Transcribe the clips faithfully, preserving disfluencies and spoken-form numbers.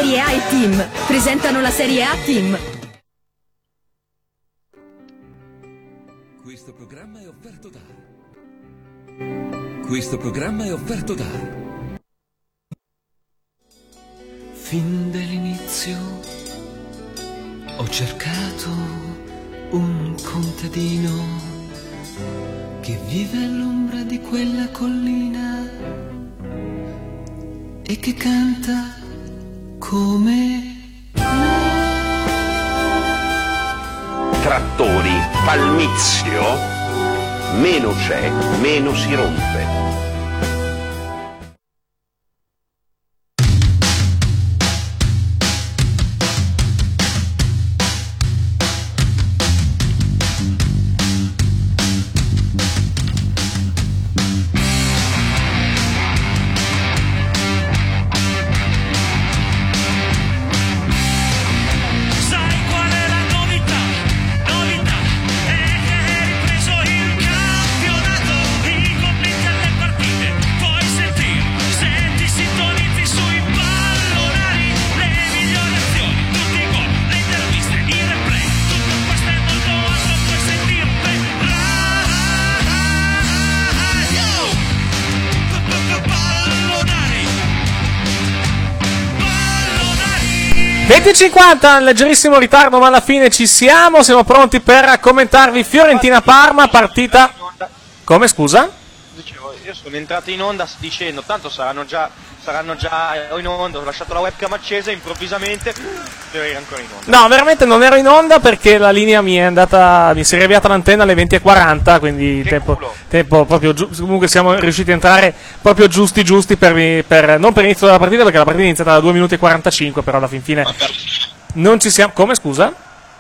Serie A e Team presentano la Serie A Team. Questo programma è offerto da Questo programma è offerto da Fin dall'inizio ho cercato un contadino che vive all'ombra di quella collina e che canta come Trattori, Palmizio, meno c'è, meno si rompe. venti e cinquanta, leggerissimo ritardo ma alla fine ci siamo, siamo pronti per commentarvi Fiorentina-Parma, partita... Come, scusa? Dicevo, io sono entrato in onda dicendo, tanto saranno già, saranno già in onda, ho lasciato la webcam accesa, improvvisamente devo ir ancora in onda. No, veramente non ero in onda perché la linea mi è andata, mi si è riavviata l'antenna alle venti e quaranta, quindi tempo, tempo proprio giusto, comunque siamo riusciti a entrare proprio giusti giusti per, per non per l'inizio della partita, perché la partita è iniziata da due minuti e quarantacinque, però alla fin fine per... non ci siamo... Come, scusa?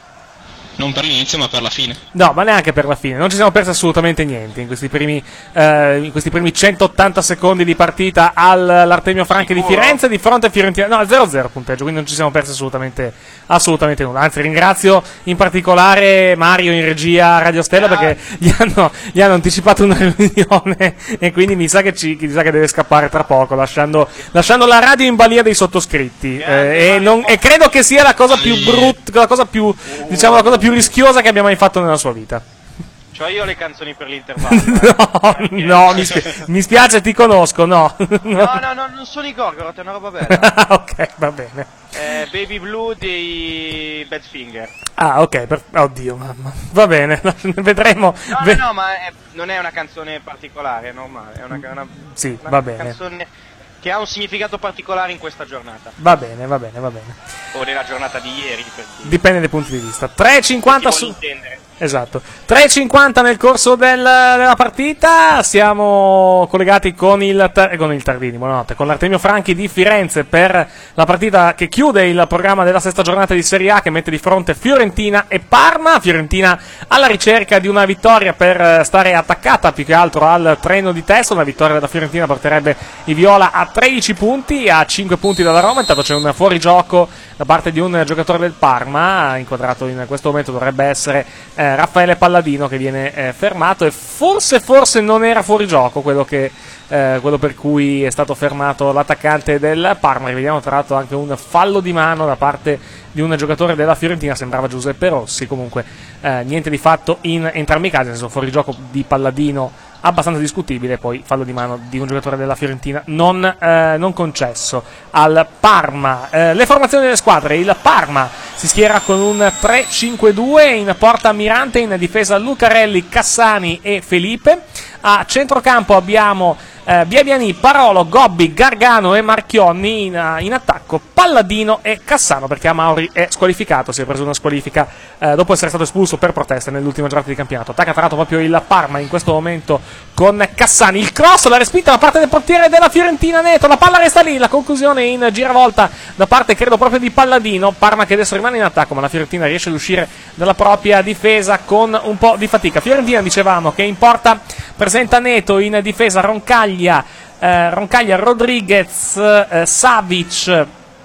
Non per l'inizio ma per la fine. No, ma neanche per la fine, non ci siamo persi assolutamente niente in questi primi, eh, in questi primi centottanta secondi di partita all'Artemio Franchi di Firenze di fronte a Fiorentina. No, zero a zero punteggio, quindi non ci siamo persi assolutamente, assolutamente nulla. Anzi, ringrazio in particolare Mario in regia Radio Stella perché gli hanno, gli hanno anticipato una riunione e quindi mi sa che, ci, mi sa che deve scappare tra poco, lasciando, lasciando la radio in balia dei sottoscritti. Eh, e, non, e credo che sia la cosa più brutta, la cosa più, diciamo, la cosa più più rischiosa che abbia mai fatto nella sua vita. Cioè io le canzoni per l'intervallo. no, eh, no, mi, spia- mi spiace, ti conosco, no. no, no, no, non sono i Gorgoroth, è una roba bella. Ok, va bene. Eh, Baby Blue dei Badfinger. Ah, ok, per- oddio, mamma. Va bene, vedremo. No, Ve- no, no, ma è, non è una canzone particolare, è normale, è una, una, sì, una va bene. canzone che ha un significato particolare in questa giornata. Va bene, va bene, va bene. O nella giornata di ieri, per dire. Dipende dai punti di vista. tre e cinquanta su... intendere. Esatto, tre e cinquanta nel corso del, della partita, siamo collegati con il, con il Tardini, buonanotte, con l'Artemio Franchi di Firenze per la partita che chiude il programma della sesta giornata di Serie A, che mette di fronte Fiorentina e Parma. Fiorentina alla ricerca di una vittoria per stare attaccata più che altro al treno di testa. Una vittoria della Fiorentina porterebbe i viola a tredici punti, a cinque punti dalla Roma. Intanto c'è un fuorigioco da parte di un giocatore del Parma, inquadrato in questo momento dovrebbe essere eh, Raffaele Palladino, che viene eh, fermato, e forse forse non era fuori gioco quello, che, eh, quello per cui è stato fermato l'attaccante del Parma. Rivediamo tra l'altro anche un fallo di mano da parte di un giocatore della Fiorentina, sembrava Giuseppe Rossi. Comunque eh, niente di fatto in entrambi i casi, nel senso fuori gioco di Palladino abbastanza discutibile, poi fallo di mano di un giocatore della Fiorentina non, eh, non concesso al Parma. Eh, le formazioni delle squadre: il Parma si schiera con un tre cinque due, in porta Mirante, in difesa Lucarelli, Cassani e Felipe. A centrocampo abbiamo eh, Biabiani, Parolo, Gobbi, Gargano e Marchionni. In, in attacco Palladino e Cassano, perché Amauri è squalificato, si è preso una squalifica eh, dopo essere stato espulso per proteste nell'ultima giornata di campionato. Attacca tra l'altro proprio il Parma in questo momento con Cassani, il cross, la respinta da parte del portiere della Fiorentina Neto, la palla resta lì, la conclusione in giravolta da parte credo proprio di Palladino. Parma che adesso rimane in attacco, ma la Fiorentina riesce ad uscire dalla propria difesa con un po' di fatica. Fiorentina, dicevamo, che in porta presenta Neto, in difesa Roncaglia, eh, Roncaglia, Rodriguez, eh, Savic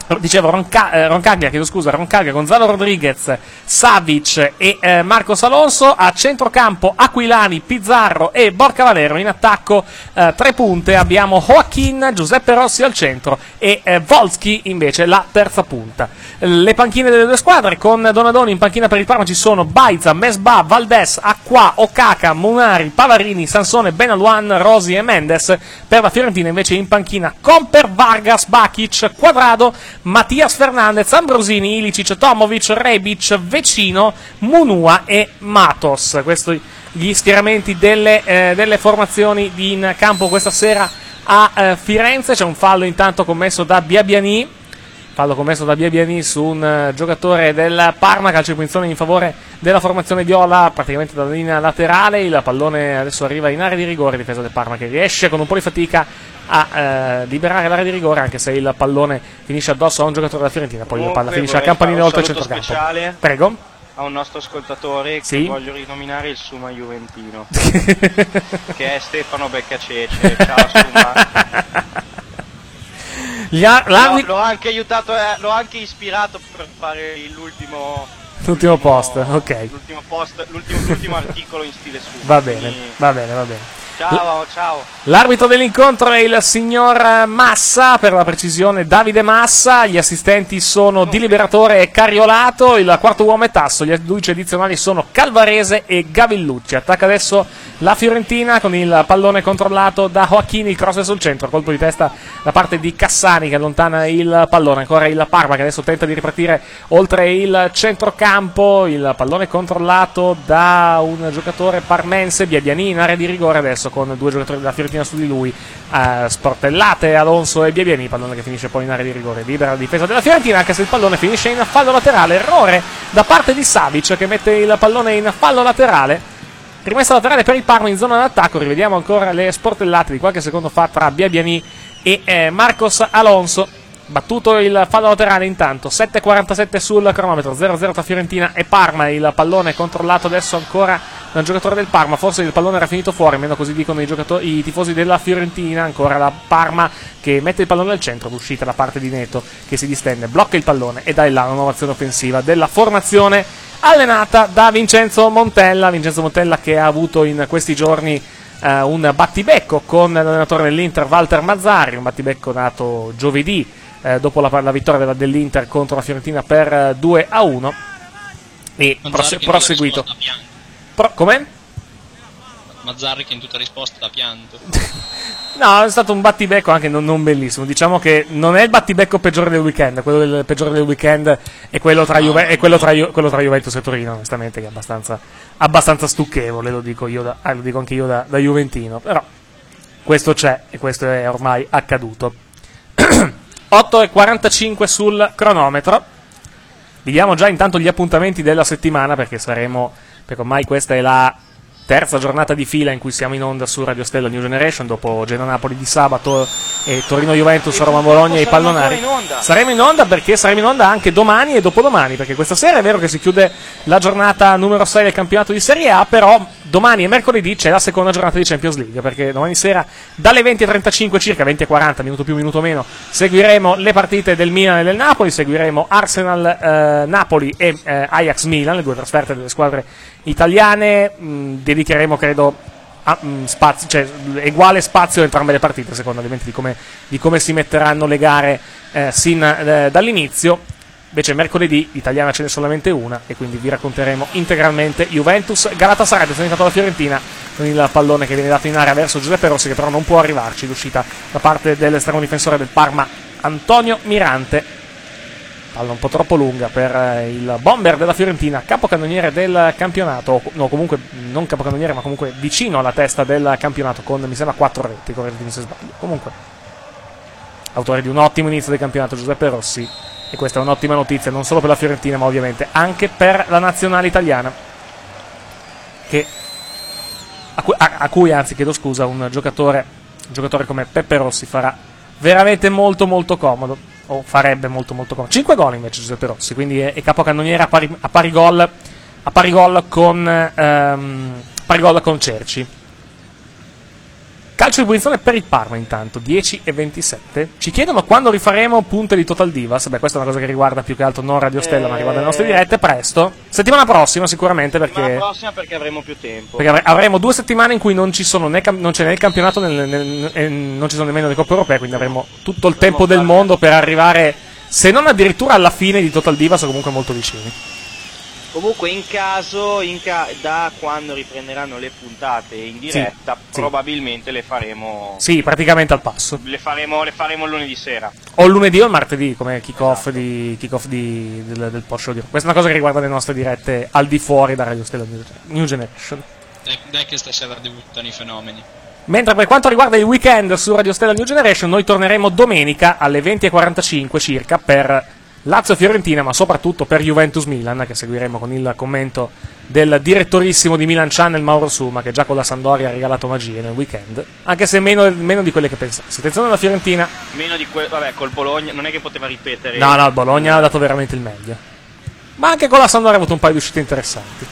Dicevo Ronca- eh, Roncaglia, chiedo scusa, Roncaglia, Gonzalo Rodriguez, Savic e eh, Marcos Alonso. A centrocampo Aquilani, Pizarro e Borca Valero. In attacco eh, tre punte abbiamo Joaquin, Giuseppe Rossi al centro e eh, Volsky invece la terza punta. Le panchine delle due squadre: con Donadoni in panchina per il Parma ci sono Baiza, Mesbah, Valdés, Acqua, Okaka, Munari, Pavarini, Sansone, Benaluan, Rosi e Mendes. Per la Fiorentina invece in panchina Comper, Vargas, Bakic, Quadrado, Mattias Fernandez, Ambrosini, Ilicic, Tomovic, Rebic, Vecino, Munua e Matos. Questi gli schieramenti delle, eh, delle formazioni in campo questa sera a eh, Firenze. C'è un fallo intanto commesso da Biabiani, fallo commesso da Biabiani su un uh, giocatore del Parma. Calcio di punizione in favore della formazione viola, praticamente dalla linea laterale. Il pallone adesso arriva in area di rigore, difesa del Parma che riesce con un po' di fatica a eh, liberare l'area di rigore, anche se il pallone finisce addosso a un giocatore della Fiorentina. Poi Comunque, la palla finisce a campanile oltre il saluto centrocampo. speciale Prego. A un nostro ascoltatore che Sì? voglio rinominare il Suma Juventino, che è Stefano Beccacece. Ciao Suma. Gli a- L'ho, l'ho anche aiutato, eh, l'ho anche ispirato per fare l'ultimo L'ultimo post, ok. L'ultimo post, l'ultimo, l'ultimo articolo in stile Suma. Va bene, Quindi, va bene, va bene. ciao, ciao. L'arbitro dell'incontro è il signor Massa, per la precisione Davide Massa. Gli assistenti sono Di Liberatore e Cariolato. Il quarto uomo è Tasso. Gli giudici addizionali sono Calvarese e Gavillucci. Attacca adesso la Fiorentina con il pallone controllato da Joachini. Il cross è sul centro, colpo di testa da parte di Cassani che allontana il pallone. Ancora il Parma che adesso tenta di ripartire oltre il centrocampo. Il pallone controllato da un giocatore parmense, Biabiani, in area di rigore adesso con due giocatori della Fiorentina su di lui, uh, Sportellate, Alonso e Biabiani. Pallone che finisce poi in area di rigore, libera la difesa della Fiorentina, anche se il pallone finisce in fallo laterale. Errore da parte di Savic che mette il pallone in fallo laterale. Rimessa laterale per il Parma in zona d'attacco. Rivediamo ancora le sportellate di qualche secondo fa tra Biabiani e eh, Marcos Alonso. Battuto il fallo laterale intanto, sette e quarantasette sul cronometro, zero a zero tra Fiorentina e Parma. Il pallone controllato adesso ancora da un giocatore del Parma, forse il pallone era finito fuori, almeno così dicono i, giocatori, i tifosi della Fiorentina. Ancora la Parma che mette il pallone al centro, d'uscita da parte di Neto che si distende, blocca il pallone e dà in là una nuova azione offensiva della formazione allenata da Vincenzo Montella. Vincenzo Montella che ha avuto in questi giorni uh, un battibecco con l'allenatore dell'Inter Walter Mazzarri, un battibecco nato giovedì Eh, dopo la, la vittoria della, dell'Inter contro la Fiorentina per eh, due a uno e prose- proseguito Pro- com'è? Mazzarri che in tutta risposta da pianto. No, è stato un battibecco anche non, non bellissimo. Diciamo che non è il battibecco peggiore del weekend. Quello del peggiore del weekend è quello tra, Juve- è quello tra, Ju- quello tra Juventus e Torino, onestamente, che è abbastanza, abbastanza stucchevole, lo dico io da, eh, lo dico anche io da, da juventino. Però questo c'è e questo è ormai accaduto. otto e quarantacinque sul cronometro. Vediamo già intanto gli appuntamenti della settimana, perché saremo, perché ormai questa è la terza giornata di fila in cui siamo in onda su Radio Stella New Generation, dopo Genoa-Napoli di sabato e Torino-Juventus, Roma-Bologna e i pallonari. Saremo in onda perché saremo in onda anche domani e dopodomani, perché questa sera è vero che si chiude la giornata numero sei del campionato di Serie A, però domani e mercoledì c'è la seconda giornata di Champions League, perché domani sera dalle venti e trentacinque circa, venti e quaranta, minuto più minuto meno, seguiremo le partite del Milan e del Napoli, seguiremo Arsenal-Napoli eh, e eh, Ajax-Milan, le due trasferte delle squadre italiane. Mh, dedicheremo credo a, mh, spazio, cioè uguale spazio a entrambe le partite, secondo ovviamente di come, di come si metteranno le gare eh, sin eh, dall'inizio. Invece mercoledì italiana ce n'è solamente una e quindi vi racconteremo integralmente Juventus Galatasaray, presentato la Fiorentina con il pallone che viene dato in area verso Giuseppe Rossi, che però non può arrivarci, l'uscita da parte dell'estremo difensore del Parma Antonio Mirante. Palla un po' troppo lunga per eh, il bomber della Fiorentina, capocannoniere del campionato, no comunque non capocannoniere ma comunque vicino alla testa del campionato con mi sembra quattro reti, correggimi se sbaglio. Comunque autore di un ottimo inizio del campionato Giuseppe Rossi, e questa è un'ottima notizia non solo per la Fiorentina ma ovviamente anche per la nazionale italiana, che a cui, a, a cui anzi chiedo scusa un giocatore, un giocatore come Peppe Rossi farà veramente molto molto comodo, o farebbe molto molto comodo. cinque gol invece Giuseppe Rossi, quindi è, è capocannoniere a pari, a pari gol a pari gol con ehm, pari gol con Cerci. Calcio di punizione per il Parma intanto, dieci e ventisette. Ci chiedono quando rifaremo punte di Total Divas. Beh, questa è una cosa che riguarda più che altro non Radio Stella, eh... ma riguarda le nostre dirette. Presto, settimana prossima sicuramente, perché settimana prossima perché avremo più tempo. Perché avremo due settimane in cui non ci sono né non c'è né il campionato nel, nel, e non ci sono nemmeno le coppe europee, quindi avremo tutto il tempo del mondo per arrivare, se non addirittura alla fine di Total Divas, o comunque molto vicini. Comunque in caso, in ca- da quando riprenderanno le puntate in diretta, sì, probabilmente sì. le faremo... Sì, praticamente al passo. Le faremo, le faremo lunedì sera. O lunedì o il martedì, come kick-off, esatto. di, kick-off di, del, del post show. Questa è una cosa che riguarda le nostre dirette al di fuori da Radio Stella New Generation. Dai, dai che stasera debuttano i fenomeni. Mentre per quanto riguarda il weekend su Radio Stella New Generation, noi torneremo domenica alle venti e quarantacinque circa per... Lazio-Fiorentina, ma soprattutto per Juventus-Milan, che seguiremo con il commento del direttorissimo di Milan Channel Mauro Suma, che già con la Sampdoria ha regalato magie nel weekend, anche se meno, meno di quelle che pensassi. Attenzione alla Fiorentina. Meno di que- vabbè, col Bologna non è che poteva ripetere. No, no, il Bologna ha dato veramente il meglio. Ma anche con la Sampdoria ha avuto un paio di uscite interessanti.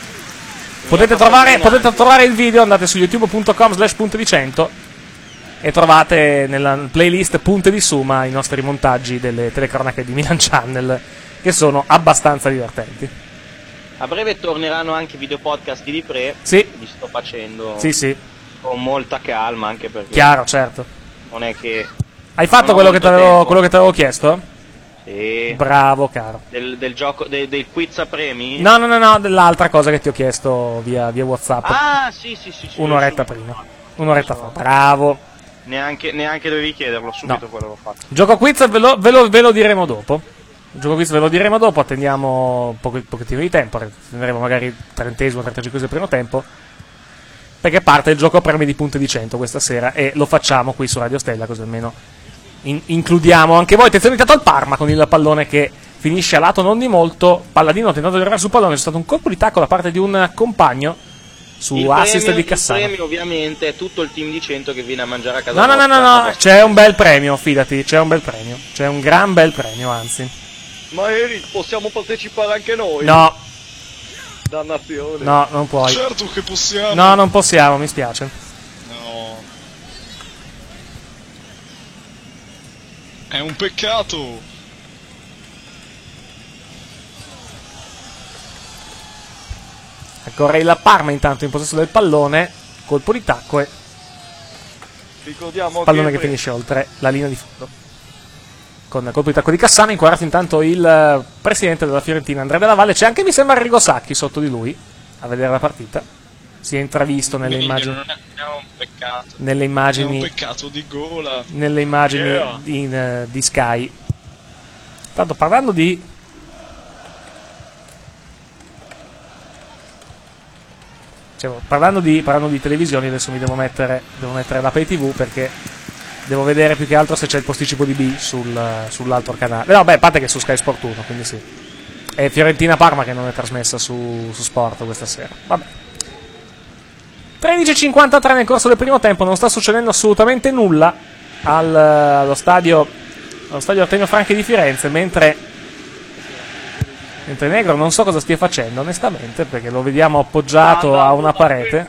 Potete trovare, potete trovare il video, andate su youtube punto com slash punte di cento e trovate nella playlist Punte di Suma i nostri montaggi delle telecronache di Milan Channel, che sono abbastanza divertenti. A breve torneranno anche i video podcast di Lipré. Sì. Li sto facendo sì, sì. con molta calma, anche perché... Chiaro, certo. Non è che... Hai fatto quello che, quello che ti avevo chiesto? Sì. Bravo, caro. Del, del gioco, de, del quiz a premi? No, no, no, no, dell'altra cosa che ti ho chiesto via, via WhatsApp. Ah, sì, sì, sì. sì Un'oretta sì, prima. Un'oretta fa. Bravo. Neanche, neanche dovevi chiederlo, subito no. Quello l'ho fatto. Gioco quiz ve lo, ve, lo, ve lo diremo dopo. Gioco quiz ve lo diremo dopo, attendiamo un, po- un pochettino di tempo, attenderemo magari trentesimo, trentacinquesimo primo tempo, perché parte il gioco a premi di punte di cento questa sera e lo facciamo qui su Radio Stella, così almeno in- includiamo anche voi. Attenzione intanto al Parma con il pallone che finisce a lato non di molto. Palladino ha tentato di arrivare sul pallone, c'è stato un colpo di tacco da parte di un compagno su il assist premio, di Cassano. Il premio ovviamente è tutto il team di cento che viene a mangiare a casa. No, no, no, no, no, c'è un bel premio, fidati, c'è un bel premio. C'è un gran bel premio, anzi. Ma Eric, possiamo partecipare anche noi? No. Dannazione. No, non puoi. Certo che possiamo. No, non possiamo, mi spiace. No. È un peccato. Ancora il Parma intanto in possesso del pallone, colpo di tacco e ricordiamo pallone che, che finisce oltre la linea di fondo. Con colpo di tacco di Cassano, inquadrato intanto il presidente della Fiorentina Andrea Della Valle. C'è anche, mi sembra, Arrigo Sacchi sotto di lui a vedere la partita. Si è intravisto nelle Quindi immagini. Non è un peccato. Nelle immagini. È un peccato di gola. Nelle immagini yeah. di, in, di Sky. Tanto parlando di Cioè, parlando, di, parlando di televisioni, adesso mi devo mettere, devo mettere la Pay T V perché devo vedere più che altro se c'è il posticipo di B sul, sull'altro canale. No, beh, a parte che è su Sky Sport uno, quindi sì. È Fiorentina-Parma che non è trasmessa su, su Sport questa sera. Vabbè. tredici e cinquantatré nel corso del primo tempo, non sta succedendo assolutamente nulla al, allo stadio, allo stadio Artemio Franchi di Firenze, mentre... Mentre Negro non so cosa stia facendo onestamente, perché lo vediamo appoggiato a una parete.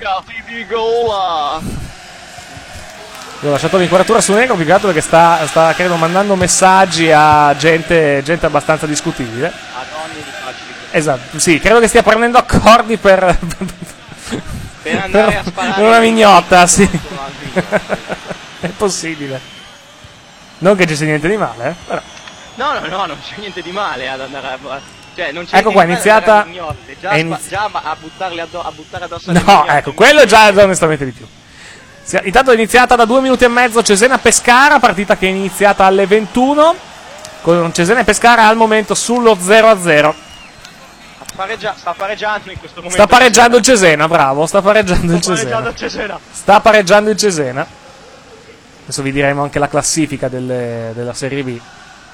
Io ho lasciato l'inquadratura su Negro più che altro perché sta, sta credo mandando messaggi a gente, gente abbastanza discutibile. Ad ogni di facili. Esatto, sì, credo che stia prendendo accordi per per andare per, a sparare per una mignotta, sì. È possibile. Non che ci sia niente di male, eh, però. No, no, no, non c'è niente di male ad andare a... Cioè, non c'è ecco qua, è iniziata. Già, è inizi... già a buttarle addo- a buttare addosso. No, ecco, quello già onestamente di più. Intanto è iniziata da due minuti e mezzo Cesena-Pescara, partita che è iniziata alle ventuno, con Cesena e Pescara al momento sullo zero a zero. Sta, pareggia- sta pareggiando in questo momento. Sta pareggiando il Cesena, bravo, sta pareggiando il sta Cesena. pareggiando il Cesena. Sta pareggiando il Cesena. Adesso vi diremo anche la classifica delle, della Serie B.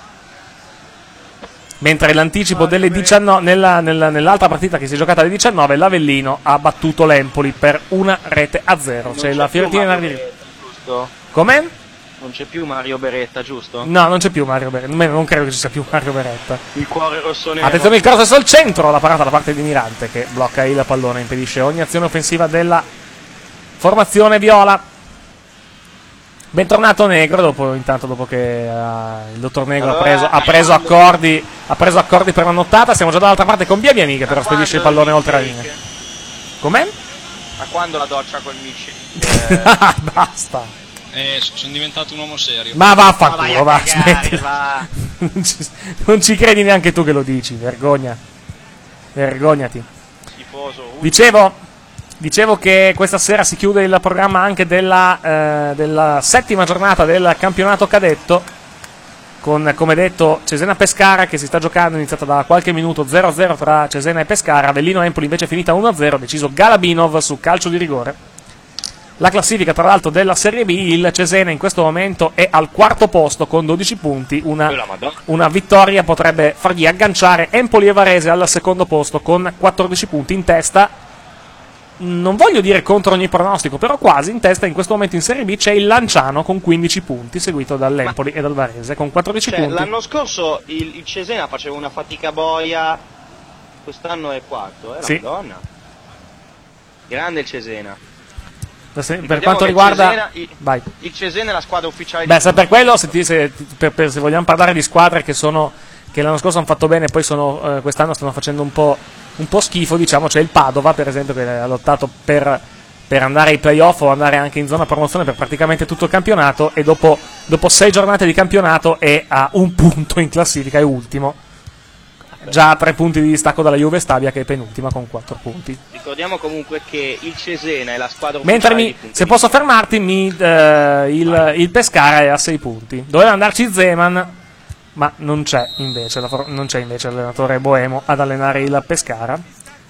Mentre l'anticipo delle diciannove, nella, nella, nell'altra partita che si è giocata alle diciannove, l'Avellino ha battuto l'Empoli per una rete a zero. C'è la Fiorentina in arrivo. Giusto? Com'è? Non c'è più Mario Beretta, giusto? No, non c'è più Mario Beretta. Non credo che ci sia più Mario Beretta. Il cuore rossonero. Attenzione, il cross al centro, la parata da parte di Mirante che blocca il pallone, impedisce ogni azione offensiva della formazione viola. Bentornato Negro, dopo, intanto dopo che uh, il dottor Negro Allora, ha, preso, ha, preso accordi, ha preso accordi per la nottata. Siamo già dall'altra parte con Via Mia Amica, però spedisce il pallone oltre la linea. Com'è? Ma quando la doccia col milkshake? Eh... Basta. Eh, sono diventato un uomo serio. Ma vaffanculo, va, cagare, smetti. va. Non ci, non ci credi neanche tu che lo dici, vergogna. Vergognati. Tifoso. Dicevo... Dicevo che questa sera si chiude il programma anche della, eh, della settima giornata del campionato cadetto, con, come detto, Cesena Pescara che si sta giocando, è iniziata da qualche minuto, zero a zero tra Cesena e Pescara. Avellino Empoli invece è finita uno a zero, deciso Galabinov su calcio di rigore. La classifica tra l'altro della Serie B, il Cesena in questo momento è al quarto posto con dodici punti, una, una vittoria potrebbe fargli agganciare Empoli e Varese al secondo posto con quattordici punti in testa. Non voglio dire contro ogni pronostico, però quasi in testa in questo momento in Serie B c'è il Lanciano con quindici punti, seguito dall'Empoli e dal Varese con quattordici Cioè, punti. l'anno scorso il, il Cesena faceva una fatica boia, quest'anno è quarto, eh, la Sì. Madonna. Grande il Cesena. Per Ricordiamo quanto che il riguarda... Cesena, il, Vai. il Cesena è la squadra ufficiale Beh, di se per quello, se, ti, se, per, per, se vogliamo parlare di squadre che sono che l'anno scorso hanno fatto bene e poi sono, eh, quest'anno stanno facendo un po', un po' schifo, diciamo, c'è il Padova, per esempio, che ha lottato per, per andare ai playoff o andare anche in zona promozione per praticamente tutto il campionato, e dopo, dopo sei giornate di campionato è a un punto in classifica, è ultimo. Già a tre punti di distacco dalla Juve Stabia, che è penultima con quattro punti. Ricordiamo comunque che il Cesena è la squadra Mentre ufficiale mi, di punti se di posso fermarti, mi, eh, il, il Pescara è a sei punti. Doveva andarci Zeman, ma non c'è invece, la, non c'è invece l'allenatore Boemo ad allenare il Pescara.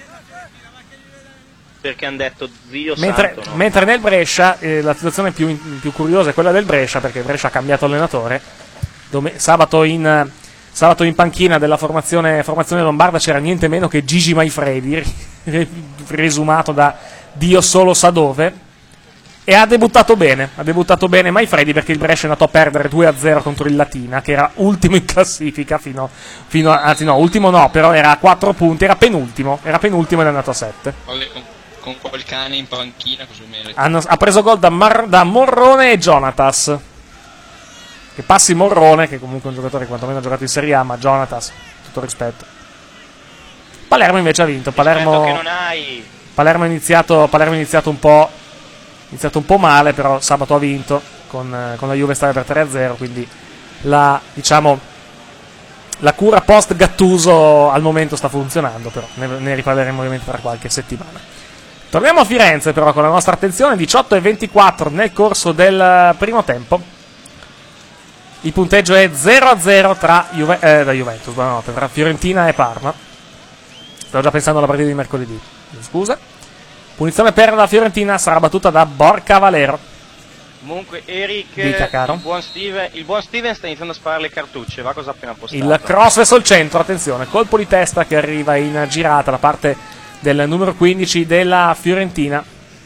perché hanno detto zio Mentre, santo, no? mentre nel Brescia eh, la situazione più, più curiosa è quella del Brescia, perché il Brescia ha cambiato allenatore. Dome- sabato, in, sabato in panchina della formazione, formazione lombarda c'era niente meno che Gigi Maifredi, riesumato da Dio solo sa dove, e ha debuttato bene, ha debuttato bene Maifredi, perché il Brescia è andato a perdere due a zero contro il Latina, che era ultimo in classifica fino, fino a, anzi no, ultimo no, però era a quattro punti, era penultimo, era penultimo ed è andato a sette. Con, con quel cane in panchina, così merita. Hanno, ha preso gol da, Mar, da Morrone e Jonatas, che passi Morrone, che comunque è un giocatore che quantomeno ha giocato in Serie A, ma Jonatas, tutto rispetto. Palermo invece ha vinto, Palermo, che non hai. Palermo, è iniziato, Palermo è iniziato un po', iniziato un po' male, però sabato ha vinto con, con la Juve stava per tre a zero, quindi la, diciamo, la cura post Gattuso al momento sta funzionando, però ne, ne riparleremo ovviamente tra qualche settimana. Torniamo a Firenze però con la nostra attenzione, diciotto e ventiquattro nel corso del primo tempo. Il punteggio è zero a zero tra Juve, eh, da Juventus, buonanotte, tra Fiorentina e Parma. Stavo già pensando alla partita di mercoledì, scusa. Punizione per la Fiorentina, sarà battuta da Borca Valero. Comunque Eric, Dica, caro. il buon Steven, il buon Steven sta iniziando a sparare le cartucce, va cosa appena postato. Il cross verso il centro, attenzione, colpo di testa che arriva in girata da parte del numero quindici della Fiorentina.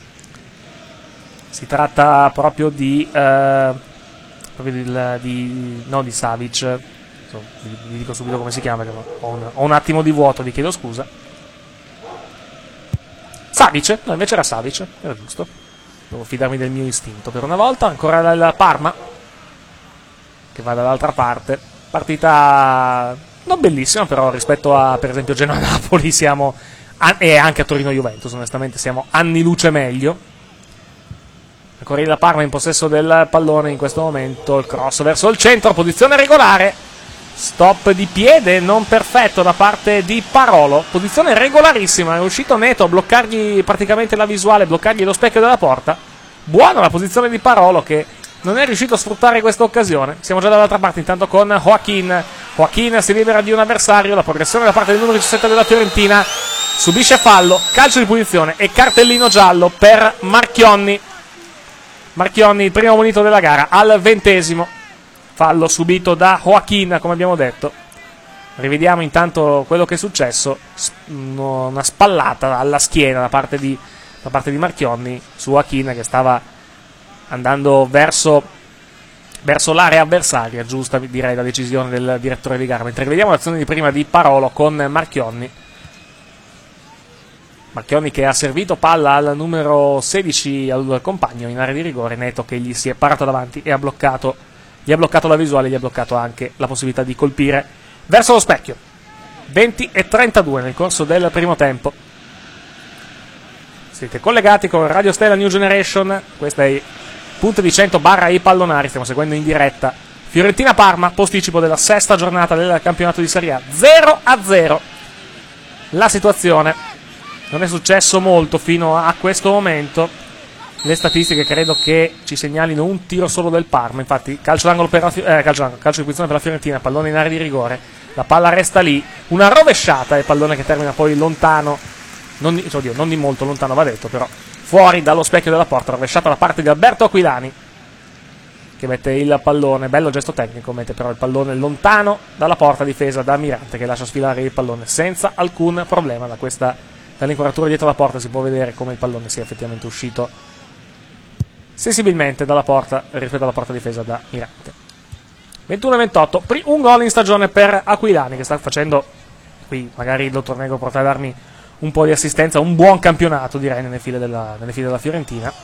Si tratta proprio di eh, proprio di, di no di Savic, so, vi, vi dico subito come si chiama, perché ho un, ho un attimo di vuoto, vi chiedo scusa. Savic? No, invece era Savic, era giusto. Devo fidarmi del mio istinto per una volta. Ancora la Parma che va dall'altra parte. Partita non bellissima, però rispetto a per esempio Genoa-Napoli siamo, e anche a Torino-Juventus onestamente siamo anni luce meglio. Ancora la Parma in possesso del pallone in questo momento, il cross verso il centro, posizione regolare, stop di piede non perfetto da parte di Parolo, posizione regolarissima, è uscito Neto a bloccargli praticamente la visuale, bloccargli lo specchio della porta. Buona la posizione di Parolo, che non è riuscito a sfruttare questa occasione. Siamo già dall'altra parte intanto con Joaquin. Joaquin si libera di un avversario, la progressione da parte del numero diciassette della Fiorentina, subisce fallo, calcio di punizione e cartellino giallo per Marchionni. Marchionni, il primo munito della gara, al ventesimo. Fallo subito da Joaquin, come abbiamo detto. Rivediamo intanto quello che è successo. Una spallata alla schiena da parte di, da parte di Marchionni su Joaquin, che stava andando verso, verso l'area avversaria. Giusta, direi, la decisione del direttore di gara. Mentre rivediamo l'azione di prima di Parolo con Marchionni. Marchionni che ha servito palla al numero sedici, al compagno in area di rigore. Neto che gli si è parato davanti e ha bloccato, gli ha bloccato la visuale, gli ha bloccato anche la possibilità di colpire verso lo specchio. venti e trentadue nel corso del primo tempo. Siete collegati con Radio Stella New Generation, questa è Punto di cento barra i pallonari, stiamo seguendo in diretta Fiorentina-Parma, posticipo della sesta giornata del campionato di Serie A. zero a zero la situazione. Non è successo molto fino a questo momento. Le statistiche credo che ci segnalino un tiro solo del Parma. Infatti calcio d'angolo per la, eh, calcio, d'angolo, calcio di punizione per la Fiorentina, pallone in area di rigore, la palla resta lì, una rovesciata e il pallone che termina poi lontano, non di, oddio, non di molto lontano va detto, però fuori dallo specchio della porta, rovesciata da parte di Alberto Aquilani che mette il pallone, bello gesto tecnico, mette però il pallone lontano dalla porta, difesa da Mirante che lascia sfilare il pallone senza alcun problema. Da questa, dall'inquadratura dietro la porta si può vedere come il pallone sia effettivamente uscito sensibilmente dalla porta rispetto alla porta difesa da Mirante. ventuno a ventotto, un gol in stagione per Aquilani che sta facendo, qui magari il dottor Negro potrà darmi un po' di assistenza, un buon campionato direi nelle file della, nelle file della Fiorentina.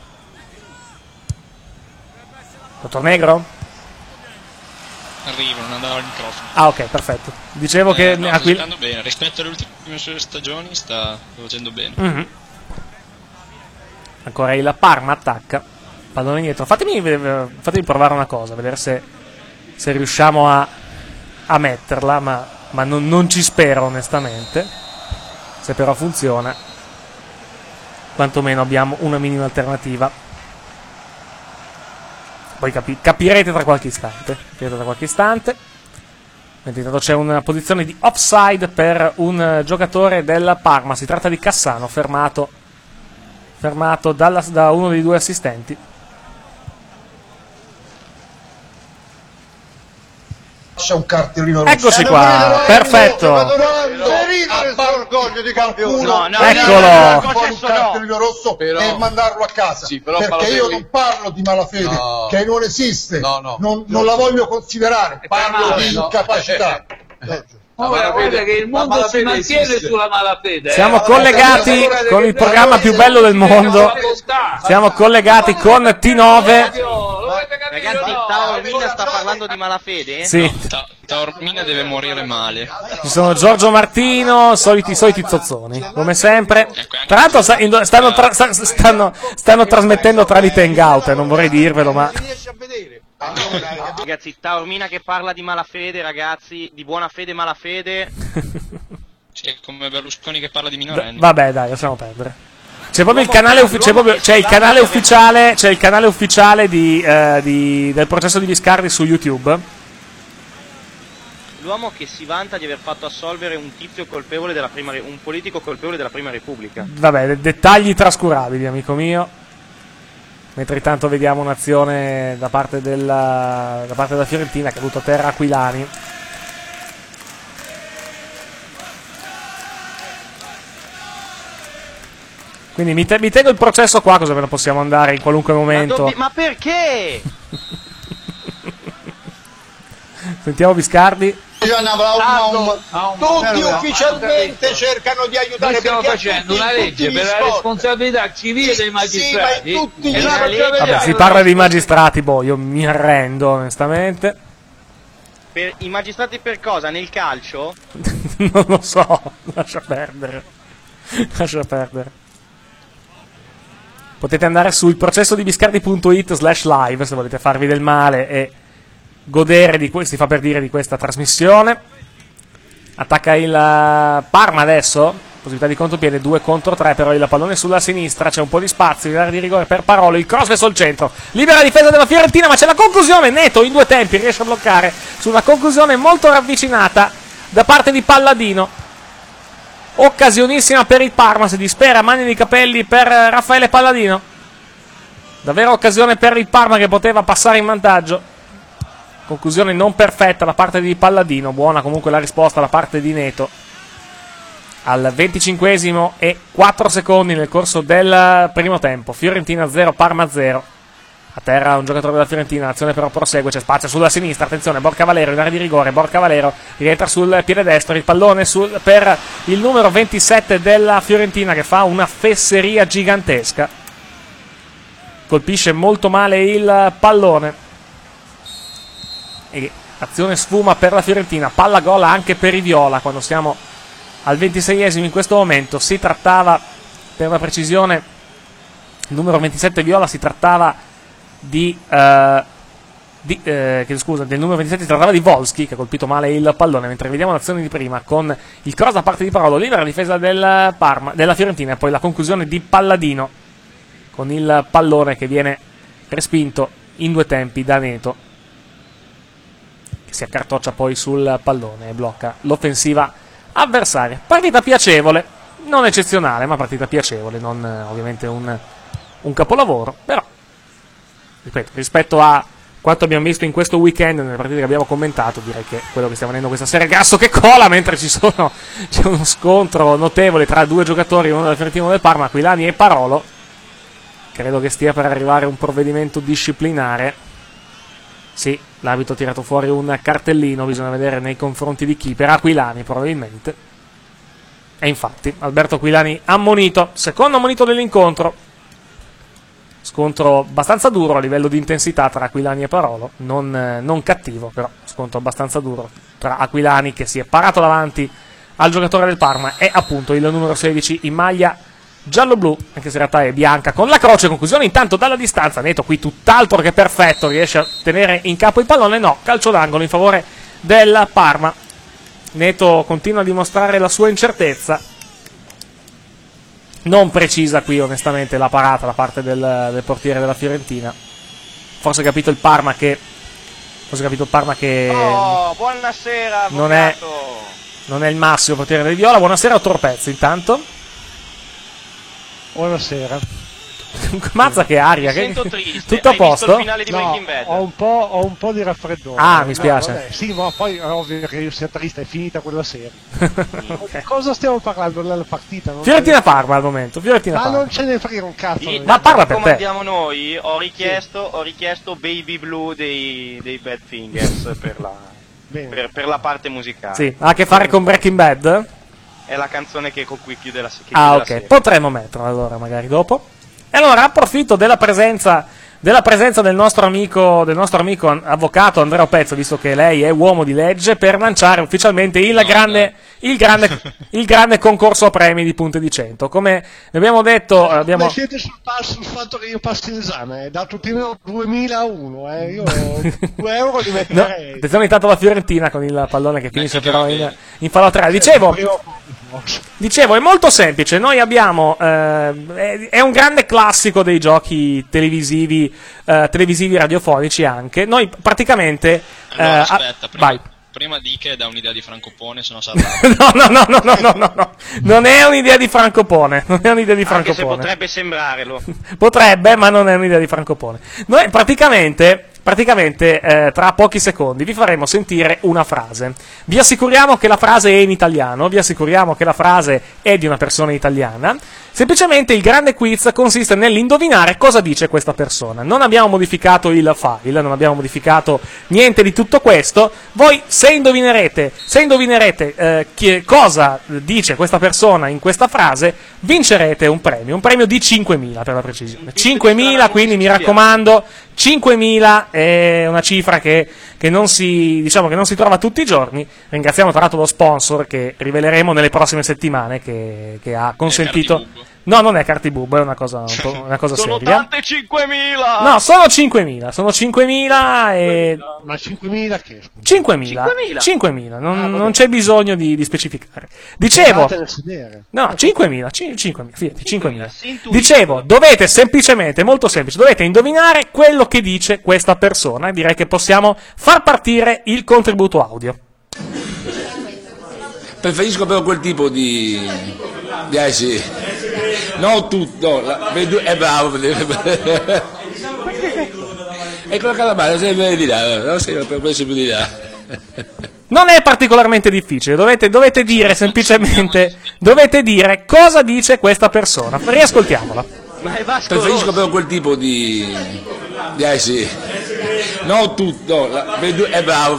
Dottor Negro? Arrivo, non andava il microfono. Ah, ok, perfetto. Dicevo eh, che no, sta Aquil- giocando bene, rispetto alle ultime sue stagioni sta facendo bene. Mm-hmm. Ancora il Parma attacca, pallone indietro. Fatemi, fatemi provare una cosa, vedere se, se riusciamo a, a metterla, ma, ma non, non ci spero onestamente. Se però funziona, quantomeno abbiamo una minima alternativa. Poi capi- capirete tra qualche istante. Capirete tra qualche istante. Mentre intanto c'è una posizione di offside per un giocatore del Parma. Si tratta di Cassano, fermato, fermato dalla, da uno dei due assistenti. C'è un cartellino rosso. Eccoci qua, perfetto. Orgoglio di campione. No, no, Eccolo. Fuori un cartellino rosso Però- e mandarlo a casa. Sì, però perché Balotelli- io non parlo di malafede, No. che non esiste. No, no. Non, non la voglio considerare. Parlo di no. incapacità. Ora guarda che il mondo si mantiene esiste. sulla malafede. Siamo eh. collegati con il programma più bello del mondo. Siamo collegati con T nove. Ragazzi, Taormina sta parlando di malafede? Sì, Ta- Taormina deve morire male. ci sono Giorgio Martino, soliti, soliti zozzoni, come sempre. Tra l'altro sta- in- stanno, tra- sta- stanno, stanno trasmettendo tramite Hangout, eh, non vorrei dirvelo, ma Ragazzi, Taormina che parla di malafede, ragazzi, di buona fede e malafede. C'è come Berlusconi che parla di D- minorenni. vabbè, dai, lasciamo perdere. C'è proprio il canale, uffi- c'è proprio- c'è il canale ufficiale, c'è il canale ufficiale di, eh, di- del processo di Viscardi su YouTube. L'uomo che si vanta di aver fatto assolvere un tizio colpevole della prima re- un politico colpevole della prima repubblica. Vabbè, de- dettagli trascurabili, amico mio. Mentre intanto vediamo un'azione da parte della, da parte della Fiorentina che ha avuto a terra Aquilani. Quindi mi, te- mi tengo il processo qua, così almeno possiamo andare in qualunque Ma, momento. dobbi- ma perché? Sentiamo Viscardi. Tutti ufficialmente cercano di aiutare. Noi stiamo perché facendo tutti- una in legge tutti per gli la sport. responsabilità civile dei magistrati. Sì, ma in tutti e gli la sport. faccio vedere. Vabbè, si parla di magistrati, boh, io mi arrendo onestamente. Per i magistrati per cosa? Nel calcio? Non lo so, lascia perdere. Lascia perdere. Potete andare sul processo di biscardi punto it slash live se volete farvi del male e godere di questo, si fa per dire, di questa trasmissione. Attacca il uh, Parma adesso, possibilità di contropiede, due contro tre, però il pallone sulla sinistra, c'è un po' di spazio, in area di rigore per Parolo, il cross verso il centro, libera difesa della Fiorentina, ma c'è la conclusione, Neto in due tempi riesce a bloccare su una conclusione molto ravvicinata da parte di Palladino. Occasionissima per il Parma, si dispera, mani nei capelli per Raffaele Palladino. Davvero occasione per il Parma che poteva passare in vantaggio. Conclusione non perfetta da parte di Palladino, buona comunque la risposta da parte di Neto. Al venticinquesimo e quattro secondi nel corso del primo tempo. Fiorentina zero, Parma zero. A terra un giocatore della Fiorentina, l'azione però prosegue, c'è spazio sulla sinistra, attenzione, Borca Valero in area di rigore, Borca Valero rientra sul piede destro, il pallone sul, per il numero ventisette della Fiorentina che fa una fesseria gigantesca, colpisce molto male il pallone e azione sfuma per la Fiorentina, palla gol anche per i viola quando siamo al ventiseiesimo in questo momento. Si trattava, per la precisione, il numero ventisette viola, si trattava di, uh, di eh, che, scusa, del numero ventisette si trattava di Volsky che ha colpito male il pallone, mentre vediamo l'azione di prima con il cross da parte di Parolo, libera difesa del Parma, della Fiorentina, e poi la conclusione di Palladino con il pallone che viene respinto in due tempi da Neto, che si accartoccia poi sul pallone e blocca l'offensiva avversaria. Partita piacevole, non eccezionale, ma partita piacevole, non eh, ovviamente un, un capolavoro, però ripeto, rispetto a quanto abbiamo visto in questo weekend nelle partite che abbiamo commentato, direi che quello che stiamo vedendo questa sera è grasso che cola, mentre ci sono, c'è uno scontro notevole tra due giocatori, uno del Fiorentina e uno del Parma, Aquilani e Parolo. Credo che stia per arrivare un provvedimento disciplinare. Sì, l'arbitro ha tirato fuori un cartellino, bisogna vedere nei confronti di chi, per Aquilani probabilmente. E infatti Alberto Aquilani ammonito, secondo ammonito dell'incontro. Scontro abbastanza duro a livello di intensità tra Aquilani e Parolo, non, eh, non cattivo, però scontro abbastanza duro tra Aquilani, che si è parato davanti al giocatore del Parma, e appunto il numero sedici in maglia giallo-blu, anche se in realtà è bianca, con la croce. Conclusione intanto dalla distanza, Neto qui tutt'altro che perfetto, riesce a tenere in capo il pallone, no, calcio d'angolo in favore del Parma. Neto continua a dimostrare la sua incertezza. Non precisa qui onestamente la parata da parte del, del portiere della Fiorentina. Forse ha capito il Parma che Forse ha capito il Parma che Oh, buonasera, non è, non è il massimo portiere del Viola. Buonasera a Torpezzo intanto. Buonasera. Mazza che aria, Mi che... sento triste. tutto a Hai visto posto? il finale di No, Breaking Bad? ho un po', ho un po' di raffreddore. Ah, mi spiace. No, vabbè, sì, ma poi è ovvio che io sia triste, è finita quella serie. Okay. Cosa stiamo parlando della partita? Non Fiorentina-Parma al momento. Fiorentina ma Parma. non ce ne frega un cazzo. Sì, Ma parla per te. comandiamo noi, ho richiesto, ho richiesto Baby Blue dei, dei Bad Fingers per la, per, per la parte musicale. Sì, ha a che fare con Breaking Bad? È la canzone che con cui chiude la, che chiude Ah, la ok. serie. Potremmo metterla allora, magari dopo. E allora approfitto della presenza della presenza del nostro amico del nostro amico avvocato Andrea Pezzo, visto che lei è uomo di legge, per lanciare ufficialmente il no, grande il grande il grande concorso a premi di Punte di cento. Come ne abbiamo detto, abbiamo... Ma siete sul, sul fatto che io passi l'esame, è dato più duemilauno, eh, io due euro li metterei. No, attenzione intanto la Fiorentina con il pallone che finisce però in, in fallo tre. Dicevo Dicevo, è molto semplice. Noi abbiamo eh, è un grande classico dei giochi televisivi eh, televisivi radiofonici anche. Noi praticamente allora, eh, aspetta, a... prima, vai. prima di che dà un'idea di Francopone, se no sarà no, no, no, no, no, no, no, no. Non è un'idea di Francopone. Non è un'idea di Francopone. Anche se potrebbe sembrarlo. Potrebbe, ma non è un'idea di Francopone. Noi praticamente Praticamente eh, tra pochi secondi vi faremo sentire una frase. Vi assicuriamo che la frase è in italiano, vi assicuriamo che la frase è di una persona italiana. Semplicemente il grande quiz consiste nell'indovinare cosa dice questa persona. Non abbiamo modificato il file, non abbiamo modificato niente di tutto questo. Voi se indovinerete, se indovinerete eh, che cosa dice questa persona in questa frase, vincerete un premio, un premio di cinquemila per la precisione. cinquemila, quindi mi raccomando, cinquemila è una cifra che, che non si, diciamo che non si trova tutti i giorni. Ringraziamo tra l'altro lo sponsor che riveleremo nelle prossime settimane, che, che ha consentito. No, non è Cartibub, è una cosa, un po', una cosa sono seria. Tante cinquemila! No, sono cinquemila, sono cinquemila e... Ma cinquemila che? cinquemila? cinquemila? cinquemila, non, ah, non c'è bisogno di, di specificare. Dicevo... sedere. No, cinquemila, cinquemila, fidati, cinquemila. cinquemila. Dicevo, dovete semplicemente, molto semplice, dovete indovinare quello che dice questa persona. Direi che possiamo far partire il contributo audio. Preferisco però quel tipo di... di eh sì. No, tutto, no, è bravo. E con la calamara sempre di là, no? Sempre di là. Non è particolarmente difficile, dovete, dovete dire semplicemente, dovete dire cosa dice questa persona. Riascoltiamola. Ma è Vasco Preferisco Rossi. però quel tipo di... dieci, no tutto, la, è bravo,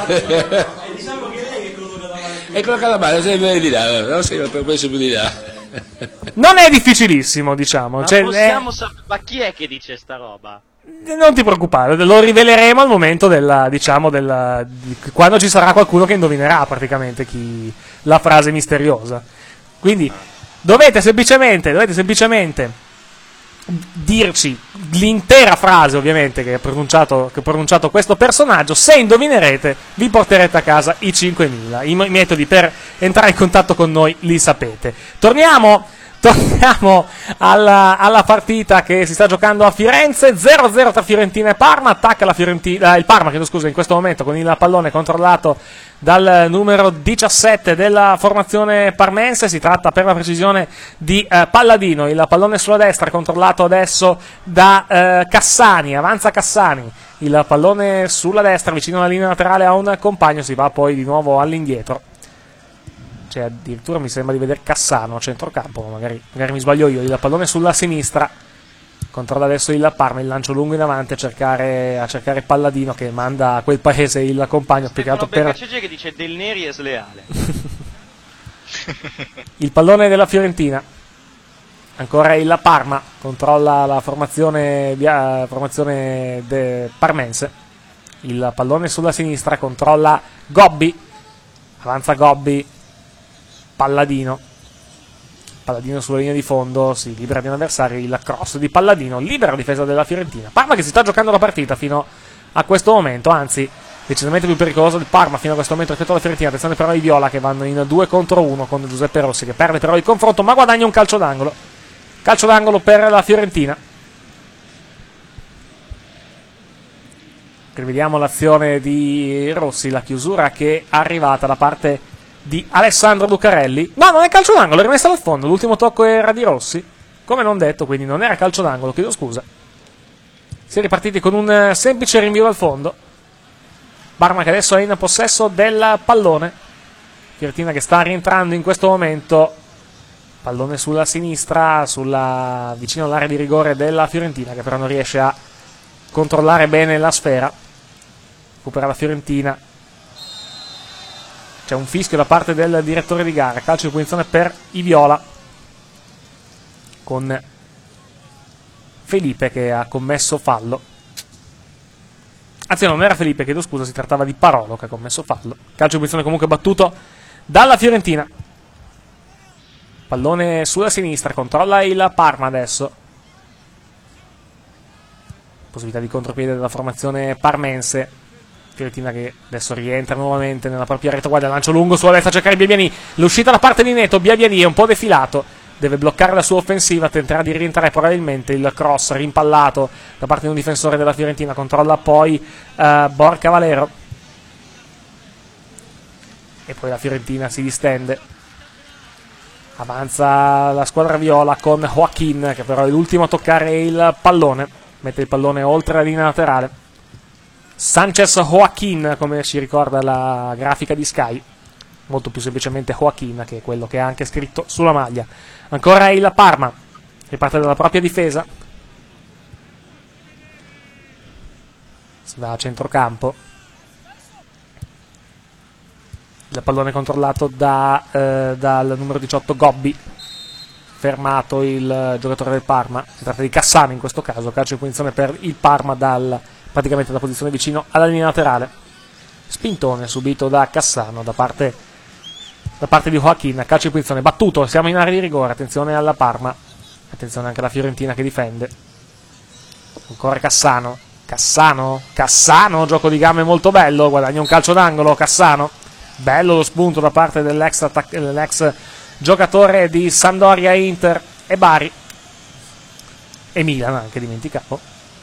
e con la calamara sempre di là, non sei per questo più di là. Non è difficilissimo, diciamo. Ma cioè, possiamo è... sapere, ma chi è che dice sta roba? Non ti preoccupare, lo riveleremo al momento della, diciamo, della, di, quando ci sarà qualcuno che indovinerà praticamente chi, la frase misteriosa. Quindi dovete semplicemente, dovete semplicemente dirci l'intera frase, ovviamente, che ha pronunciato, che ha pronunciato questo personaggio. Se indovinerete, vi porterete a casa i cinquemila. I metodi per entrare in contatto con noi li sapete. Torniamo. Torniamo alla, alla partita che si sta giocando a Firenze. zero a zero tra Fiorentina e Parma. Attacca la Fiorentina, eh, il Parma, chiedo scusa, in questo momento con il pallone controllato dal numero diciassette della formazione parmense. Si tratta, per la precisione, di eh, Palladino. Il pallone sulla destra controllato adesso da eh, Cassani. Avanza Cassani. Il pallone sulla destra vicino alla linea laterale a un compagno. Si va poi di nuovo all'indietro. Cioè, addirittura mi sembra di vedere Cassano a centrocampo, magari, magari mi sbaglio io. Il pallone sulla sinistra, controlla adesso il Parma, il lancio lungo in avanti a cercare, a cercare Palladino, che manda a quel paese il compagno. Piegato per... c'è gente che dice Del Neri è sleale. Il pallone della Fiorentina, ancora il Parma, controlla la formazione, via, formazione de parmense. Il pallone sulla sinistra, controlla Gobbi, avanza Gobbi, Palladino. Palladino sulla linea di fondo, si libera di un avversario, il cross di Palladino, libera difesa della Fiorentina. Parma che si sta giocando la partita fino a questo momento, anzi decisamente più pericoloso del Parma fino a questo momento rispetto alla Fiorentina. Attenzione però ai Viola che vanno in due contro uno con Giuseppe Rossi, che perde però il confronto ma guadagna un calcio d'angolo. Calcio d'angolo per la Fiorentina. Rivediamo l'azione di Rossi, la chiusura che è arrivata da parte di Alessandro Lucarelli. No, non è calcio d'angolo, è rimessa dal fondo. L'ultimo tocco era di Rossi, come non detto, quindi non era calcio d'angolo, chiedo scusa. Si è ripartiti con un semplice rinvio dal fondo. Parma che adesso è in possesso del pallone. Fiorentina che sta rientrando in questo momento. Pallone sulla sinistra, sulla... vicino all'area di rigore della Fiorentina, che però non riesce a controllare bene la sfera. Recupera la Fiorentina. C'è un fischio da parte del direttore di gara. Calcio di punizione per i Viola, con Felipe che ha commesso fallo. Anzi, non era Felipe, chiedo scusa, si trattava di Parolo che ha commesso fallo. Calcio di punizione comunque battuto dalla Fiorentina. Pallone sulla sinistra, controlla il Parma adesso. Possibilità di contropiede della formazione parmense. Fiorentina che adesso rientra nuovamente nella propria retaguardia, lancio lungo sulla destra a cercare Biabiani, l'uscita da parte di Neto. Biabiani è un po' defilato, deve bloccare la sua offensiva, tenterà di rientrare probabilmente. Il cross rimpallato da parte di un difensore della Fiorentina, controlla poi uh, Borca Valero e poi la Fiorentina si distende, avanza la squadra viola con Joaquin che però è l'ultimo a toccare il pallone, mette il pallone oltre la linea laterale. Sanchez Joaquin, come ci ricorda la grafica di Sky, molto più semplicemente Joaquin, che è quello che ha anche scritto sulla maglia. Ancora il Parma, riparte dalla propria difesa, si va a centrocampo, il pallone controllato da, eh, dal numero diciotto Gobbi, fermato il giocatore del Parma, si tratta di Cassano in questo caso. Calcio di punizione per il Parma dal... praticamente da posizione vicino alla linea laterale. Spintone subito da Cassano da parte, da parte di Joaquin. Calcio di punizione battuto, siamo in area di rigore. Attenzione alla Parma, attenzione anche alla Fiorentina che difende. Ancora Cassano, Cassano, Cassano, gioco di gambe molto bello, guadagna un calcio d'angolo Cassano. Bello lo spunto da parte dell'ex, attac- dell'ex giocatore di Sampdoria, Inter e Bari e Milan, anche dimenticavo.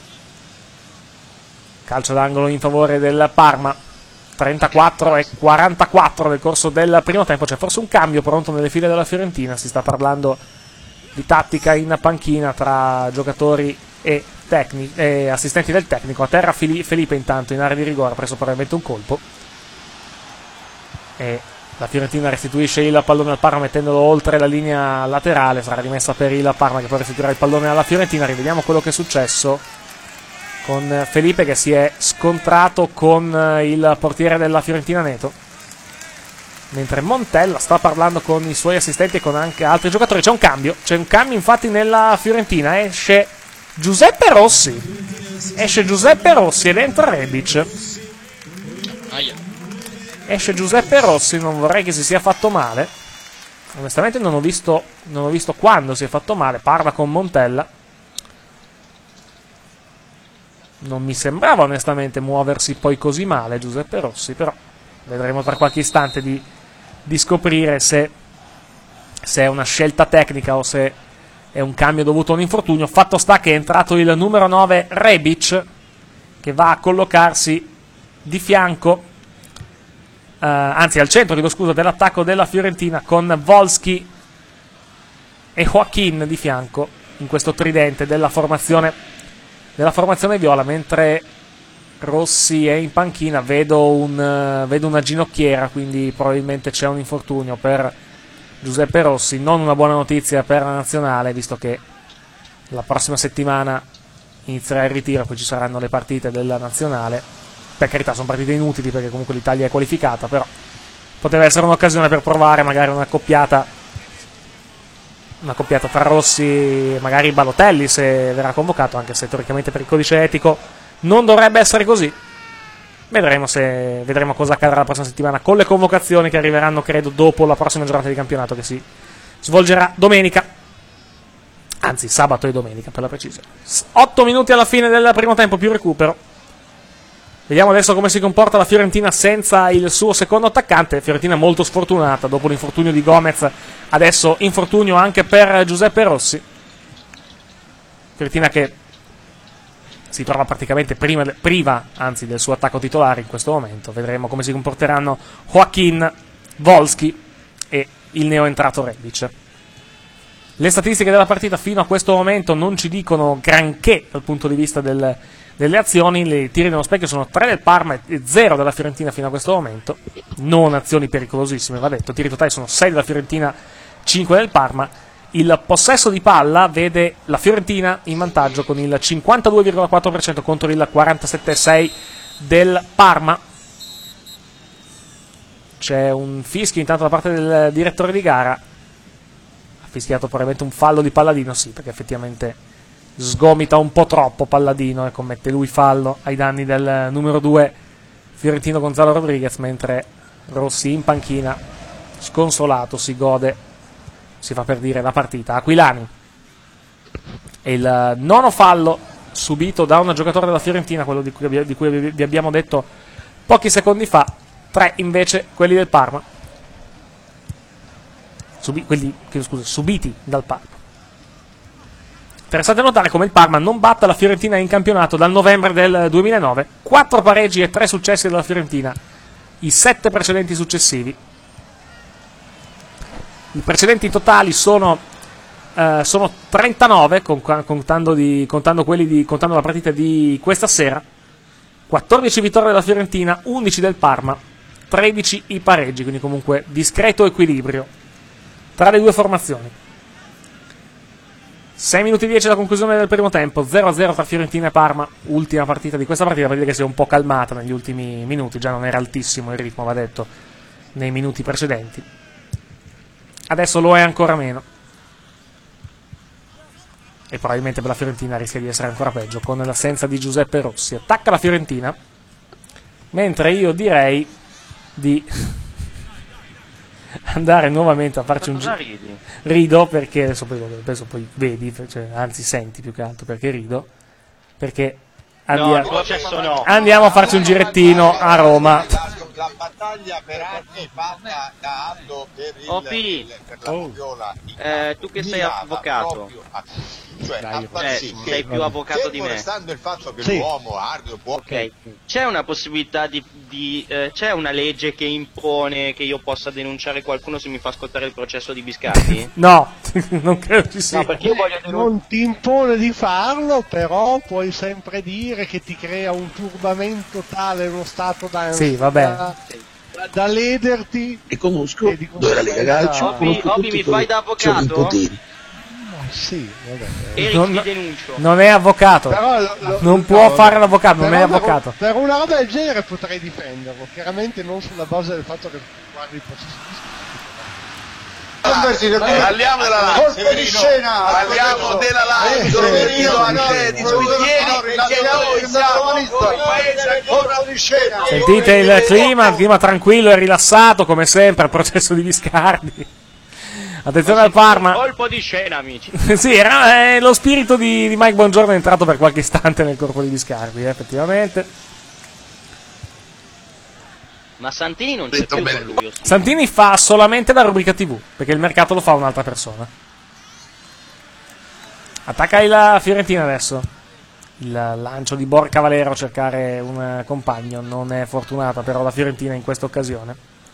Calcio d'angolo in favore del Parma. trentaquattro e quarantaquattro nel corso del primo tempo. C'è forse un cambio pronto nelle file della Fiorentina. Si sta parlando di tattica in panchina tra giocatori e, tecnici, e assistenti del tecnico. A terra Felipe intanto in area di rigore ha preso probabilmente un colpo e la Fiorentina restituisce il pallone al Parma mettendolo oltre la linea laterale. Sarà rimessa per il Parma che poi restituirà il pallone alla Fiorentina. Rivediamo quello che è successo con Felipe che si è scontrato con il portiere della Fiorentina Neto, mentre Montella sta parlando con i suoi assistenti e con anche altri giocatori. C'è un cambio, c'è un cambio infatti nella Fiorentina, esce Giuseppe Rossi, esce Giuseppe Rossi ed entra Rebic. Aia. Esce Giuseppe Rossi, non vorrei che si sia fatto male, onestamente non ho visto, non ho visto quando si è fatto male, parla con Montella. Non mi sembrava onestamente muoversi poi così male Giuseppe Rossi, però vedremo tra qualche istante di, di scoprire se, se è una scelta tecnica o se è un cambio dovuto a un infortunio. Fatto sta che è entrato il numero nove Rebic, che va a collocarsi di fianco, eh, anzi al centro, chiedo scusa, dell'attacco della Fiorentina, con Volsky e Joaquin di fianco in questo tridente della formazione della formazione viola, mentre Rossi è in panchina. Vedo, un, vedo una ginocchiera, quindi probabilmente c'è un infortunio per Giuseppe Rossi. Non una buona notizia per la nazionale, visto che la prossima settimana inizierà il ritiro, poi ci saranno le partite della nazionale. Per carità, sono partite inutili perché comunque l'Italia è qualificata, però poteva essere un'occasione per provare magari una coppiata una coppiata tra Rossi e magari Balotelli, se verrà convocato, anche se teoricamente per il codice etico non dovrebbe essere così. Vedremo, se, vedremo cosa accadrà la prossima settimana con le convocazioni che arriveranno credo dopo la prossima giornata di campionato, che si svolgerà domenica, anzi sabato e domenica per la precisione. otto minuti alla fine del primo tempo più recupero. Vediamo adesso come si comporta la Fiorentina senza il suo secondo attaccante. Fiorentina molto sfortunata dopo l'infortunio di Gomez, adesso infortunio anche per Giuseppe Rossi. Fiorentina che si trova praticamente prima, priva anzi del suo attacco titolare in questo momento. Vedremo come si comporteranno Joaquin, Volsky e il neoentrato Rebic. Le statistiche della partita fino a questo momento non ci dicono granché dal punto di vista del delle azioni. Le tiri nello specchio sono tre del Parma e zero della Fiorentina fino a questo momento, non azioni pericolosissime, va detto. Tiri totali sono sei della Fiorentina, cinque del Parma. Il possesso di palla vede la Fiorentina in vantaggio con il cinquantadue virgola quattro per cento contro il quarantasette virgola sei per cento del Parma. C'è un fischio intanto da parte del direttore di gara, ha fischiato probabilmente un fallo di Palladino, sì, perché effettivamente sgomita un po' troppo Palladino e commette lui fallo ai danni del numero due fiorentino Gonzalo Rodriguez, mentre Rossi in panchina sconsolato si gode, si fa per dire, la partita. Aquilani è il nono fallo subito da un giocatore della Fiorentina, quello di cui, di cui vi abbiamo detto pochi secondi fa. Tre invece quelli del Parma, Subi, quelli scusa, subiti dal Parma. Interessante notare come il Parma non batta la Fiorentina in campionato dal novembre del duemilanove. Quattro pareggi e tre successi della Fiorentina, i sette precedenti successivi. I precedenti totali sono, eh, sono trentanove, con, contando, di, contando, quelli di, contando la partita di questa sera. quattordici vittorie della Fiorentina, undici del Parma, tredici i pareggi, quindi comunque discreto equilibrio tra le due formazioni. sei minuti e dieci alla conclusione del primo tempo, zero a zero tra Fiorentina e Parma, ultima partita di questa partita, per dire che si è un po' calmata negli ultimi minuti, già non era altissimo il ritmo, va detto, nei minuti precedenti. Adesso lo è ancora meno. E probabilmente per la Fiorentina rischia di essere ancora peggio, con l'assenza di Giuseppe Rossi. Attacca la Fiorentina, mentre io direi di andare nuovamente a farci un giro. Rido perché adesso poi, adesso poi vedi, cioè, anzi senti più che altro perché rido, perché andia- no, no. andiamo a farci un girettino a Roma. La battaglia per anni fatta da Aldo per, il, O P, il, per la oh. viola eh, tu che sei avvocato, a, cioè Dai, a far eh, sì sei che, più avvocato di me. Restando il fatto che Sì. l'uomo arduo può Ok, c'è una possibilità di, di eh, c'è una legge che impone che io possa denunciare qualcuno se mi fa ascoltare il processo di Biscardi? No, non credo ci sia. No, perché io voglio denunciare. Non ti impone di farlo, però puoi sempre dire che ti crea un turbamento tale, uno stato d'ansia Sì, vabbè. da, da lederti. E conosco e di dove la Lega Calcio, Opi, conosco Opi, tutti mi quelli fai da che sono i avvocato? poteri. sì, vabbè. Eric Non- ti denuncio. Non è avvocato. Però lo- lo- non no, può no, fare l'avvocato, non però è per- avvocato. Per una roba del genere potrei difenderlo, chiaramente non sulla base del fatto che guardi il processo. Parliamo della live. Colpo di scena. Parliamo della live. Sono anche di colpo di scena. Sentite il clima, il clima tranquillo e rilassato come sempre al processo di Viscardi. Attenzione al Parma. Colpo di scena, amici. Sì, era, eh, lo spirito di, di Mike Bongiorno è entrato per qualche istante nel corpo di Viscardi, eh, effettivamente. Ma Santini non c'è più con lui. Santini fa solamente la rubrica tivù, perché il mercato lo fa un'altra persona. Attacca la Fiorentina adesso. Il lancio di Borca Valero a cercare un compagno. Non è fortunata però la Fiorentina in questa occasione.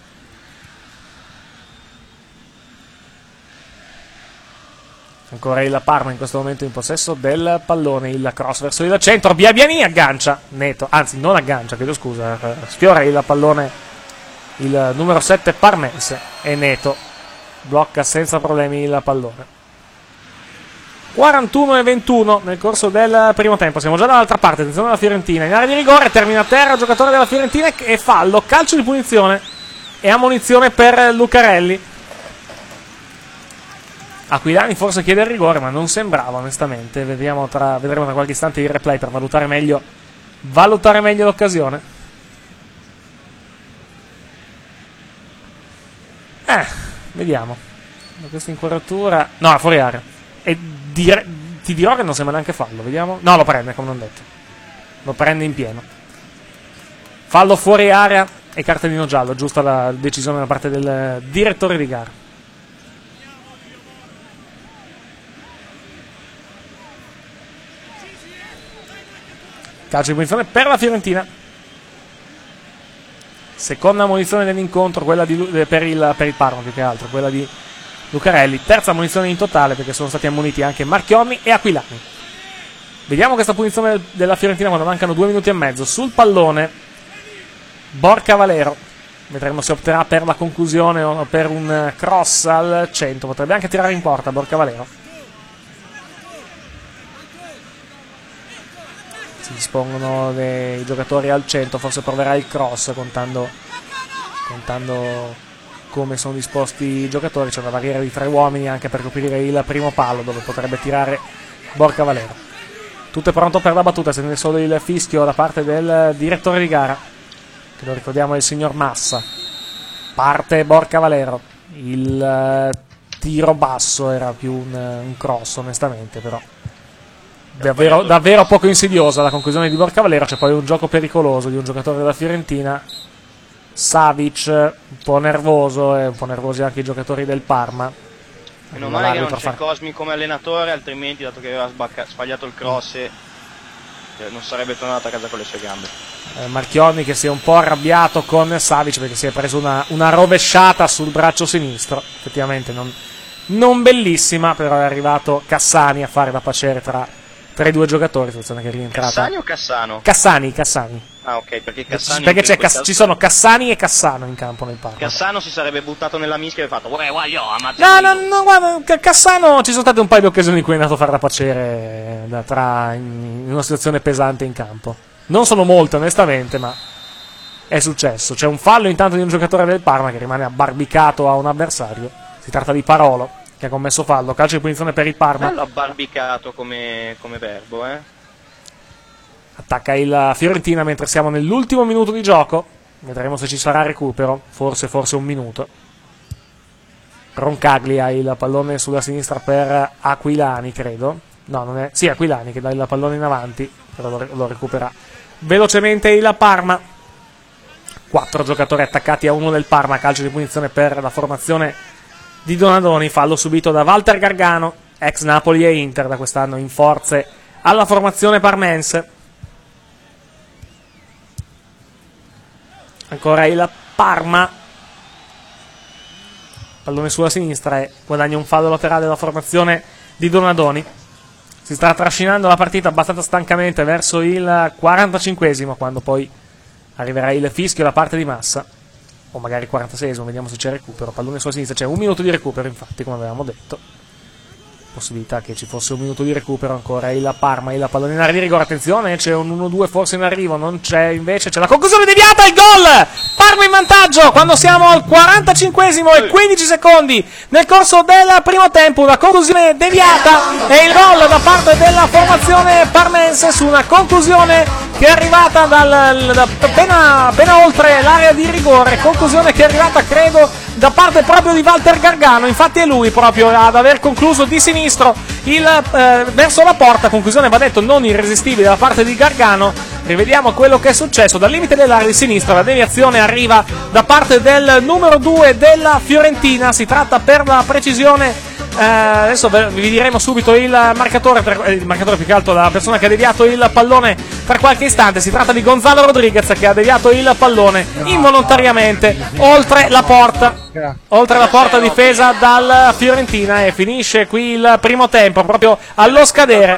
Ancora il Parma in questo momento in possesso del pallone. Il cross verso il centro. Biabiani aggancia. Neto, anzi non aggancia, chiedo scusa. Sfiora il pallone il numero sette parmense. E Neto blocca senza problemi il pallone. quarantuno e ventuno nel corso del primo tempo. Siamo già dall'altra parte. Attenzione alla Fiorentina. In area di rigore termina a terra il giocatore della Fiorentina e fallo. Calcio di punizione e ammonizione per Lucarelli. Aquilani forse chiede il rigore, ma non sembrava onestamente. Vediamo tra, vedremo tra qualche istante il replay per valutare meglio valutare meglio l'occasione. Eh, vediamo. Questa inquadratura, no, fuori area. E dire, ti dirò che non sembra neanche fallo. Vediamo. No, lo prende, come non detto. Lo prende in pieno. Fallo fuori area e cartellino giallo. Giusta la decisione da parte del direttore di gara. Calcio di punizione per la Fiorentina. Seconda munizione dell'incontro, quella di, per, il, per il Parma più che altro, quella di Lucarelli. Terza munizione in totale perché sono stati ammoniti anche Marchionni e Aquilani. Vediamo questa punizione della Fiorentina quando mancano due minuti e mezzo. Sul pallone Borca Valero. Vedremo se opterà per la conclusione o per un cross al centro. Potrebbe anche tirare in porta Borca Valero. Si dispongono dei giocatori al centro, forse proverà il cross contando, contando come sono disposti i giocatori. C'è una barriera di tre uomini anche per coprire il primo palo dove potrebbe tirare Borca Valero. Tutto è pronto per la battuta, sente solo il fischio da parte del direttore di gara, che lo ricordiamo è il signor Massa. Parte Borca Valero, il tiro basso era più un, un cross onestamente, però Davvero, davvero poco insidiosa la conclusione di Borca Valero. C'è poi un gioco pericoloso di un giocatore della Fiorentina, Savic, un po' nervoso, e un po' nervosi anche i giocatori del Parma. Meno male che non c'è far... Cosmi come allenatore, altrimenti dato che aveva sbacca... sbagliato il cross e non sarebbe tornato a casa con le sue gambe. eh, Marchionni che si è un po' arrabbiato con Savic perché si è preso una, una rovesciata sul braccio sinistro, effettivamente non, non bellissima, però è arrivato Cassani a fare da paciere tra tra i due giocatori, situazione che è rientrata. Cassani o Cassano? Cassani, Cassani. Ah, ok, perché Cassani. Perché c'è Cass- caso... ci sono Cassani e Cassano in campo nel Parma. Cassano si sarebbe buttato nella mischia e fatto uè, voglio, No, no, no, guarda, Cassano ci sono state un paio di occasioni in cui è andato a fare da paciere da tra, in, in una situazione pesante in campo. Non sono molte, onestamente, ma è successo. C'è un fallo intanto di un giocatore del Parma che rimane abbarbicato a un avversario. Si tratta di Parolo, che ha commesso fallo. Calcio di punizione per il Parma. Bello abbarbicato come, come verbo, eh. Attacca il Fiorentina mentre siamo nell'ultimo minuto di gioco. Vedremo se ci sarà recupero. Forse, forse un minuto. Roncagli ha il pallone sulla sinistra per Aquilani, credo. No, non è. Sì, Aquilani che dà il pallone in avanti, però lo, lo recupera velocemente il Parma. Quattro giocatori attaccati a uno del Parma. Calcio di punizione per la formazione di Donadoni. Fallo subito da Walter Gargano, ex Napoli e Inter da quest'anno in forze alla formazione parmense. Ancora il Parma, pallone sulla sinistra e guadagna un fallo laterale della formazione di Donadoni. Si sta trascinando la partita abbastanza stancamente verso il quarantacinquesimo, quando poi arriverà il fischio da parte di Massa, o magari quarantaseiesimo, vediamo se c'è recupero. Pallone sulla sinistra, c'è un minuto di recupero infatti, come avevamo detto. possibilità che ci fosse un minuto di recupero ancora. Il Parma, il pallone in area di rigore, attenzione, c'è un uno due forse in arrivo, non c'è, invece c'è la conclusione deviata, il gol! Parma in vantaggio quando siamo al quarantacinquesimo e quindici secondi nel corso del primo tempo, una conclusione deviata e il gol da parte della formazione parmense su una conclusione che è arrivata dal, da, appena, appena oltre l'area di rigore, conclusione che è arrivata credo da parte proprio di Walter Gargano, infatti è lui proprio ad aver concluso di sinistro il, eh, verso la porta, conclusione va detto non irresistibile da parte di Gargano. Rivediamo quello che è successo dal limite dell'area di sinistra, la deviazione arriva da parte del numero due della Fiorentina, si tratta per la precisione. Uh, adesso vi diremo subito il marcatore, per, eh, il marcatore più che altro la persona che ha deviato il pallone per qualche istante. Si tratta di Gonzalo Rodriguez che ha deviato il pallone involontariamente oltre la porta, oltre la porta difesa dal Fiorentina, e finisce qui il primo tempo proprio allo scadere.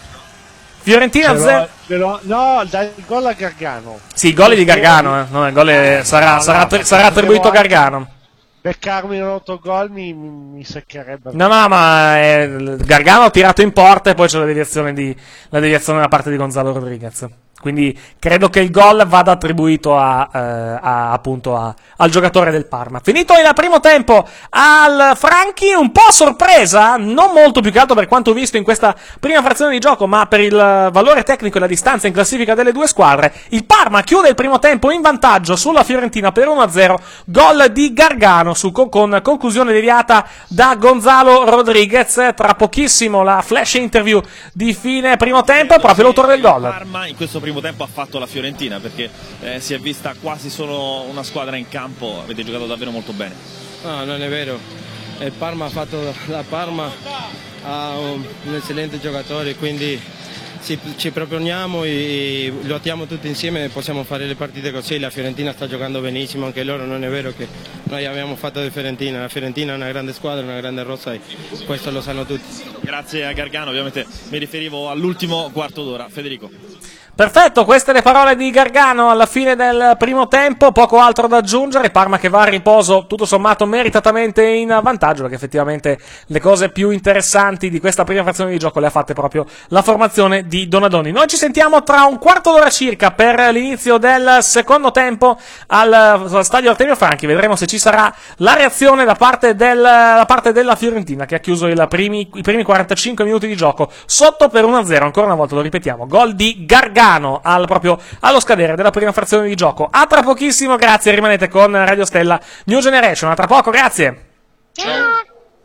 Fiorentina zero. No, dai il gol a Gargano. Sì, il gol è di Gargano, eh. No, il gol è, sarà, sarà, sarà attribuito a Gargano. Beccarmi un autogol mi, mi seccherebbe. No, no, ma eh, Gargano ha tirato in porta e poi c'è la deviazione, di, la deviazione da parte di Gonzalo Rodriguez. Quindi credo che il gol vada attribuito a, eh, a, appunto a, al giocatore del Parma. Finito il primo tempo al Franchi, un po' sorpresa, non molto, più che altro per quanto visto in questa prima frazione di gioco, ma per il valore tecnico e la distanza in classifica delle due squadre. Il Parma chiude il primo tempo in vantaggio sulla Fiorentina per uno a zero, gol di Gargano su, con, con conclusione deviata da Gonzalo Rodriguez. Tra pochissimo la flash interview di fine primo tempo, è proprio l'autore del gol. Parma in questo primo tempo ha fatto la Fiorentina, perché eh, si è vista quasi solo una squadra in campo, avete giocato davvero molto bene. No, non è vero, il Parma ha fatto la Parma, ha un, un eccellente giocatore, quindi ci, ci proponiamo e lottiamo tutti insieme e possiamo fare le partite così. La Fiorentina sta giocando benissimo, anche loro, non è vero che noi abbiamo fatto di Fiorentina, la Fiorentina è una grande squadra, una grande rosa e questo lo sanno tutti. Grazie a Gargano, ovviamente mi riferivo all'ultimo quarto d'ora. Federico. Perfetto, queste le parole di Gargano alla fine del primo tempo, poco altro da aggiungere. Parma che va a riposo tutto sommato meritatamente in vantaggio, perché effettivamente le cose più interessanti di questa prima frazione di gioco le ha fatte proprio la formazione di Donadoni. Noi ci sentiamo tra un quarto d'ora circa per l'inizio del secondo tempo al, al stadio Artemio Franchi. Vedremo se ci sarà la reazione da parte, del, da parte della Fiorentina, che ha chiuso il primi, i primi quarantacinque minuti di gioco sotto per uno a zero. Ancora una volta lo ripetiamo, gol di Gargano Al, proprio allo scadere della prima frazione di gioco. A tra pochissimo, grazie, rimanete con Radio Stella New Generation. A tra poco, grazie. Ciao.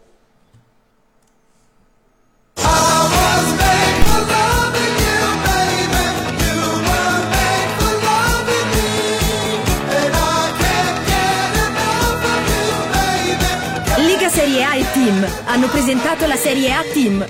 Liga Serie A e Team hanno presentato la Serie A Team.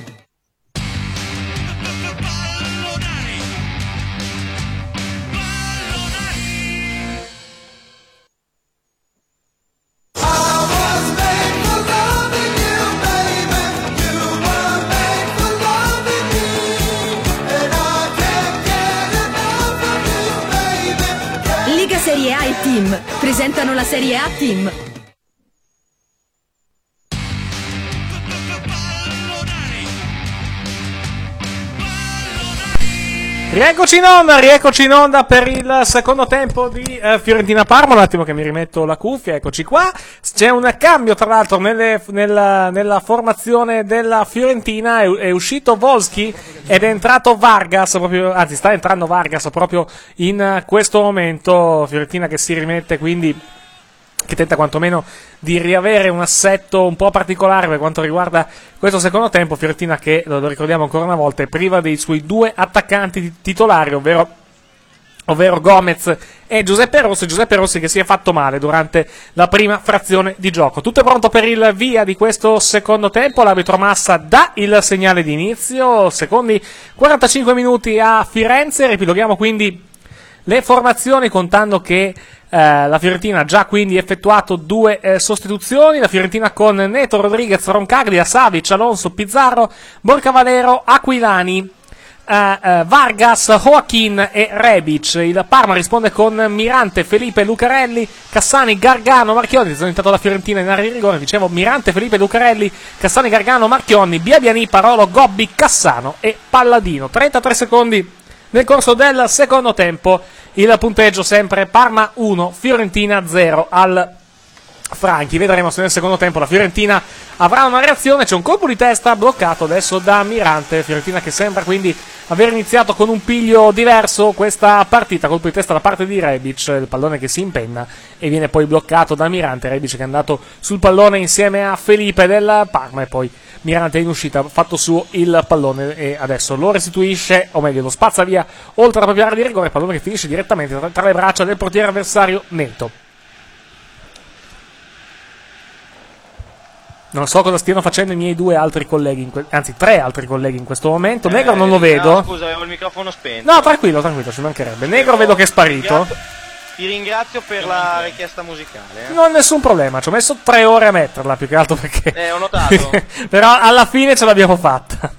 Serie A e Team presentano la Serie A Team. Rieccoci in onda, rieccoci in onda per il secondo tempo di eh, Fiorentina-Parma. Un attimo che mi rimetto la cuffia, eccoci qua. C'è un cambio tra l'altro nelle, nella, nella formazione della Fiorentina, è, è uscito Volsky ed è entrato Vargas, proprio, anzi sta entrando Vargas proprio in questo momento. Fiorentina che si rimette quindi, che tenta quantomeno di riavere un assetto un po' particolare per quanto riguarda questo secondo tempo. Fiorentina che, lo ricordiamo ancora una volta, è priva dei suoi due attaccanti titolari, ovvero, ovvero Gomez e Giuseppe Rossi. Giuseppe Rossi che si è fatto male durante la prima frazione di gioco. Tutto è pronto per il via di questo secondo tempo. L'arbitro Massa dà il segnale di inizio. Secondi quarantacinque minuti a Firenze. Ripiloghiamo quindi le formazioni, contando che eh, la Fiorentina ha già quindi effettuato due eh, sostituzioni. La Fiorentina con Neto, Rodriguez, Roncaglia, Savic, Alonso, Pizzarro, Borcavalero, Aquilani. uh, Vargas, Joaquin e Rebic. Il Parma risponde con Mirante, Felipe, Lucarelli, Cassani, Gargano, Marchionni. Sono entrato la Fiorentina in area di rigore. Dicevo Mirante, Felipe, Lucarelli, Cassani, Gargano, Marchionni, Biabiani, Parolo, Gobbi, Cassano e Palladino. trentatré secondi nel corso del secondo tempo. Il punteggio sempre Parma uno, Fiorentina zero al Franchi. Vedremo se nel secondo tempo la Fiorentina avrà una reazione. C'è un colpo di testa bloccato adesso da Mirante. Fiorentina che sembra quindi aver iniziato con un piglio diverso questa partita. Colpo di testa da parte di Rebic, il pallone che si impenna e viene poi bloccato da Mirante. Rebic che è andato sul pallone insieme a Felipe del Parma e poi Mirante in uscita ha fatto su il pallone e adesso lo restituisce, o meglio lo spazza via oltre la propria area di rigore. Pallone che finisce direttamente tra, tra le braccia del portiere avversario Neto. Non so cosa stiano facendo i miei due altri colleghi, in que- anzi tre altri colleghi in questo momento. Negro non lo vedo. No, scusa, avevo il microfono spento. No, tranquillo, tranquillo, ci mancherebbe. Negro vedo che è sparito. Ti ringrazio per la richiesta musicale. Eh. Non nessun problema, ci ho messo tre ore a metterla, più che altro perché... Eh, ho notato. Però alla fine ce l'abbiamo fatta.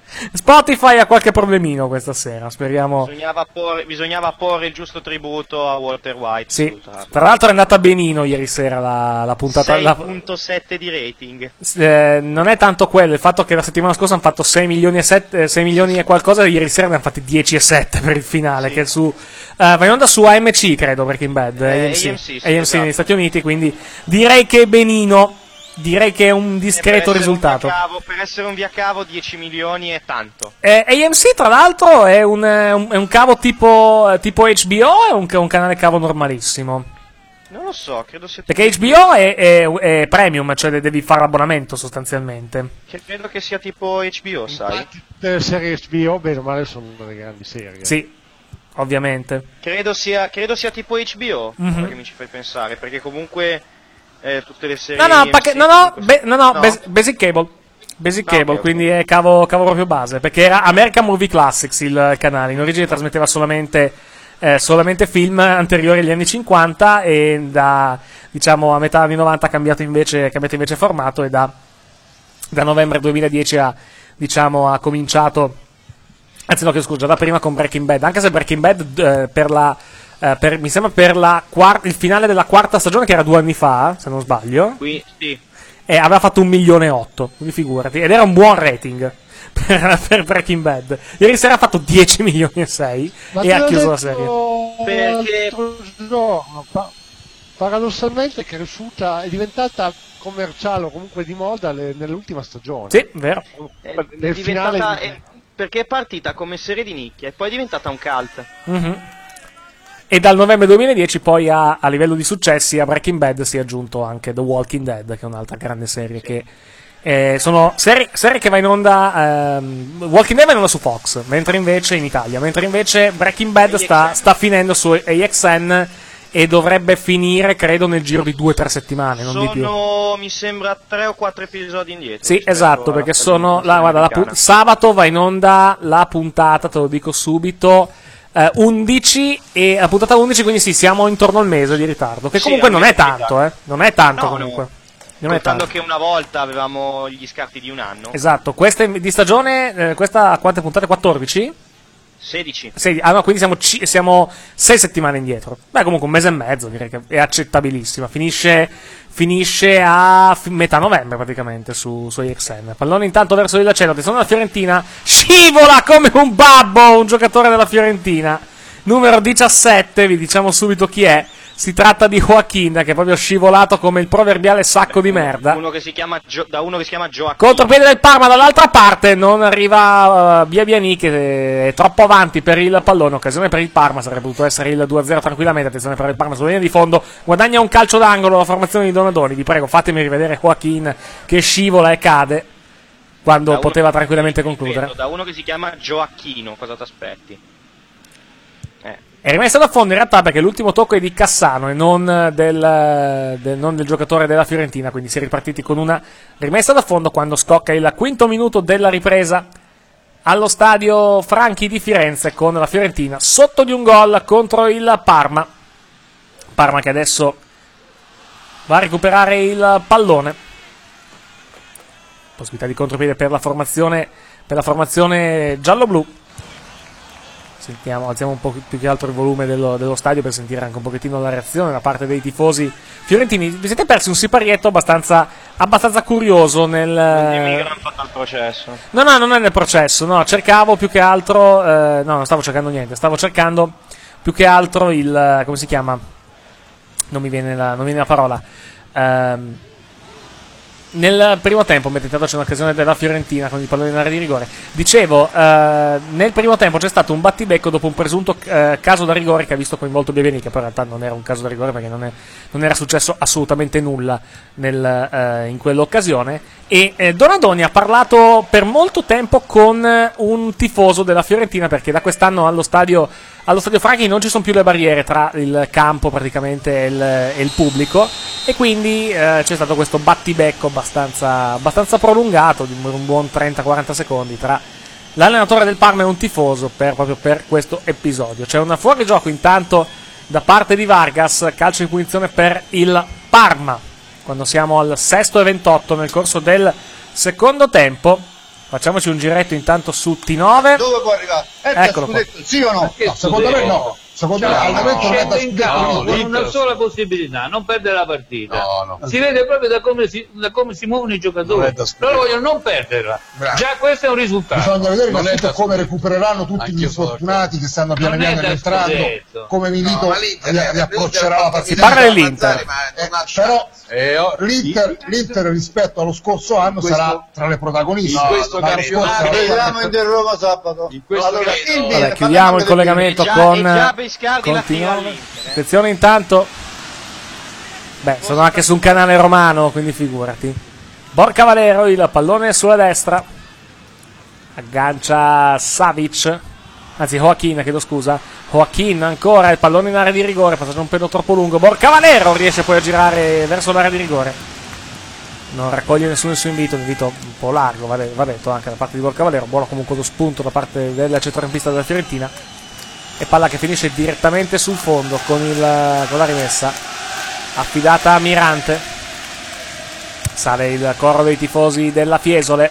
Spotify ha qualche problemino questa sera, speriamo. Bisognava porre, bisognava porre il giusto tributo a Walter White. Sì, tra l'altro è andata benino ieri sera la, la puntata. sei virgola sette di rating. Eh, non è tanto quello, il fatto che la settimana scorsa hanno fatto sei milioni e, sette, sei milioni e qualcosa, ieri sera ne hanno fatti dieci e sette per il finale, sì. Che è su... Uh, va in onda su A M C, credo, Breaking Bad, eh, A M C, A M C, sì, A M C esatto. negli Stati Uniti, quindi direi che benino. Direi che è un discreto per risultato. Un cavo, per essere un via cavo dieci milioni è tanto. Eh, A M C tra l'altro è un, un, è un cavo tipo, tipo H B O o è un, un canale cavo normalissimo? Non lo so, credo sia... Perché H B O è, è, è premium, cioè devi fare l'abbonamento sostanzialmente. Credo che sia tipo H B O, sai? Infatti, le serie H B O, bene o male, sono una delle grandi serie. Sì, ovviamente. Credo sia, credo sia tipo H B O, mm-hmm. Che mi ci fai pensare, perché comunque... Eh, tutte le serie no no, M C, no no, be- no, no, no. Bas- Basic Cable Basic no, Cable, okay, quindi okay. è cavo, cavo proprio base, perché era American Movie Classics il canale, in origine trasmetteva solamente eh, solamente film anteriori agli anni cinquanta e da diciamo a metà anni novanta ha cambiato invece, cambiato invece formato e da, da novembre duemiladieci ha diciamo ha cominciato, anzi no che scusa, da prima con Breaking Bad, anche se Breaking Bad eh, per la Uh, per, mi sembra per la quarta, il finale della quarta stagione, che era due anni fa, se non sbaglio. Qui, sì. E aveva fatto un milione e otto, quindi figurati. Ed era un buon rating per, per Breaking Bad. Ieri sera ha fatto dieci milioni e sei e ha chiuso la serie. Perché giorno, pa- paradossalmente è cresciuta, è diventata commerciale o comunque di moda le, nell'ultima stagione. Sì, vero. È Nel finale di... è, perché è partita come serie di nicchia e poi è diventata un cult. Mm-hmm. E dal novembre duemiladieci poi a, a livello di successi a Breaking Bad si è aggiunto anche The Walking Dead, che è un'altra grande serie, sì. Che eh, sono serie, serie che va in onda, ehm, Walking Dead va in onda su Fox, mentre invece in Italia, mentre invece Breaking Bad sta, sta finendo su A X N e dovrebbe finire credo nel giro di due o tre settimane, non sono, di più. Mi sembra tre o quattro episodi indietro. Sì, esatto, perché sono la, guarda, la pu- sabato va in onda la puntata, te lo dico subito, Uh, undici e la puntata undici, quindi sì, siamo intorno al mese di ritardo, che sì, comunque non è tanto, eh. Non è tanto no, comunque. No. Non è tanto. che una volta avevamo gli scarti di un anno. Esatto, questa di stagione, eh, questa quante puntate? quattordici? sedici. sedici. Ah no, quindi siamo, c- siamo sei settimane indietro. Beh, comunque un mese e mezzo, direi che è accettabilissima. Finisce, finisce a f- metà novembre praticamente su, su A X N. Pallone intanto verso il cielo, attenzione alla Fiorentina, scivola come un babbo un giocatore della Fiorentina. Numero diciassette, vi diciamo subito chi è. Si tratta di Joaquin, che è proprio scivolato come il proverbiale sacco di merda. Uno che si chiama Gio- da uno che si chiama Joaquin. Contropiede del Parma dall'altra parte, non arriva uh, Biabiani, che è troppo avanti per il pallone. Occasione per il Parma, sarebbe potuto essere il due a zero tranquillamente. Attenzione per il Parma sulla linea di fondo, guadagna un calcio d'angolo la formazione di Donadoni. Vi prego, fatemi rivedere Joaquin che scivola e cade quando da poteva tranquillamente concludere. Da uno che si chiama Gioacchino, cosa ti aspetti? È rimessa da fondo in realtà perché l'ultimo tocco è di Cassano e non del, del, non del giocatore della Fiorentina, quindi si è ripartiti con una rimessa da fondo quando scocca il quinto minuto della ripresa allo stadio Franchi di Firenze, con la Fiorentina sotto di un gol contro il Parma. Parma che adesso va a recuperare il pallone. Possibilità di contropiede per la formazione, per la formazione giallo-blu. Sentiamo, alziamo un po' più che altro il volume dello, dello stadio per sentire anche un pochettino la reazione da parte dei tifosi fiorentini. Vi siete persi un siparietto abbastanza, abbastanza curioso nel... Dimmi che non fatto il processo. No, no, non è nel processo, no, cercavo più che altro, eh, no, non stavo cercando niente, stavo cercando più che altro il, come si chiama? Non mi viene la, non mi viene la parola. Ehm... Nel primo tempo, mi è tentato, c'è un'occasione della Fiorentina con il pallone in area di rigore. Dicevo, eh, nel primo tempo c'è stato un battibecco dopo un presunto eh, caso da rigore che ha visto coinvolto Biabiani, che poi in realtà non era un caso da rigore perché non, è, non era successo assolutamente nulla nel, eh, in quell'occasione. E eh, Donadoni ha parlato per molto tempo con un tifoso della Fiorentina, perché da quest'anno allo stadio, allo stadio Franchi non ci sono più le barriere tra il campo praticamente e il, e il pubblico, e quindi eh, c'è stato questo battibecco abbastanza, abbastanza prolungato di un buon trenta quaranta secondi tra l'allenatore del Parma e un tifoso per, proprio per questo episodio. C'è un fuorigioco intanto da parte di Vargas, calcio in punizione per il Parma quando siamo al sesto e ventotto nel corso del secondo tempo. Facciamoci un giretto intanto su T nove. Dove può arrivare? Eccolo qua. Sì o no? No, secondo me no. Secondo me al momento non è da scende in campo scudetto. con una sola possibilità, non perdere la partita. No, no. Si vede proprio da come si, da come si muovono i giocatori. Loro vogliono non perderla. Bravo. Già questo è un risultato. Bisogna vedere Non è innanzitutto da come recupereranno tutti gli infortunati che stanno piano Non è piano da rientrando, scudetto. come Milito ri- riapproccerà la partita. Si parla dell'Inter. Eh, però l'Inter, l'Inter rispetto allo scorso anno questo- sarà tra le protagoniste. in questo L'anno campionato- scorso era- Vediamo in Roma sabato. Allora, il Vabbè, chiudiamo il collegamento È già- con, è già pescati la con T nove. fila all'Inter, eh. Attenzione intanto. Beh, sono anche su un canale romano, quindi figurati. Borca Valero, il pallone sulla destra. Aggancia Savic. Anzi, Joaquin, chiedo scusa. Joaquin ancora, il pallone in area di rigore. Passaggio un pelo troppo lungo. Borca Valero riesce poi a girare verso l'area di rigore. Non raccoglie nessuno il suo invito. Un invito un po' largo, va, de- va detto anche da parte di Borca Valero. Buono comunque lo spunto da parte del centrocampista della Fiorentina. E palla che finisce direttamente sul fondo con, il, con la rimessa affidata a Mirante. Sale il coro dei tifosi della Fiesole.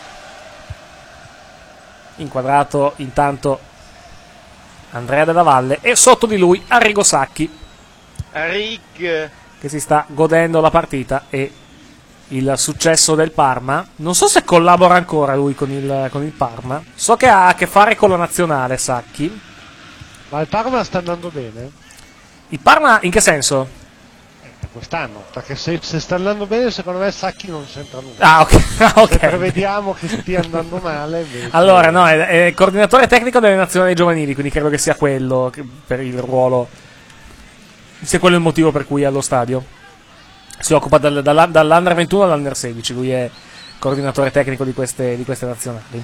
Inquadrato intanto Andrea Della Valle e sotto di lui Arrigo Sacchi, Rig. che si sta godendo la partita e il successo del Parma. Non so se collabora ancora lui con il, con il Parma. So che ha a che fare con la nazionale Sacchi. Ma il Parma sta andando bene? Il Parma in che senso? Quest'anno, perché se, se sta andando bene secondo me Sacchi non c'entra nulla. Ah, ok. Ah, ok. Se prevediamo che stia andando male invece... Allora, no, è, è coordinatore tecnico delle nazionali giovanili, quindi credo che sia quello che, per il ruolo, sia quello il motivo per cui è allo stadio. Si occupa dal, dalla, dall'Under ventuno all'Under sedici, lui è coordinatore tecnico di queste, di queste nazionali.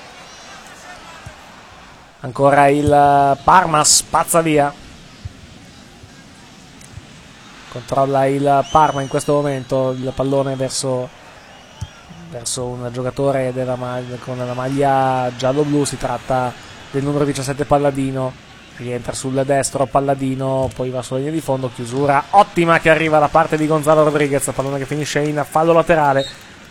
Ancora il Parma spazza via. Controlla il Parma in questo momento il pallone verso, verso un giocatore della maglia, con la maglia giallo-blu. Si tratta del numero diciassette Palladino. Rientra sul destro Palladino, poi va sulla linea di fondo. Chiusura ottima che arriva da parte di Gonzalo Rodriguez. Pallone che finisce in fallo laterale.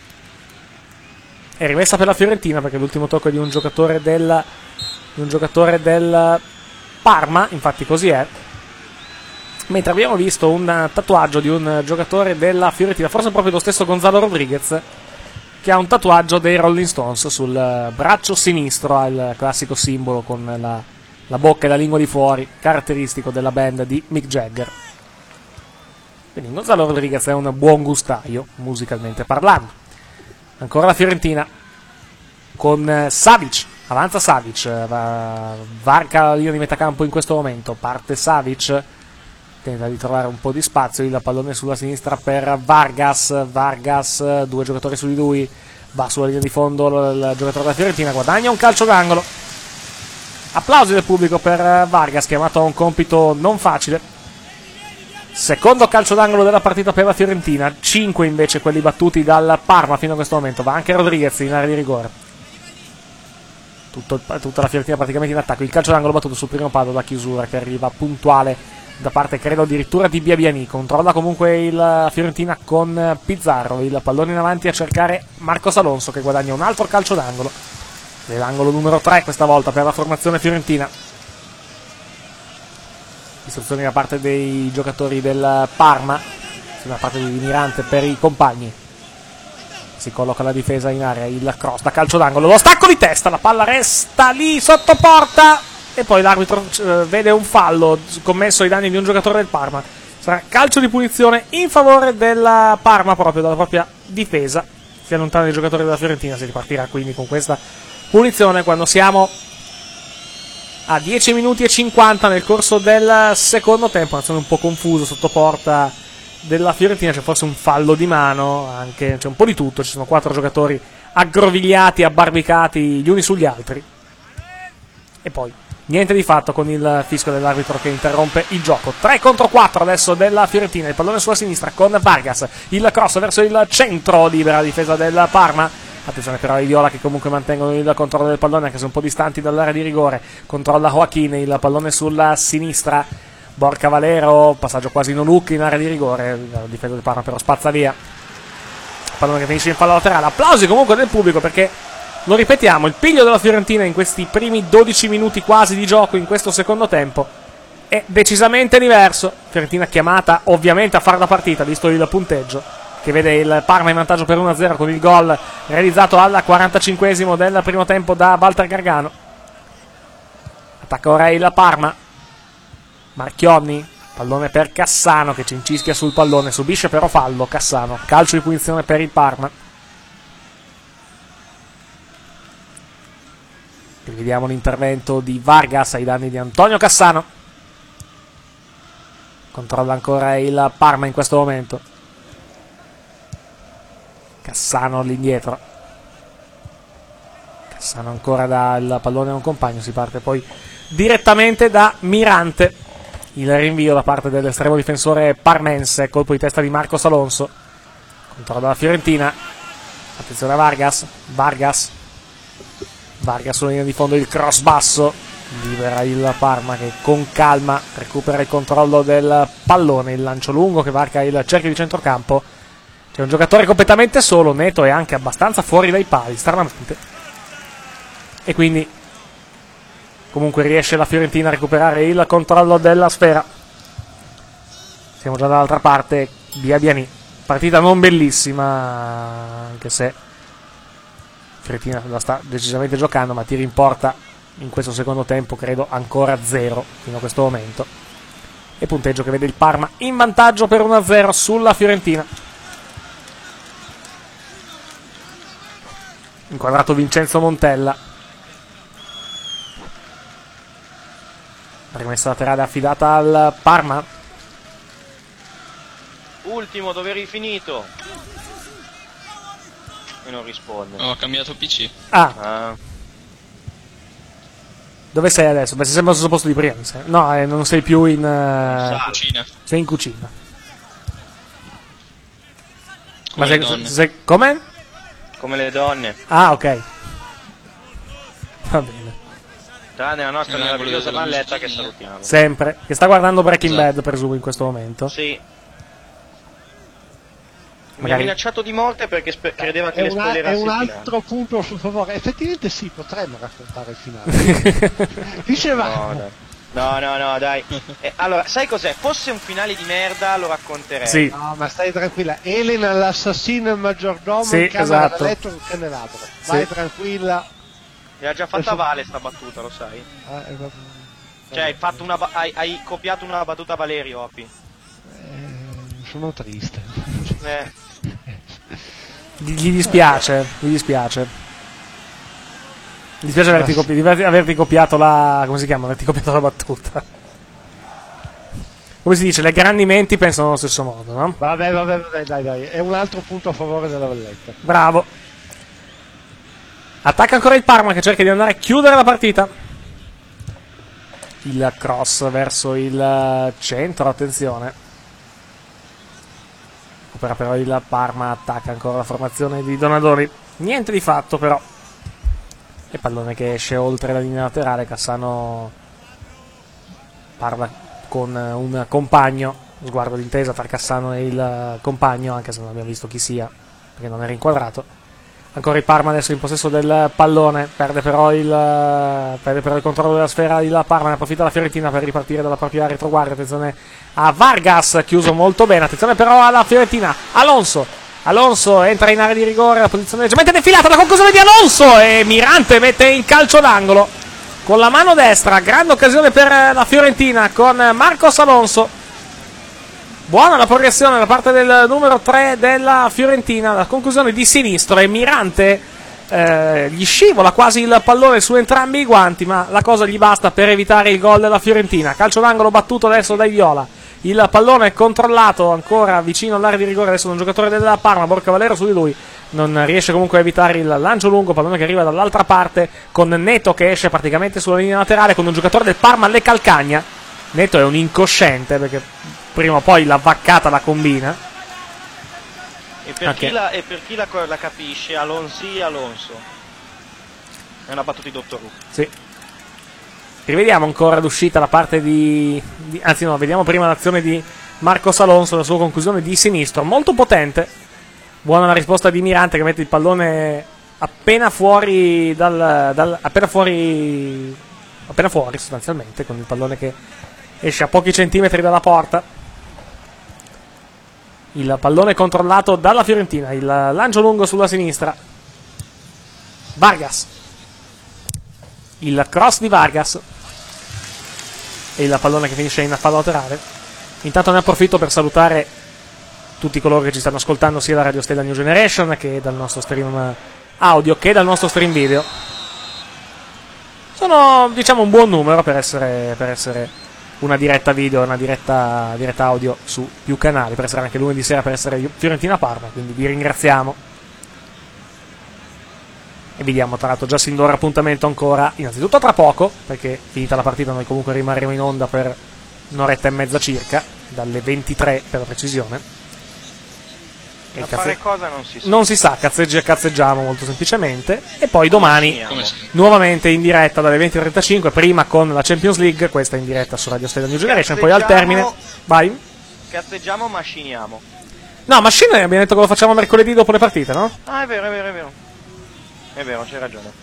È rimessa per la Fiorentina perché l'ultimo tocco è di un giocatore del, di un giocatore del Parma. Infatti così è. Mentre abbiamo visto un tatuaggio di un giocatore della Fiorentina, forse proprio lo stesso Gonzalo Rodriguez, che ha un tatuaggio dei Rolling Stones sul braccio sinistro, ha il classico simbolo con la, la bocca e la lingua di fuori, caratteristico della band di Mick Jagger. Quindi Gonzalo Rodriguez è un buon gustaio, musicalmente parlando. Ancora la Fiorentina con Savic, avanza Savic, va, varca la linea di metacampo in questo momento, parte Savic, tenta di trovare un po' di spazio, il pallone sulla sinistra per Vargas, Vargas, due giocatori su di lui, va sulla linea di fondo il giocatore della Fiorentina, guadagna un calcio d'angolo. Applausi del pubblico per Vargas, chiamato a un compito non facile. Secondo calcio d'angolo della partita per la Fiorentina, cinque invece quelli battuti dal Parma fino a questo momento, va anche Rodriguez in area di rigore. Tutto, tutta la Fiorentina praticamente in attacco, il calcio d'angolo battuto sul primo palo da chiusura che arriva puntuale da parte credo addirittura di Biabiani. Controlla comunque il Fiorentina con Pizzarro, il pallone in avanti a cercare Marcos Alonso che guadagna un altro calcio d'angolo, l'angolo numero tre questa volta per la formazione fiorentina. istruzioni da parte dei giocatori del Parma, da parte di Mirante per i compagni. Si colloca la difesa in area, il cross da calcio d'angolo, lo stacco di testa, la palla resta lì sotto porta e poi l'arbitro eh, vede un fallo commesso ai danni di un giocatore del Parma. Sarà calcio di punizione in favore della Parma, proprio dalla propria difesa. Si allontana i giocatori della Fiorentina, si ripartirà quindi con questa punizione quando siamo a dieci minuti e cinquanta nel corso del secondo tempo. Un'azione un po' confusa sotto porta della Fiorentina, c'è forse un fallo di mano, anche c'è un po' di tutto, ci sono quattro giocatori aggrovigliati, abbarbicati gli uni sugli altri e poi niente di fatto con il fischio dell'arbitro che interrompe il gioco. Tre contro quattro adesso della Fiorentina, il pallone sulla sinistra con Vargas, il cross verso il centro, libera la difesa del Parma. Attenzione però ai viola che comunque mantengono il controllo del pallone anche se un po' distanti dall'area di rigore. Controlla Joaquin, il pallone sulla sinistra, Borca Valero, passaggio quasi no look in area di rigore, la difesa del Parma però spazza via. Pallone che finisce in fallo laterale. Applausi comunque del pubblico perché, lo ripetiamo, il piglio della Fiorentina in questi primi dodici minuti quasi di gioco in questo secondo tempo è decisamente diverso. Fiorentina chiamata ovviamente a fare la partita, visto il punteggio, che vede il Parma in vantaggio per uno a zero con il gol realizzato al quarantacinquesimo del primo tempo da Walter Gargano. Attacca ora il Parma. Marchionni, pallone per Cassano che cincischia sul pallone, subisce però fallo Cassano, calcio di punizione per il Parma. Vediamo l'intervento di Vargas ai danni di Antonio Cassano. Controlla ancora il Parma in questo momento. Cassano all'indietro. Cassano ancora dal pallone a un compagno, si parte poi direttamente da Mirante. Il rinvio da parte dell'estremo difensore parmense, colpo di testa di Marcos Alonso. Controlla la Fiorentina. Attenzione a Vargas. Vargas. Vargas sulla linea di fondo, il cross basso. Libera il Parma che con calma recupera il controllo del pallone. Il lancio lungo che varca il cerchio di centrocampo. C'è un giocatore completamente solo, Neto è anche abbastanza fuori dai pali, stranamente. E quindi comunque riesce la Fiorentina a recuperare il controllo della sfera. Siamo già dall'altra parte, Biabiani. Partita non bellissima, anche se Fiorentina la sta decisamente giocando, ma tiri in porta in questo secondo tempo credo ancora zero fino a questo momento. E punteggio che vede il Parma in vantaggio per uno a zero sulla Fiorentina. Inquadrato Vincenzo Montella. La rimessa laterale affidata al Parma. Ultimo, dove eri finito? E non risponde. Ho cambiato P C. Ah. ah. Dove sei adesso? Beh, sei sempre allo stesso posto di prima. No, eh, non sei più in... Uh... In cucina. Sei in cucina. Come Ma le sei... donne. sei... Come? Come le donne. Ah, ok. Va bene. Tranne la nostra Eh, meravigliosa quello della Malletta che cucina. salutiamo. Sempre. Che sta guardando Breaking Esatto. Bad, presumo, in questo momento. Sì. Mi Magari- ha minacciato di morte perché spe- credeva che È, le una- spoilerassi è un il finale. altro punto a suo favore. Effettivamente sì, potremmo raccontare il finale. Dicevamo. No, dai. No, no, no, dai. Eh, allora, sai cos'è? Fosse un finale di merda lo racconterei. Sì. No, ma stai tranquilla. Elena, l'assassino e il maggiordomo Sì, in camera esatto. da letto con il ladro. Vai Sì. tranquilla. Mi ha già fatta Vale sta battuta, lo sai? Eh, va- Cioè, hai, fatto una ba- hai, hai copiato una battuta a Valerio, Opi. eh, sono triste. Eh. Gli gli dispiace, gli dispiace. Mi dispiace averti, copi- di averti- averti copiato la... come si chiama? Averti copiato la battuta. Come si dice, le grandi menti pensano allo stesso modo, no? Vabbè, vabbè, vabbè, dai, dai. È un altro punto a favore della Valletta. Bravo. Attacca ancora il Parma che cerca di andare a chiudere la partita. Il cross verso il centro, attenzione. Recupera però il Parma, attacca ancora la formazione di Donadoni. Niente di fatto però. E pallone che esce oltre la linea laterale. Cassano parla con un compagno. Sguardo d'intesa tra Cassano e il compagno, anche se non abbiamo visto chi sia perché non era inquadrato. Ancora il Parma adesso in possesso del pallone, perde però il, perde però il controllo della sfera il Parma, ne approfitta la Fiorentina per ripartire dalla propria retroguardia. Attenzione a Vargas, chiuso molto bene, attenzione però alla Fiorentina, Alonso, Alonso entra in area di rigore, la posizione leggermente defilata, la conclusione di Alonso e Mirante mette in calcio d'angolo con la mano destra, grande occasione per la Fiorentina con Marcos Alonso. Buona la progressione da parte del numero tre della Fiorentina, la conclusione di sinistro e Mirante eh, gli scivola quasi il pallone su entrambi i guanti, ma la cosa gli basta per evitare il gol della Fiorentina. Calcio d'angolo battuto adesso dai Viola, il pallone controllato ancora vicino all'area di rigore adesso da un giocatore della Parma, Borca Valero su di lui, non riesce comunque a evitare il lancio lungo, pallone che arriva dall'altra parte con Neto che esce praticamente sulla linea laterale con un giocatore del Parma le calcagna. Neto è un incosciente perché prima o poi la vaccata la combina. E per Okay. chi, la, e per chi la, la capisce, Alonsi Alonso. È una battuta di Dottor Who. Sì. Rivediamo ancora l'uscita da parte di, di... Anzi no, vediamo prima l'azione di Marcos Alonso, la sua conclusione di sinistro. Molto potente. Buona la risposta di Mirante che mette il pallone appena fuori dal... dal appena fuori... Appena fuori sostanzialmente, con il pallone che esce a pochi centimetri dalla porta. Il pallone controllato dalla Fiorentina, il lancio lungo sulla sinistra. Vargas. Il cross di Vargas. E il pallone che finisce in fallo laterale. Intanto ne approfitto per salutare tutti coloro che ci stanno ascoltando sia da Radio Stella New Generation che dal nostro stream audio che dal nostro stream video. Sono, diciamo, un buon numero per essere, per essere una diretta video e una diretta, diretta audio su più canali, per essere anche lunedì sera, per essere Fiorentina-Parma, quindi vi ringraziamo e vi diamo tra l'altro già sin d'ora appuntamento ancora innanzitutto tra poco, perché finita la partita noi comunque rimarremo in onda per un'oretta e mezza circa, dalle ventitré per la precisione. A fare cosa non si sa. Non si sa, cazzeggi- cazzeggiamo molto semplicemente. E poi domani Come nuovamente in diretta dalle venti e trentacinque, prima con la Champions League, questa in diretta su Radio Stella New Generation, poi al termine vai. Cazzeggiamo o maciniamo? No, Machine abbiamo detto che lo facciamo mercoledì dopo le partite, no? Ah, è vero, è vero, è vero. È vero, c'hai ragione.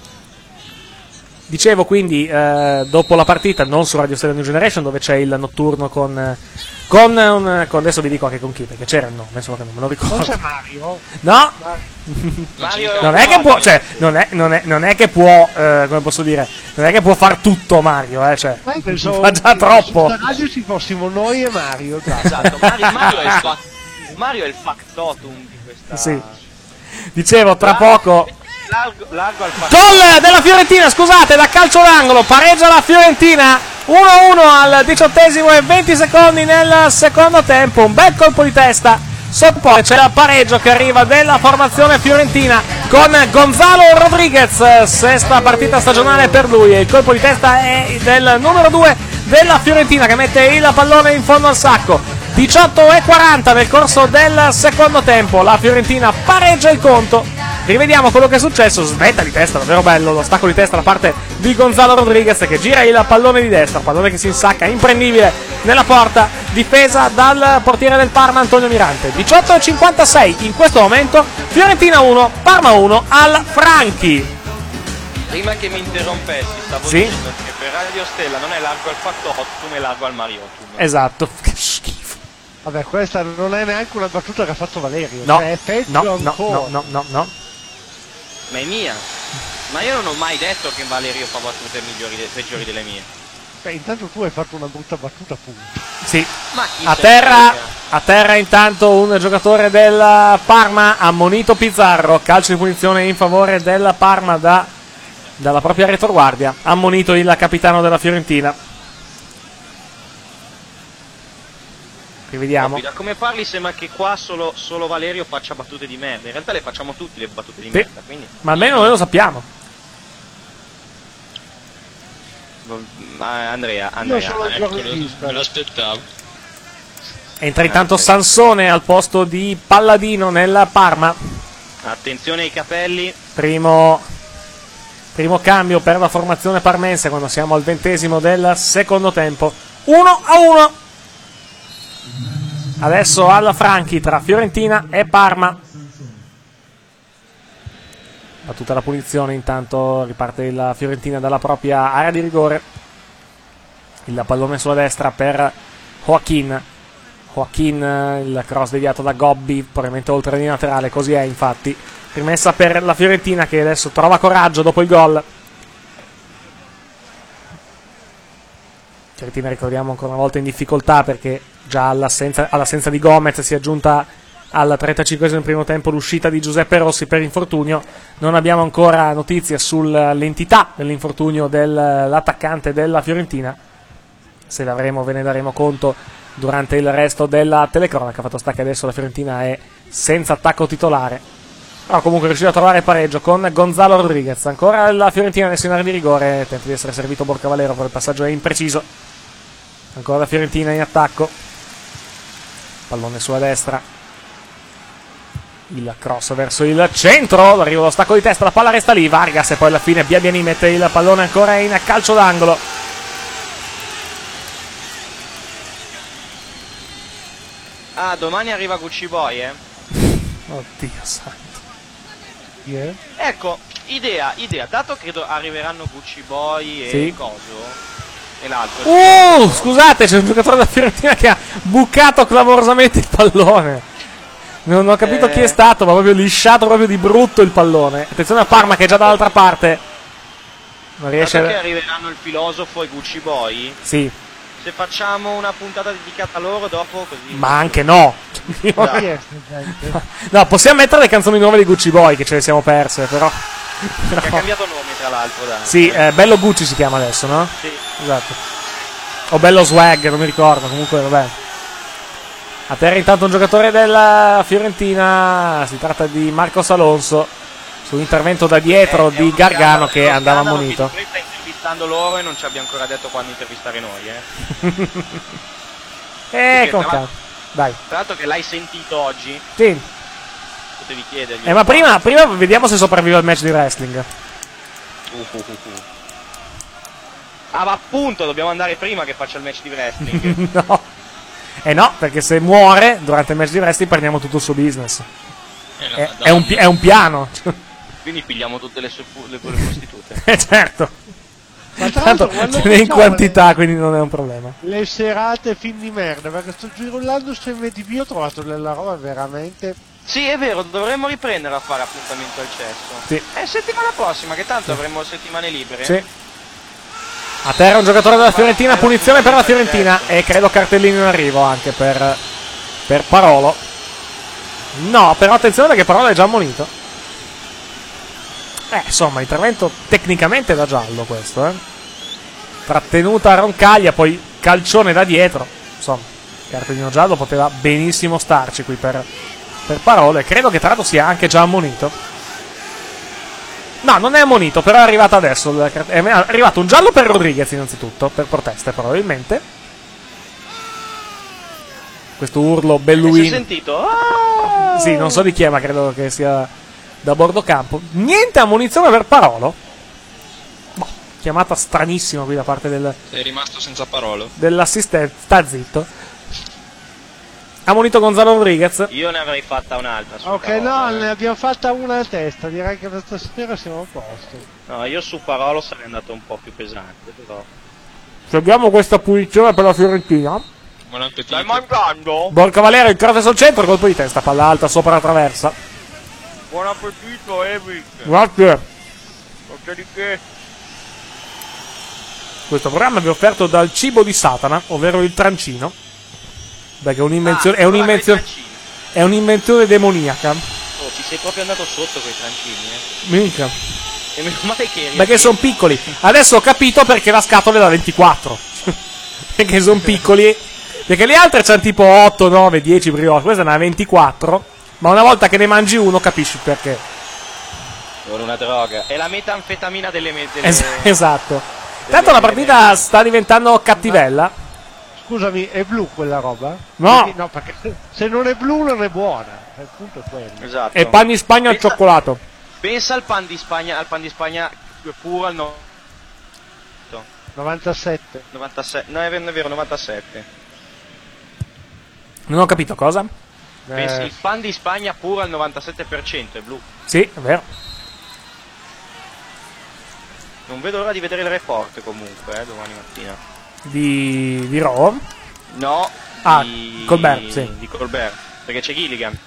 Dicevo quindi, eh, dopo la partita, non su Radio Stella New Generation, dove c'è il notturno con, eh, con, un, con adesso vi dico anche con chi, perché c'era il nome, solo che non me lo ricordo. Non c'è Mario? No! Mario non è che può, cioè, non è, non è, non è che può, eh, come posso dire, non è che può far tutto Mario, eh, cioè, Ma io pensavo fa già troppo. Da radio ci fossimo noi e Mario. Esatto, Mario, Mario, è il fa- Mario è il factotum di questa... Sì. Dicevo, tra poco... Largo, largo al factotum. Gol della Fiorentina, scusate, da calcio d'angolo, pareggia la Fiorentina, uno a uno al diciottesimo e venti secondi nel secondo tempo, un bel colpo di testa, sotto c'è il pareggio che arriva della formazione fiorentina con Gonzalo Rodriguez, sesta partita stagionale per lui, e il colpo di testa è del numero due della Fiorentina che mette il pallone in fondo al sacco. Diciotto e quaranta nel corso del secondo tempo, la Fiorentina pareggia il conto. Rivediamo quello che è successo, svetta di testa, davvero bello lo stacco di testa da parte di Gonzalo Rodriguez che gira il pallone di destra, pallone che si insacca, imprendibile nella porta, difesa dal portiere del Parma Antonio Mirante. diciotto e cinquantasei in questo momento, Fiorentina uno, Parma uno al Franchi. Prima che mi interrompessi, stavo Sì? dicendo che per Radio Stella non è largo al factotum, è largo al Mariotum. Esatto, che schifo. Vabbè, questa non è neanche una battuta che ha fatto Valerio. No, cioè è peggio no, no, ancora. no, no, no, no. Ma è mia. Ma io non ho mai detto che Valerio fa battute migliori de- peggiori delle mie. Beh, intanto tu hai fatto una brutta battuta, punto. Sì, Ma chi a se terra, frega? a terra intanto un giocatore del Parma, ammonito Pizarro, calcio di punizione in favore del Parma da, dalla propria retroguardia, ammonito il capitano della Fiorentina. Rivediamo. Da come parli sembra che qua solo, solo Valerio faccia battute di merda. In realtà le facciamo tutti le battute di Sì, merda, quindi... ma almeno noi lo sappiamo. Ma Andrea, Andrea, sono ecco, giornalista. Me lo aspettavo. Entra intanto Sansone al posto di Palladino nel Parma. attenzione ai capelli. Primo, primo cambio per la formazione parmense quando siamo al ventesimo del secondo tempo. uno a uno. Adesso alla Franchi tra Fiorentina e Parma. battuta la punizione, intanto riparte la Fiorentina dalla propria area di rigore. Il pallone sulla destra per Joaquin. Joaquin, il cross deviato da Gobbi, probabilmente oltre la linea laterale, così è infatti. Rimessa per la Fiorentina che adesso trova coraggio dopo il gol. Fiorentina, ricordiamo, ancora una volta in difficoltà perché già all'assenza, all'assenza di Gomez si è aggiunta al trentacinquesimo del primo tempo l'uscita di Giuseppe Rossi per infortunio. Non abbiamo ancora notizie sull'entità dell'infortunio dell'attaccante della Fiorentina. Se l'avremo ve ne daremo conto durante il resto della telecronaca. Fatto sta che adesso la Fiorentina è senza attacco titolare, però comunque è riuscito a trovare pareggio con Gonzalo Rodriguez. Ancora la Fiorentina adesso in area di rigore, tenta di essere servito Borcavalero, però il passaggio è impreciso. Ancora la Fiorentina in attacco, pallone sulla destra, il cross verso il centro, l'arrivo dello stacco di testa, la palla resta lì, Vargas, e poi alla fine Biabiani mette il pallone ancora in calcio d'angolo. Ah, domani arriva Gucci Boy, eh? Oddio santo. Yeah. Ecco, idea, idea, dato che do- arriveranno Gucci Boy e Sì. coso e l'altro. Uh, scusate, c'è un giocatore della Fiorentina che ha bucato clamorosamente il pallone. Non ho capito Eh. chi è stato, ma proprio lisciato proprio di brutto il pallone. Attenzione a Parma che è già dall'altra parte. Non riesce Dato che a... arriveranno il filosofo e Gucci Boy, Sì, se facciamo una puntata dedicata a loro dopo così. ma anche no. Ma chi è sta gente? No, possiamo mettere le canzoni nuove di Gucci Boy, che ce le siamo perse, però... Che ha cambiato nome tra l'altro, dai. Sì, eh, Bello Gucci si chiama adesso, no? Sì. Esatto. O Bello Swag, non mi ricordo, comunque vabbè. A terra intanto un giocatore della Fiorentina, si tratta di Marcos Alonso, su intervento da dietro Eh, è di uno Gargano scandalo- che è uno andava scandalo ammonito. che Di sta intervistando loro e non ci abbia ancora detto quando intervistare noi, eh. Eh, Perché, con tra calma. l'altro- Dai. Tra l'altro che l'hai sentito oggi, Sì. potevi chiedergli. Eh, ma prima, prima vediamo se sopravvive al match di wrestling. Uh, uh, uh, uh. Ah, ma appunto, dobbiamo andare prima che faccia il match di wrestling. No. Eh no, perché se muore durante il match di wrestling perdiamo tutto il suo business. Eh, no, È, Madonna. è un, pi- è un piano. Quindi pigliamo tutte le sue fu- le, le prostitute. Eh certo. Ma tra Tanto l'altro, quando ce n'è in facciamo quantità, quindi non è un problema. Le, le serate film di merda, perché sto girollando su M D B, ho trovato della roba veramente... Sì, è vero, dovremmo riprendere a fare appuntamento al cesso. Sì. Eh, settimana prossima, che tanto avremo settimane libere. Sì. A terra un giocatore della Fiorentina, punizione per la Fiorentina e credo cartellino in arrivo anche per, per Parolo. No, però attenzione perché Parolo è già ammonito. Eh, insomma, intervento tecnicamente da giallo questo, eh. Trattenuta a Roncaglia, poi calcione da dietro. Insomma, cartellino giallo poteva benissimo starci qui per, per Parolo e credo che tra l'altro sia anche già ammonito. No, non è ammonito, però è arrivato adesso. È arrivato un giallo per Rodriguez innanzitutto, per proteste probabilmente. Questo urlo Si è Belluin. sentito? Ah! Sì, non so di chi è, ma credo che sia da bordo campo. Niente ammonizione per Parolo. Boh, chiamata stranissima qui da parte del, Sei rimasto senza parole. dell'assistente. Sta zitto. Ammonito Gonzalo Rodriguez. Io ne avrei fatta un'altra. Su Ok, Parolo, no, eh. ne abbiamo fatta una a testa, direi che questa sera siamo a posto. No, io su Parolo sarei andato un po' più pesante, però. Seguiamo questa punizione per la Fiorentina. Buon appetito. Stai mangiando? Borcavalero, il cross sul centro, colpo di testa, palla alta sopra la traversa. Buon appetito, Eric. Grazie. Non c'è di che. Questo programma vi è offerto dal cibo di Satana, ovvero il trancino. Perché è un'invenzione. Ah, è un'invenzione. È un'invenzione demoniaca. Oh, ci sei proprio andato sotto coi trancini, eh. Minchia. E meno male che eri. Perché sono piccoli. Adesso ho capito perché la scatola è da ventiquattro. Perché sono piccoli. Perché le altre c'hanno tipo otto, nove, dieci brioche. Questa è una ventiquattro. Ma una volta che ne mangi uno capisci perché. Vuole una droga. È la metanfetamina delle me- delle... Es- esatto. Tanto la partita sta diventando cattivella. Scusami, è blu quella roba? No. Perché, no, perché se non è blu non è buona. Il punto è quello. Esatto. E pan di Spagna al Pensa- cioccolato. Pensa al pan di Spagna, al pan di Spagna puro al no... novantasette. novantasette. No, è vero, è vero, novantasette. Non ho capito cosa. Pensi, Eh, il pan di Spagna puro al novantasette per cento è blu. Sì, è vero. Non vedo l'ora di vedere il report comunque, eh, domani mattina. Di, di Raw? No, ah, di... Colbert, sì. Di Colbert, perché c'è Gilligan.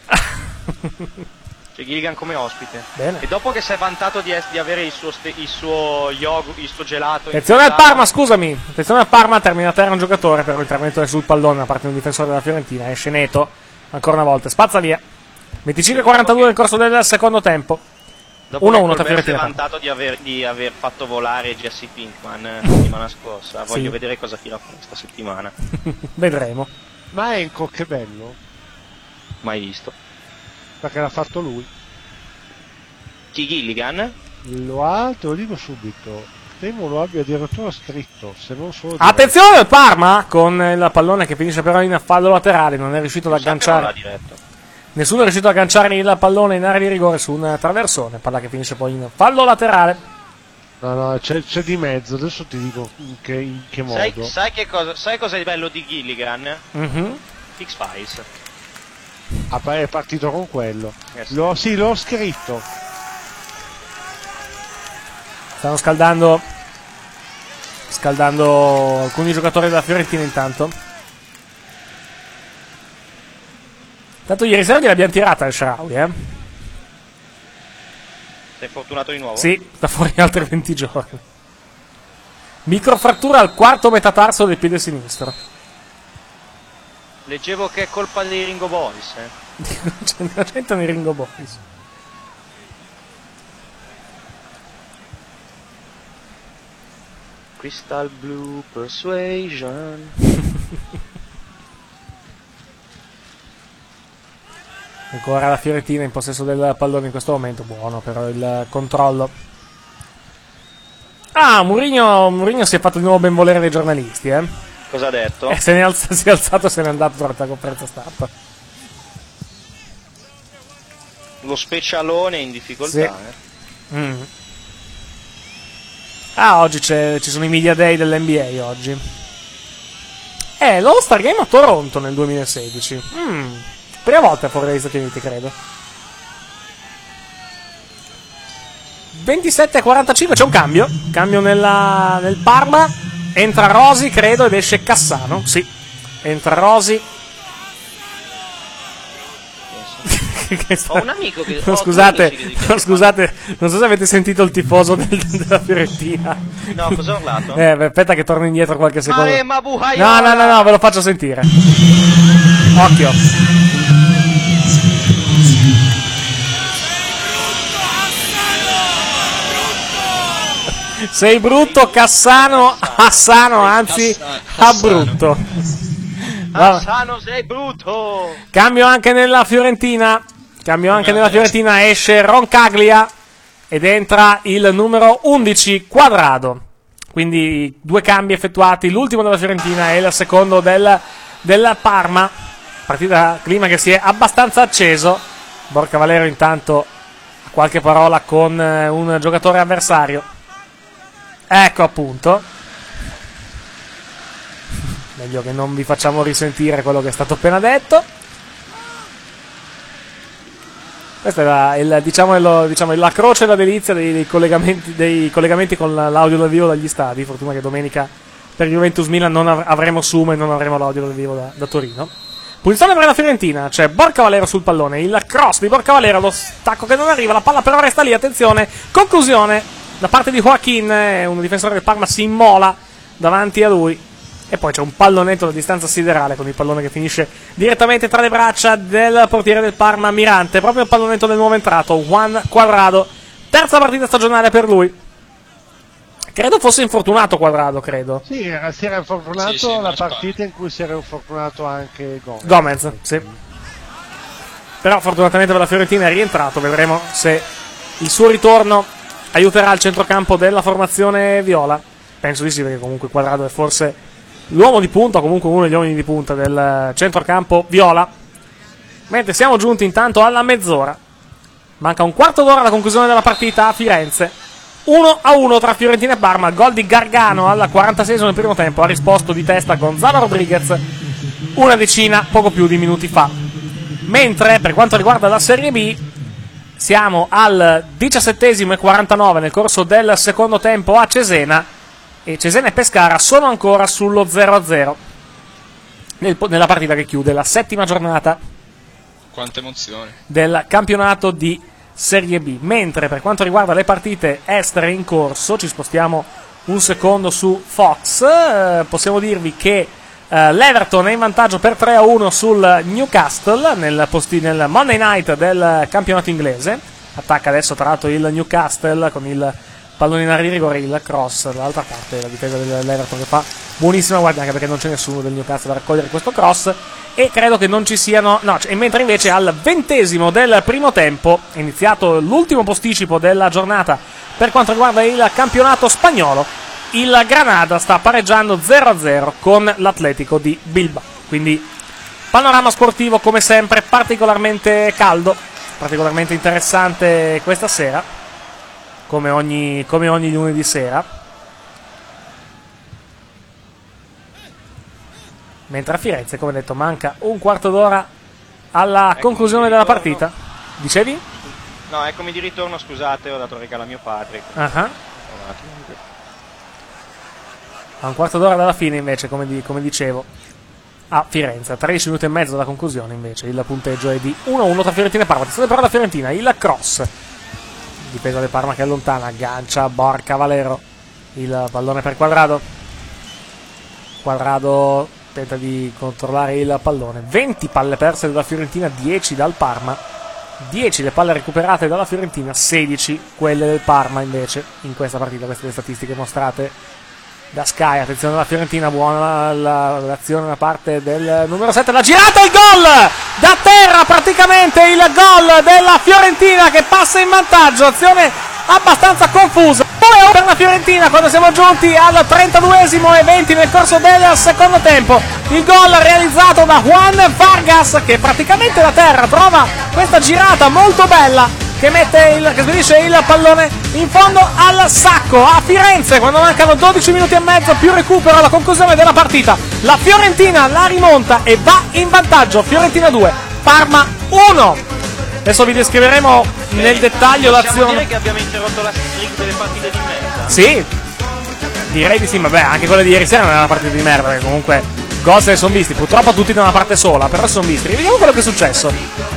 C'è Gilligan come ospite. Bene. E dopo che si è vantato di, es- di avere il suo, ste- il suo yogurt, il suo gelato... Attenzione al Parma, scusami. Attenzione al Parma, termina a terra un giocatore per l'intervento sul pallone da parte di un difensore della Fiorentina. Esce Neto, ancora una volta, spazza via. venticinque quarantadue nel corso del secondo tempo. Dopo uno a che uno tra Colbert si è Fiorentina. vantato di aver, di aver fatto volare Jesse Pinkman la settimana scorsa. Voglio Sì. vedere cosa tira fuori questa settimana. Vedremo. Ma Enco, che bello. Mai visto. Perché l'ha fatto lui. Chi, Gilligan? Lo ha, te lo dico subito. Temo lo abbia addirittura scritto, se non solo. Attenzione al Parma con il pallone che finisce però in fallo laterale. Non è riuscito ad Non l'ha agganciare. diretto. Nessuno è riuscito ad agganciare il pallone in area di rigore su un traversone. Palla che finisce poi in fallo laterale. No, no, c'è, c'è di mezzo. Adesso ti dico in che, in che modo. Sai, sai che cosa, sai cosa è bello di Gilligan? Mm-hmm. X-Files. Ah, è partito con quello. Eh sì. L'ho, sì, l'ho scritto. Stanno scaldando Scaldando alcuni giocatori della Fiorentina intanto. Tanto ieri sera gliel'abbiamo tirata il Sharawi, eh? Sei fortunato di nuovo? Sì, sta fuori altri venti giorni. Microfrattura al quarto metatarso del piede sinistro. Leggevo che è colpa dei Ringo Boys, eh. C'è una gente nei Ringo Boys. Crystal Blue Persuasion. Ancora la Fiorentina in possesso del pallone in questo momento. Buono però il controllo. Ah, Mourinho, Mourinho si è fatto di nuovo ben volere dai giornalisti, eh. Cosa ha detto? Eh, se ne è alz- si è alzato e se n'è andato durante la conferenza stampa. Lo specialone in difficoltà, Sì. eh. Mm. Ah, oggi c'è, ci sono i Media Day dell'N B A oggi. Eh, l'All-Star Game a Toronto nel duemilasedici. Mm. Prima volta fuori dagli Stati Uniti, credo. ventisette a quarantacinque, c'è un cambio. Cambio nella, nel Parma. Entra Rosi, credo, ed esce Cassano. Sì, entra Rosi. Che sta- Ho un amico che... No, ho scusate, due amici che- no, scusate, non so se avete sentito il tifoso del- della Fiorentina. No, cosa ha urlato? Eh, beh, aspetta che torno indietro qualche secondo. è ma No, no, no, no, ve lo faccio sentire. Occhio. Sei brutto, Cassano, Assano, anzi, a brutto. Va- Assano, sei brutto! Cambio anche nella Fiorentina. Cambio anche nella Fiorentina. Esce Roncaglia ed entra il numero undici, Quadrado. Quindi due cambi effettuati. L'ultimo della Fiorentina e il secondo del, del Parma. Partita, clima che si è abbastanza acceso. Borca Valero intanto ha qualche parola con eh, un giocatore avversario. Ecco appunto. Meglio che non vi facciamo risentire quello che è stato appena detto. Questa è la, il, diciamo, il, diciamo, la croce e la delizia dei, dei, collegamenti, dei collegamenti con l'audio dal vivo dagli stadi. Fortuna che domenica per Juventus Milan non av- avremo Sumo e non avremo l'audio dal vivo da, da Torino. Punizione per la Fiorentina, c'è Borca Valero sul pallone, il cross di Borca Valero, lo stacco che non arriva, la palla però resta lì, attenzione, conclusione da parte di Joaquin, eh, un difensore del Parma si immola davanti a lui. E poi c'è un pallonetto da distanza siderale con il pallone che finisce direttamente tra le braccia del portiere del Parma Mirante. Proprio il pallonetto del nuovo entrato, Juan Quadrado. Terza partita stagionale per lui. Credo fosse infortunato Quadrado, credo. Sì, era, si era infortunato Sì, sì, la non partita in cui si era infortunato anche Gomez. Gomez, sì. Però fortunatamente per la Fiorentina è rientrato. Vedremo se il suo ritorno aiuterà il centrocampo della formazione viola. Penso di sì, perché comunque Quadrado è forse l'uomo di punta, o comunque uno degli uomini di punta del centrocampo viola. Mentre siamo giunti intanto alla mezz'ora. Manca un quarto d'ora alla conclusione della partita a Firenze. uno a uno tra Fiorentina e Parma. Gol di Gargano al quarantaseiesimo del primo tempo. Ha risposto di testa Gonzalo Rodriguez una decina, poco più di minuti fa. Mentre per quanto riguarda la Serie B, Siamo al diciassettesimo e quarantanove nel corso del secondo tempo a Cesena, e Cesena e Pescara sono ancora sullo zero a zero nel, nella partita che chiude la settima giornata Quante emozioni del campionato di Serie B. Mentre per quanto riguarda le partite estere in corso, ci spostiamo un secondo su Fox, eh, possiamo dirvi che eh, l'Everton è in vantaggio per tre a uno sul Newcastle nel, posti, nel Monday Night del campionato inglese. Attacca adesso tra l'altro il Newcastle con il pallone in area di rigore, il cross dall'altra parte, la difesa dell'Everton che fa buonissima guardia, anche perché non c'è nessuno del Newcastle da raccogliere questo cross, e credo che non ci siano, no, e mentre invece al ventesimo del primo tempo è iniziato l'ultimo posticipo della giornata per quanto riguarda il campionato spagnolo. Il Granada sta pareggiando zero a zero con l'Atletico di Bilbao. Quindi panorama sportivo come sempre particolarmente caldo, particolarmente interessante questa sera, come ogni, come ogni lunedì sera. Mentre a Firenze, come detto, manca un quarto d'ora alla Eccomi conclusione di della ritorno. partita. Dicevi? No, eccomi di ritorno, scusate, ho dato il regalo a mio padre. Uh-huh. A un quarto d'ora dalla fine invece, come, di, come dicevo, a Firenze, a tredici minuti e mezzo dalla conclusione invece, il punteggio è di uno a uno tra Fiorentina e Parma. Attenzione però da Fiorentina, il cross, difesa del Parma che allontana, aggancia Borca Valero, il pallone per Quadrado, Quadrado tenta di controllare il pallone, venti palle perse dalla Fiorentina, dieci dal Parma, dieci le palle recuperate dalla Fiorentina, sedici quelle del Parma invece in questa partita. Queste le statistiche mostrate da Sky. Attenzione alla Fiorentina, buona la, l'azione da parte del numero sette, la girata, il gol da terra, praticamente il gol della Fiorentina che passa in vantaggio, azione abbastanza confusa per la Fiorentina quando siamo giunti al trentaduesimo e venti nel corso del secondo tempo. Il gol realizzato da Juan Vargas che praticamente da terra trova questa girata molto bella che mette il, che spedisce il pallone in fondo al sacco. A Firenze, quando mancano dodici minuti e mezzo più recupero alla conclusione della partita, la Fiorentina la rimonta e va in vantaggio. Fiorentina due, Parma uno. Adesso vi descriveremo nel dettaglio Possiamo l'azione. dire che abbiamo interrotto la streak delle partite di merda. Sì, direi di sì, ma beh, anche quella di ieri sera non era una partita di merda, perché comunque gol se ne sono visti, purtroppo tutti da una parte sola, però si sono visti. Rivediamo quello che è successo.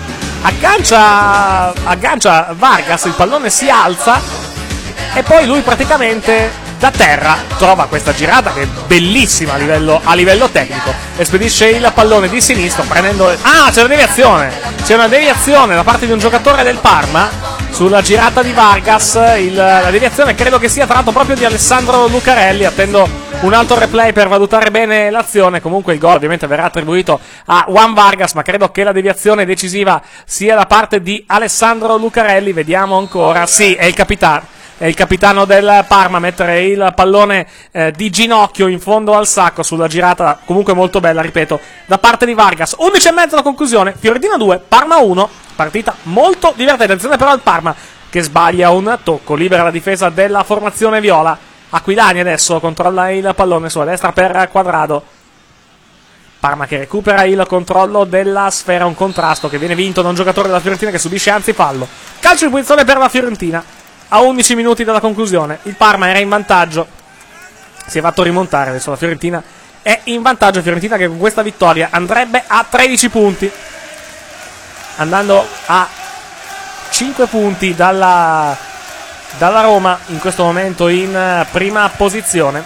Aggancia, aggancia Vargas, il pallone si alza e poi lui praticamente da terra trova questa girata che è bellissima a livello, a livello tecnico e spedisce il pallone di sinistro prendendo... Ah, c'è una deviazione! C'è una deviazione da parte di un giocatore del Parma sulla girata di Vargas. Il, la deviazione credo che sia tra l'altro proprio di Alessandro Lucarelli. Attendo un altro replay per valutare bene l'azione. Comunque il gol ovviamente verrà attribuito a Juan Vargas, ma credo che la deviazione decisiva sia da parte di Alessandro Lucarelli. Vediamo ancora. Sì, è il capitano. È il capitano del Parma a mettere il pallone eh, di ginocchio in fondo al sacco sulla girata comunque molto bella, ripeto, da parte di Vargas. undici e mezzo la conclusione, Fiorentina due, Parma uno, partita molto divertente. Attenzione però al Parma che sbaglia un tocco, libera la difesa della formazione viola. Aquilani adesso controlla il pallone sulla destra per Quadrado. Parma che recupera il controllo della sfera, un contrasto che viene vinto da un giocatore della Fiorentina che subisce anzi fallo. Calcio di punizione per la Fiorentina. A undici minuti dalla conclusione, il Parma era in vantaggio, si è fatto rimontare, adesso la Fiorentina è in vantaggio. Fiorentina che con questa vittoria andrebbe a tredici punti, andando a cinque punti dalla, dalla Roma, in questo momento in prima posizione,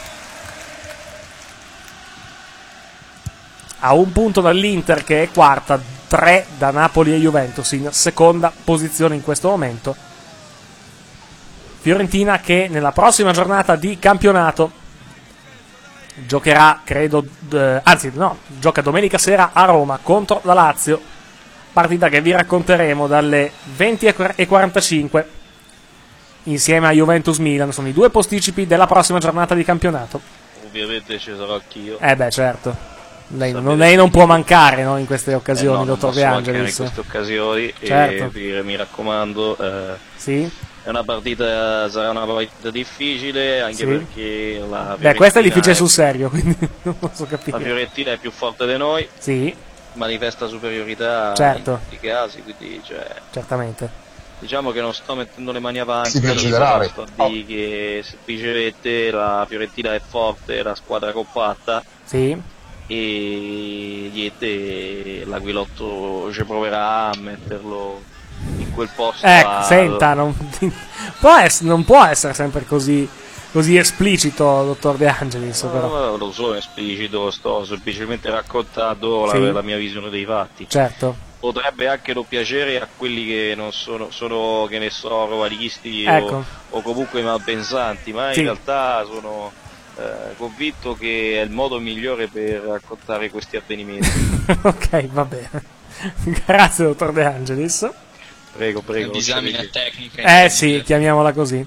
a un punto dall'Inter che è quarta, tre da Napoli e Juventus in seconda posizione in questo momento. Fiorentina che nella prossima giornata di campionato giocherà, credo, eh, anzi no, gioca domenica sera a Roma contro la Lazio, partita che vi racconteremo dalle venti e quarantacinque insieme a Juventus-Milan. Sono i due posticipi della prossima giornata di campionato. Ovviamente ci sarò anch'io. Eh beh, certo. Lei non, lei non può mancare, no, in queste occasioni, eh no, dottor De Angelis. In queste occasioni, certo. E vi, mi raccomando, eh, sì? è una partita, sarà una partita difficile, anche sì. perché la Beh, questa è difficile sul serio, quindi non posso capire. La Fiorentina è più forte di noi, sì. manifesta superiorità certo. in tutti i casi, quindi cioè... certamente. diciamo che non sto mettendo le mani avanti, Si piace generare. sto a dire che semplicemente la Fiorentina è forte, è la squadra compatta. Sì. E niente, l'Aguilotto ci proverà a metterlo in quel posto. Ecco, a... senta, non può, essere, non può essere sempre così, così esplicito, dottor De Angelis. No, però. no, non sono esplicito, sto semplicemente raccontando Sì. la, la mia visione dei fatti. Certo. Potrebbe anche non piacere a quelli che non sono, sono che ne so, rovalisti Ecco. o, o comunque malpensanti, ma Sì. in realtà sono eh, convinto che è il modo migliore per raccontare questi avvenimenti. Ok, va bene. Grazie, dottor De Angelis. Prego, prego. Disamina tecnica. Eh sì, chiamiamola così.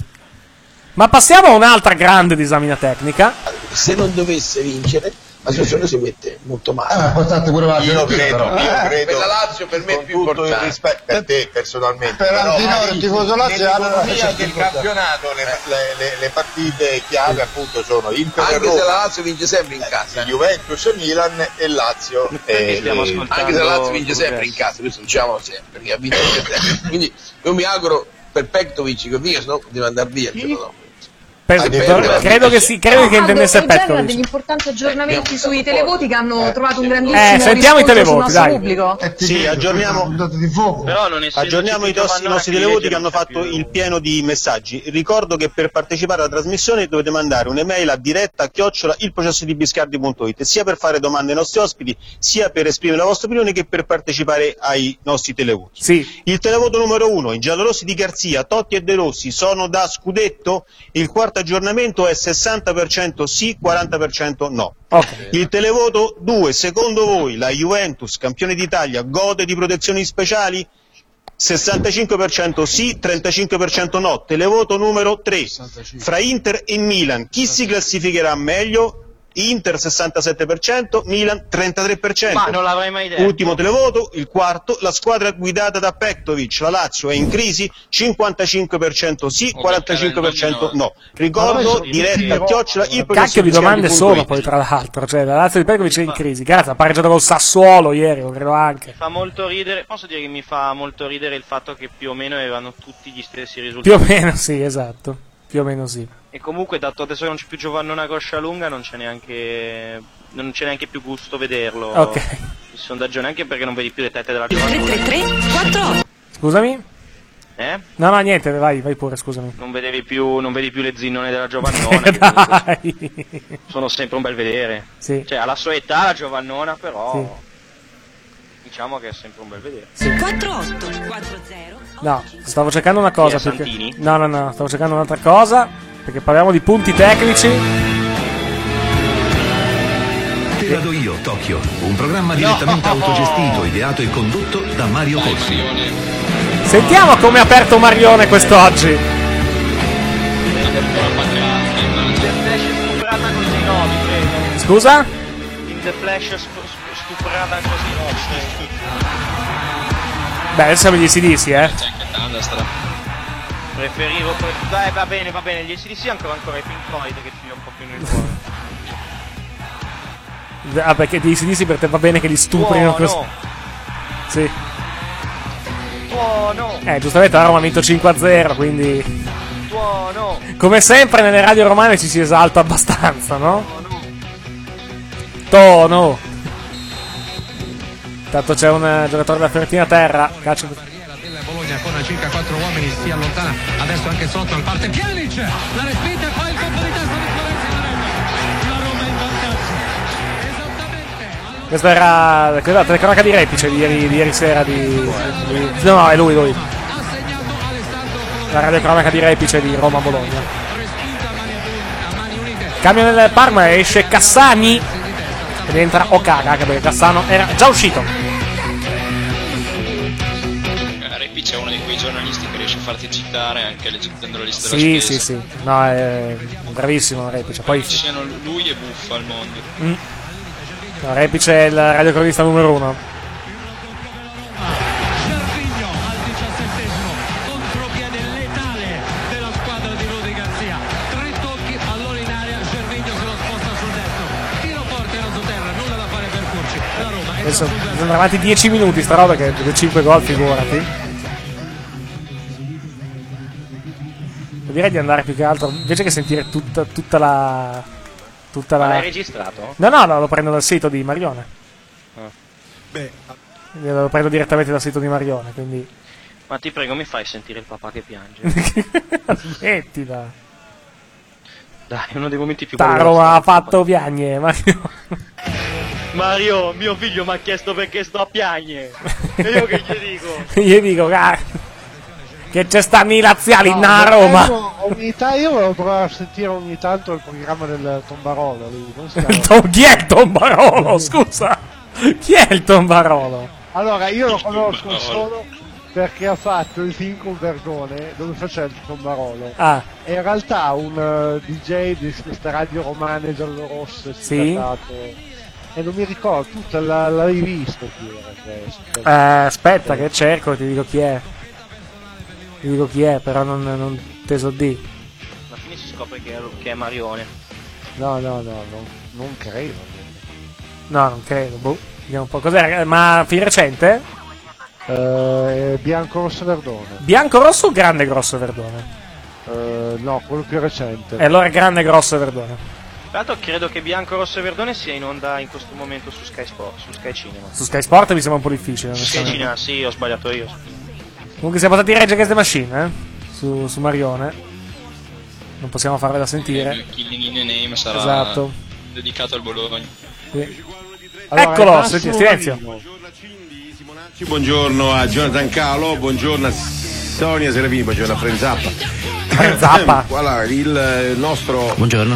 Ma passiamo a un'altra grande disamina tecnica. Se non dovesse vincere, la situazione si mette molto male. Eh, ma portate pure la Io Fiorentina, credo, però. io Eh, credo, per la Lazio per me è con più tutto il importante. rispetto per te personalmente, Per però Antinoro, il tifoso Lazio, nell'economia allora- del campionato le, le, le, le partite chiave appunto sono Inter e Anche Roma, se la Lazio vince sempre in casa. Juventus e Milan e Lazio e, stiamo e- ascoltando? Anche se la Lazio vince Progresso. sempre in casa, questo diciamolo sempre, perché ha vinto sempre. Quindi io mi auguro per Petkovic che vinca, se no deve andare via. il giorno dopo. Per- Ah, per- per- credo che si credo che intendesse Aldo, il genere ha degli Petkovic. importanti aggiornamenti sui televoti che hanno trovato un grandissimo Eh, sentiamo i riscontro televoti, sul nostro dai. pubblico. Eh, ti Sì, vedo, aggiorniamo- sono dati di fuoco. Però non essendoci Aggiorniamo i, più tossi- i Giovannone, nostri chi televoti legge che hanno non sa fatto più. il pieno di messaggi. Ricordo che per partecipare alla trasmissione dovete mandare un'email a diretta chiocciola ilprocessodibiscardi punto it, sia per fare domande ai nostri ospiti, sia per esprimere la vostra opinione che per partecipare ai nostri televoti. Sì. Il televoto numero uno, i giallorossi di Garzia, Totti e De Rossi sono da scudetto? Il quarto aggiornamento è sessanta per cento sì, quaranta per cento no. Ok. Il televoto due, secondo voi la Juventus, campione d'Italia, gode di protezioni speciali? sessantacinque per cento sì, trentacinque per cento no. Televoto numero tre, fra Inter e Milan, chi si classificherà meglio? Inter sessantasette per cento, Milan trentatré per cento. Ma non l'avrei mai detto. Ultimo televoto, il quarto, la squadra guidata da Petkovic, la Lazio è in crisi, cinquantacinque per cento sì, quarantacinque per cento no. Ricordo, diretta chiocciola il Cacchio di domande sono poi, tra l'altro. Cioè, la Lazio di Petkovic è in crisi. Grazie, ha pareggiato col Sassuolo ieri, lo credo anche. Fa molto ridere, posso dire che mi fa molto ridere il fatto che più o meno avevano tutti gli stessi Più risultati. o meno sì, esatto. Più o meno sì. E comunque, dato adesso che non c'è più Giovannone a coscia lunga, non c'è neanche non c'è neanche più gusto vederlo. Ok. Il sondaggio, neanche perché non vedi più le tette della tre Giovannone. tre tre quattro Scusami? Eh? No, no, niente, vai, vai pure, scusami. Non vedevi più non vedi più le zinnone della Giovannona. che Dai. sono sempre un bel vedere. Sì. Cioè, alla sua età la Giovannona, però Sì. diciamo che è sempre un bel vedere. quattro otto quattro zero. No, stavo cercando una cosa. Chi è, Perché... Santini? No, no, no, stavo cercando un'altra cosa. Perché parliamo di punti tecnici. Te la do io, Tokyo, un programma direttamente autogestito, ideato e condotto da Mario Corsi. Sentiamo come ha aperto Marione quest'oggi. In The Flash stuprata così no, mi credo. Scusa? In The Flash stu- stu- stuprata così no, mi credo. Beh, adesso siamo gli A C D C, eh. Preferivo, pre- dai, va bene, va bene, gli A C D C ancora ancora i Pink Floyd che ci un po' più nel cuore. Ah, perché di A C D C per te va bene che li stuprino così. Buono, Sì. buono, Eh, giustamente la Roma ha vinto cinque a zero, quindi buono. come sempre nelle radio romane ci si esalta abbastanza, no? Tono. Intanto c'è un eh, giocatore della Fiorentina a terra. Calcio. Bologna con circa quattro uomini si allontana adesso anche sotto al parte Pjanic, la respinta e poi il colpo di testa di Florenzi in rete. La Roma in vantaggio. Questa era credo, la telecronaca di Repice di ieri, di ieri sera di, di... No, no, è lui, lui. La radiocronaca di Repice di Roma-Bologna. Cambio nel Parma, esce Cassani ed entra Okada, anche perché Cassano era già uscito. C'è uno di quei giornalisti che riesce a farti citare anche leggendo la lista Sì, della sì, spesa. sì. No, è bravissimo Repice. Poi Ci siano lui e Buffa al mondo. Mm. No, Repice è il radiocronista numero uno. Gervinho al diciassettesimo, contropiede letale della squadra di Rudy Garzia. Tre tocchi, pallone in aria, Gervinho se lo sposta sul destro. Tiro forte rasoterra, nulla da fare per Curci. La Roma è Adesso sono avanti dieci minuti sta roba che cinque gol, figurati. Direi di andare più che altro, invece che sentire tutta, tutta la... Tutta Ma la... l'hai registrato? No, no, no, lo prendo dal sito di Marione. Ah. Beh, lo prendo direttamente dal sito di Marione, quindi... Ma ti prego, mi fai sentire il papà che piange. Smettila. Dai, è uno dei momenti più Taro belli. ha fatto piagne, Mario. Mario, mio figlio mi ha chiesto perché sto a piagne. E io che gli dico? Gli dico, ah, che c'è stanno i laziali No, in a ma Roma. io ogni ta- io volevo provare a sentire ogni tanto il programma del Tombarolo. Lui, come si chiama? Tom- Chi è il Tombarolo? Scusa. Chi è il Tombarolo? Allora, io lo conosco solo perché ha fatto il film con Verdone dove faceva il Tombarolo. Ah. E in realtà un uh, D J di queste radio romane giallorosse Sì. citato, e non mi ricordo, tutta la, l'hai visto chi era questo? Eh, aspetta che cerco, ti dico chi è. Ti dico chi è, però non, non te so di. Alla fine si scopre che è, che è Marione. No, no, no, no, non credo. No, non credo, boh. Vediamo un po'. Cos'era? Ma film recente? Eh, Bianco Rosso Verdone. Bianco Rosso o Grande Grosso Verdone? Eh, no, quello più recente. E allora Grande Grosso Verdone. Tra l'altro credo che Bianco Rosso e Verdone sia in onda in questo momento su Sky Sport, su Sky Cinema. Su Sky Sport mi sembra un po' difficile. Su Sky onestamente. Cinema, sì, ho sbagliato io. Comunque siamo stati Rage Against the Machine, eh? Su, su Marione. Non possiamo farvela sentire. Il Killing in the Name sarà Esatto. dedicato al Bologna. Sì. Allora, Eccolo, Massimo senti- silenzio. Buongiorno a Jonathan Calo, buongiorno a Sonia Serafini, buongiorno a Frenzappa. Frenzappa. Voilà, il nostro. Buongiorno.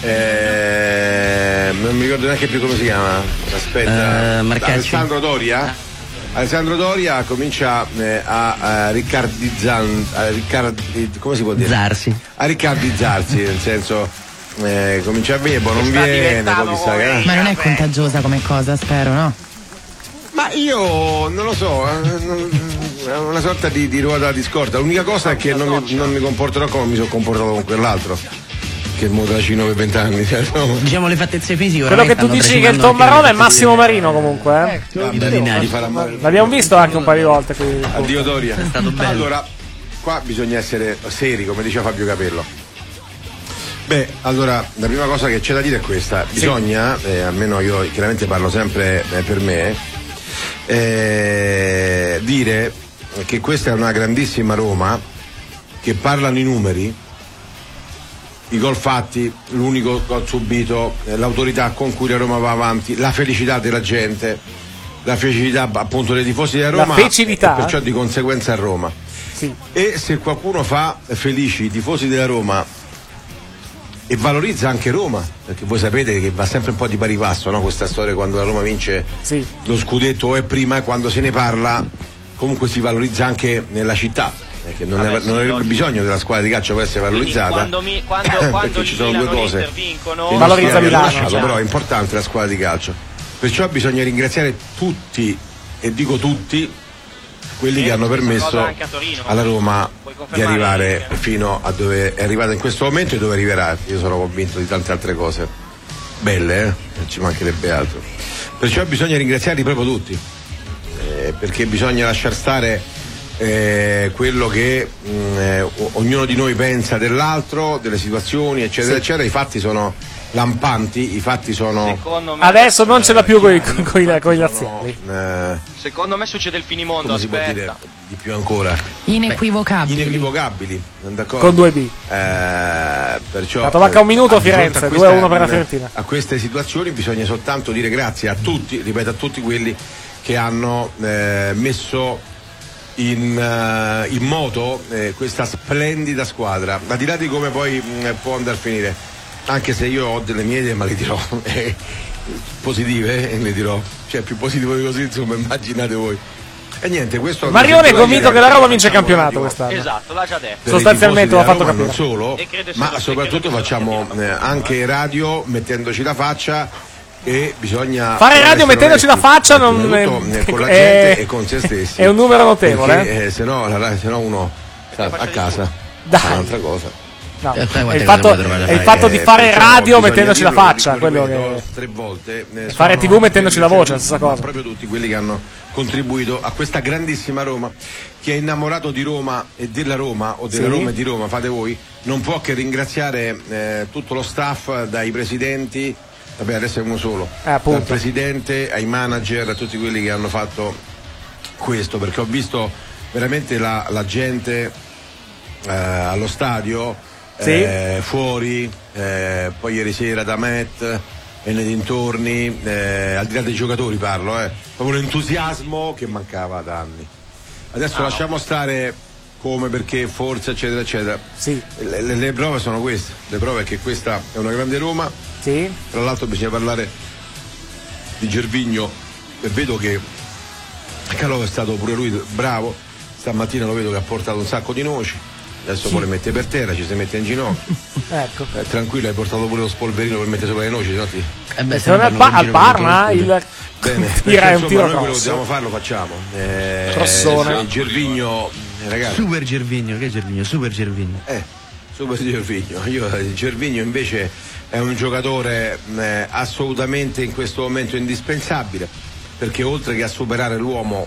Eh, non mi ricordo neanche più come si chiama. Aspetta. Uh, Marchesi. Alessandro Doria. Alessandro Doria comincia eh, a, a riccardizzan, a riccardi, come si può dire? Zarsi. A riccardizzarsi, nel senso eh, comincia a venire, poi non viene, poi chissà che. Ma non è contagiosa come cosa, spero, no? Ma io non lo so, è una sorta di, di ruota di scorta. L'unica cosa è che non mi, non mi comporterò come mi sono comportato con quell'altro, che è il motracino per vent'anni. Diciamo le fattezze fisiche. Quello che tu dici che il Tombarolo è Massimo Marino comunque, eh? L'abbiamo visto anche un paio di volte qui. Addio Doria. È stato bello. Allora, qua bisogna essere seri, come diceva Fabio Capello. Beh, allora, la prima cosa che c'è da dire è questa. Bisogna, eh, almeno io chiaramente parlo sempre eh, per me, eh, dire che questa è una grandissima Roma, che parlano i numeri, i gol fatti, l'unico gol subito, eh, l'autorità con cui la Roma va avanti, la felicità della gente, la felicità appunto dei tifosi della Roma, La felicità? e perciò di conseguenza a Roma. Sì. E se qualcuno fa felici i tifosi della Roma e valorizza anche Roma, perché voi sapete che va sempre un po' di pari passo, no? Questa storia, quando la Roma vince sì. lo scudetto o è prima, e quando se ne parla comunque si valorizza anche nella città, perché non, Vabbè, è, sì, non avrebbe logico. bisogno della squadra di calcio per essere valorizzata. Quando, mi, quando, quando perché ci sono due Milano cose intervincono, che non Valorizza si è Milano, riconosciuto, cioè. però è importante la squadra di calcio, perciò bisogna ringraziare tutti, e dico tutti, quelli Sì, che hanno questa cosa permesso anche a Torino. alla Roma Puoi di confermare arrivare anche. fino a dove è arrivata in questo momento e dove arriverà. Io sono convinto di tante altre cose belle, eh? Non ci mancherebbe altro. Perciò bisogna ringraziarli proprio tutti, eh, perché bisogna lasciar stare eh, quello che mh, eh, o- ognuno di noi pensa dell'altro, delle situazioni, eccetera, Sì. eccetera. I fatti sono lampanti, i fatti sono. Secondo me, Adesso non ce l'ha più con i laziali. eh, secondo me succede il finimondo, come si può dire aspetta. di più ancora? Inequivocabili. Inequivocabili, d'accordo? Con due B. Eh, perciò, Dato manca un minuto eh, di fronte Firenze, a due a uno questa- per la Fiorentina. A queste situazioni bisogna soltanto dire grazie a tutti, ripeto, a tutti quelli che hanno eh, messo in, eh, in moto eh, questa splendida squadra, al di là di come poi mh, può andare a finire, anche se io ho delle mie idee, ma le dirò eh, positive, eh, le dirò, cioè più positivo di così, insomma, immaginate voi. E niente, questo Marione è convinto che la Roma vince il campionato quest'anno. Esatto, l'ha già detto. per Sostanzialmente i l'ha tifosi fatto della Roma, capire. non solo, E credo sia ma lo- soprattutto credo sia facciamo lo eh, anche radio mettendoci la faccia, e bisogna Fare radio essere mettendoci la onesti, faccia non prima di è, tutto, eh, con la è- gente e con se stessi, è un numero notevole. perché eh, se no la- se no uno sta a casa fa un'altra cosa. No. Eh, È il fatto, è il fatto di fare Eh, radio perciò mettendoci la bisogna faccia, dirlo, quello ripeto, che... tre volte, eh, e fare sono tivù mettendoci la voce, è la tutti, stessa ma cosa. proprio tutti quelli che hanno contribuito a questa grandissima Roma. Chi è innamorato di Roma e della Roma o della Sì. Roma e di Roma, fate voi, non può che ringraziare eh, tutto lo staff, dai presidenti, vabbè adesso è uno solo, Eh, appunto. dal presidente ai manager, a tutti quelli che hanno fatto questo, perché ho visto veramente la, la gente eh, allo stadio, Sì. eh, fuori, eh, poi ieri sera da Met e nei dintorni, eh, al di là dei giocatori parlo, eh, proprio l'entusiasmo che mancava da anni. Adesso Ah, lasciamo stare come, perché, forza, eccetera, eccetera. Sì. Le, le- le prove sono queste, le prove è che questa è una grande Roma. Sì. Tra l'altro bisogna parlare di Gervinho, e vedo che Calò è stato pure lui bravo, stamattina lo vedo che ha portato un sacco di noci, adesso Sì. poi le mette per terra, ci si mette in ginocchio. Ecco. Eh, tranquillo, hai portato pure lo spolverino per mettere sopra le noci, no? Ti... Secondo me pa- al Parma il Bene, tira è un insomma, tiro noi quello che grosso. dobbiamo fare lo facciamo. Eh, Grossone. sì, Gervinho, eh, ragazzi. Super Gervinho, che Gervinho? Super Gervinho. Eh, super Gervinho. Io, eh, Gervinho invece è un giocatore eh, assolutamente in questo momento indispensabile, perché oltre che a superare l'uomo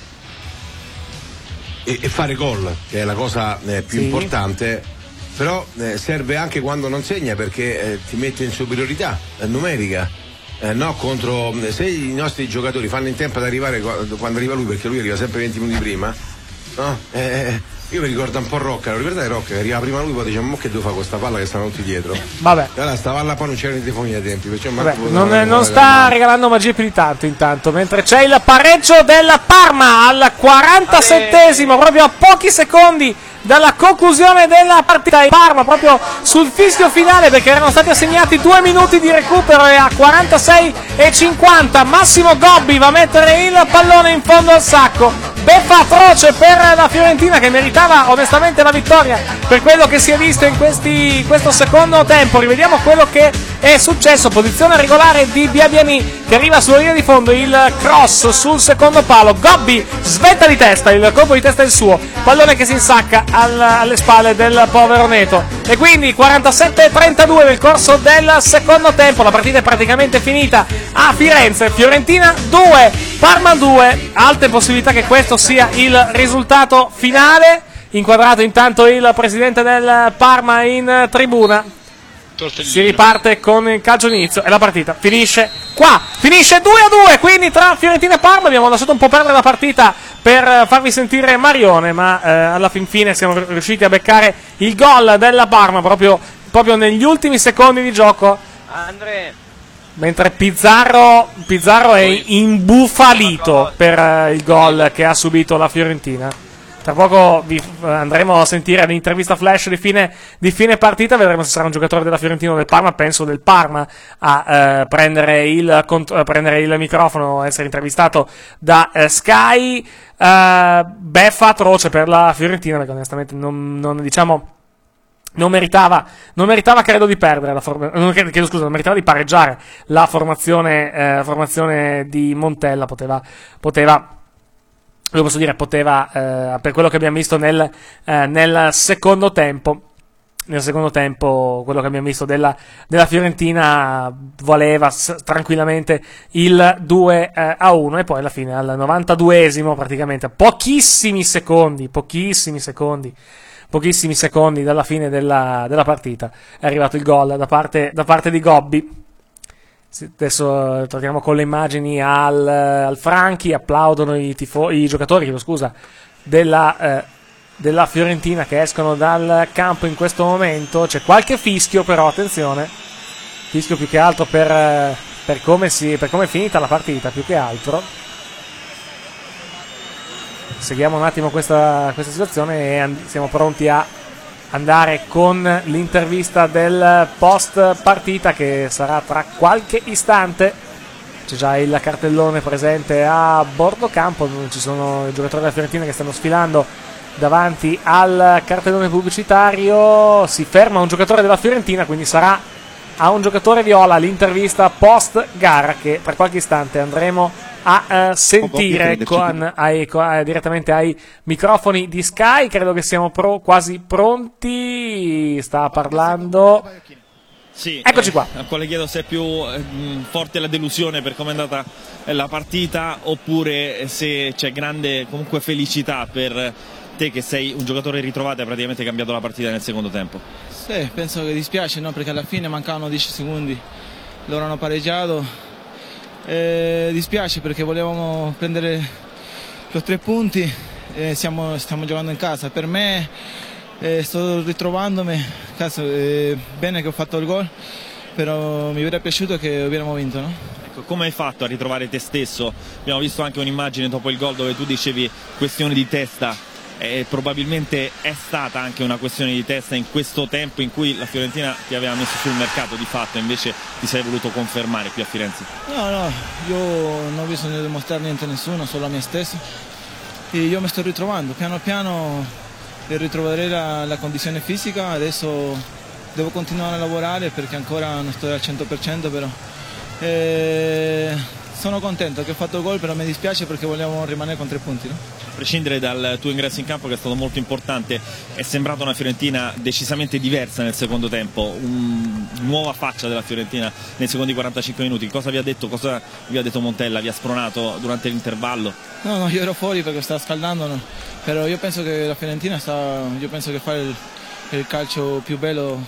e, e fare gol, che è la cosa eh, più Sì. importante, però eh, serve anche quando non segna, perché eh, ti mette in superiorità eh, numerica. Eh, no, contro, se i nostri giocatori fanno in tempo ad arrivare quando, quando arriva lui, perché lui arriva sempre venti minuti prima, no? Eh, io mi ricordo un po' Rocca, lo ricordate Rocca che arriva prima lui, poi diciamo, ma che devo fare con sta palla che stanno tutti dietro? Vabbè. E allora sta palla poi non c'erano i telefoni ai tempi, perciò Vabbè, manco non, potevano non guardare sta la- regalando magie più di tanto intanto, mentre c'è il pareggio della Parma al quarantasettesimo, proprio a pochi secondi dalla conclusione della partita. Il Parma proprio sul fischio finale, perché erano stati assegnati due minuti di recupero, e a quarantasei e cinquanta Massimo Gobbi va a mettere il pallone in fondo al sacco. Beffa atroce per la Fiorentina, che meritava onestamente la vittoria per quello che si è visto in questi, questo secondo tempo. Rivediamo quello che è successo. Posizione regolare di Biabiani, che arriva sulla linea di fondo, il cross sul secondo palo, Gobbi svetta di testa, il colpo di testa è il suo, pallone che si insacca al, alle spalle del povero Neto, e quindi quarantasette a trentadue nel corso del secondo tempo. La partita è praticamente finita a Firenze. Fiorentina due, Parma due. Alte possibilità che questo sia il risultato finale. Inquadrato intanto il presidente del Parma in tribuna. Si riparte con il calcio d'inizio e la partita finisce qua, finisce due a due, quindi tra Fiorentina e Parma. Abbiamo lasciato un po' perdere la partita per farvi sentire Marione, ma eh, alla fin fine siamo riusciti a beccare il gol della Parma proprio, proprio negli ultimi secondi di gioco, Andre, mentre Pizzarro, Pizzarro è imbufalito per eh, il gol che ha subito la Fiorentina. Tra poco vi andremo a sentire l'intervista flash di fine, di fine partita, vedremo se sarà un giocatore della Fiorentina o del Parma. Penso del Parma a eh, prendere, il, cont- a prendere il microfono, essere intervistato da eh, Sky. Eh, beffa atroce per la Fiorentina, perché onestamente non, non diciamo... Non meritava, non meritava credo di perdere la forma, non credo, chiedo scusa, non meritava di pareggiare la formazione, eh, formazione di Montella. Poteva, poteva, lo posso dire, poteva, eh, per quello che abbiamo visto nel, eh, nel secondo tempo, nel secondo tempo, quello che abbiamo visto della, della Fiorentina valeva s- tranquillamente il due a uno, e poi alla fine, al novantaduesimo, praticamente, a pochissimi secondi, pochissimi secondi, pochissimi secondi dalla fine della, della partita, è arrivato il gol da parte, da parte di Gobbi. Sì, adesso eh, torniamo con le immagini al, al Franchi, applaudono i, tifo- i giocatori, chiedo scusa, della, eh, della Fiorentina, che escono dal campo in questo momento. C'è qualche fischio, però attenzione, fischio più che altro per, eh, per, come, si, per come è finita la partita, più che altro. Seguiamo un attimo questa, questa situazione e and- siamo pronti a andare con l'intervista del post partita, che sarà tra qualche istante. C'è già il cartellone presente a bordo campo, ci sono i giocatori della Fiorentina che stanno sfilando davanti al cartellone pubblicitario. Si ferma un giocatore della Fiorentina, quindi sarà a un giocatore viola l'intervista post gara, che tra qualche istante andremo a uh, sentire con, ai, con, direttamente ai microfoni di Sky. Credo che siamo pro, quasi pronti. Sta parlando. Sì, eccoci qua. Eh, a quale chiedo se è più eh, forte la delusione per come è andata eh, la partita, oppure se c'è grande comunque felicità per te che sei un giocatore ritrovato e hai praticamente cambiato la partita nel secondo tempo. Sì, penso che dispiace, no? Perché alla fine mancavano dieci secondi, loro hanno pareggiato. Eh, dispiace perché volevamo prendere i tre punti e siamo, stiamo giocando in casa. Per me eh, sto ritrovandomi, cazzo, eh, bene che ho fatto il gol, però mi sarebbe piaciuto che abbiamo vinto, no? Ecco, come hai fatto a ritrovare te stesso? Abbiamo visto anche un'immagine dopo il gol dove tu dicevi questione di testa. E probabilmente è stata anche una questione di testa in questo tempo in cui la Fiorentina ti aveva messo sul mercato di fatto, invece ti sei voluto confermare qui a Firenze. No, no, io non ho bisogno di dimostrare niente a nessuno, solo a me stesso, e io mi sto ritrovando, piano piano ritroverei la, la condizione fisica. Adesso devo continuare a lavorare perché ancora non sto al cento per cento, però e... sono contento che ho fatto gol, però mi dispiace perché vogliamo rimanere con tre punti, no? A prescindere dal tuo ingresso in campo, che è stato molto importante, è sembrata una Fiorentina decisamente diversa nel secondo tempo, una nuova faccia della Fiorentina nei secondi quarantacinque minuti. Cosa vi ha detto, cosa vi ha detto Montella? Vi ha spronato durante l'intervallo? No, no, io ero fuori perché stava scaldando, no? Però io penso che la Fiorentina sta, io penso che fa il, il calcio più bello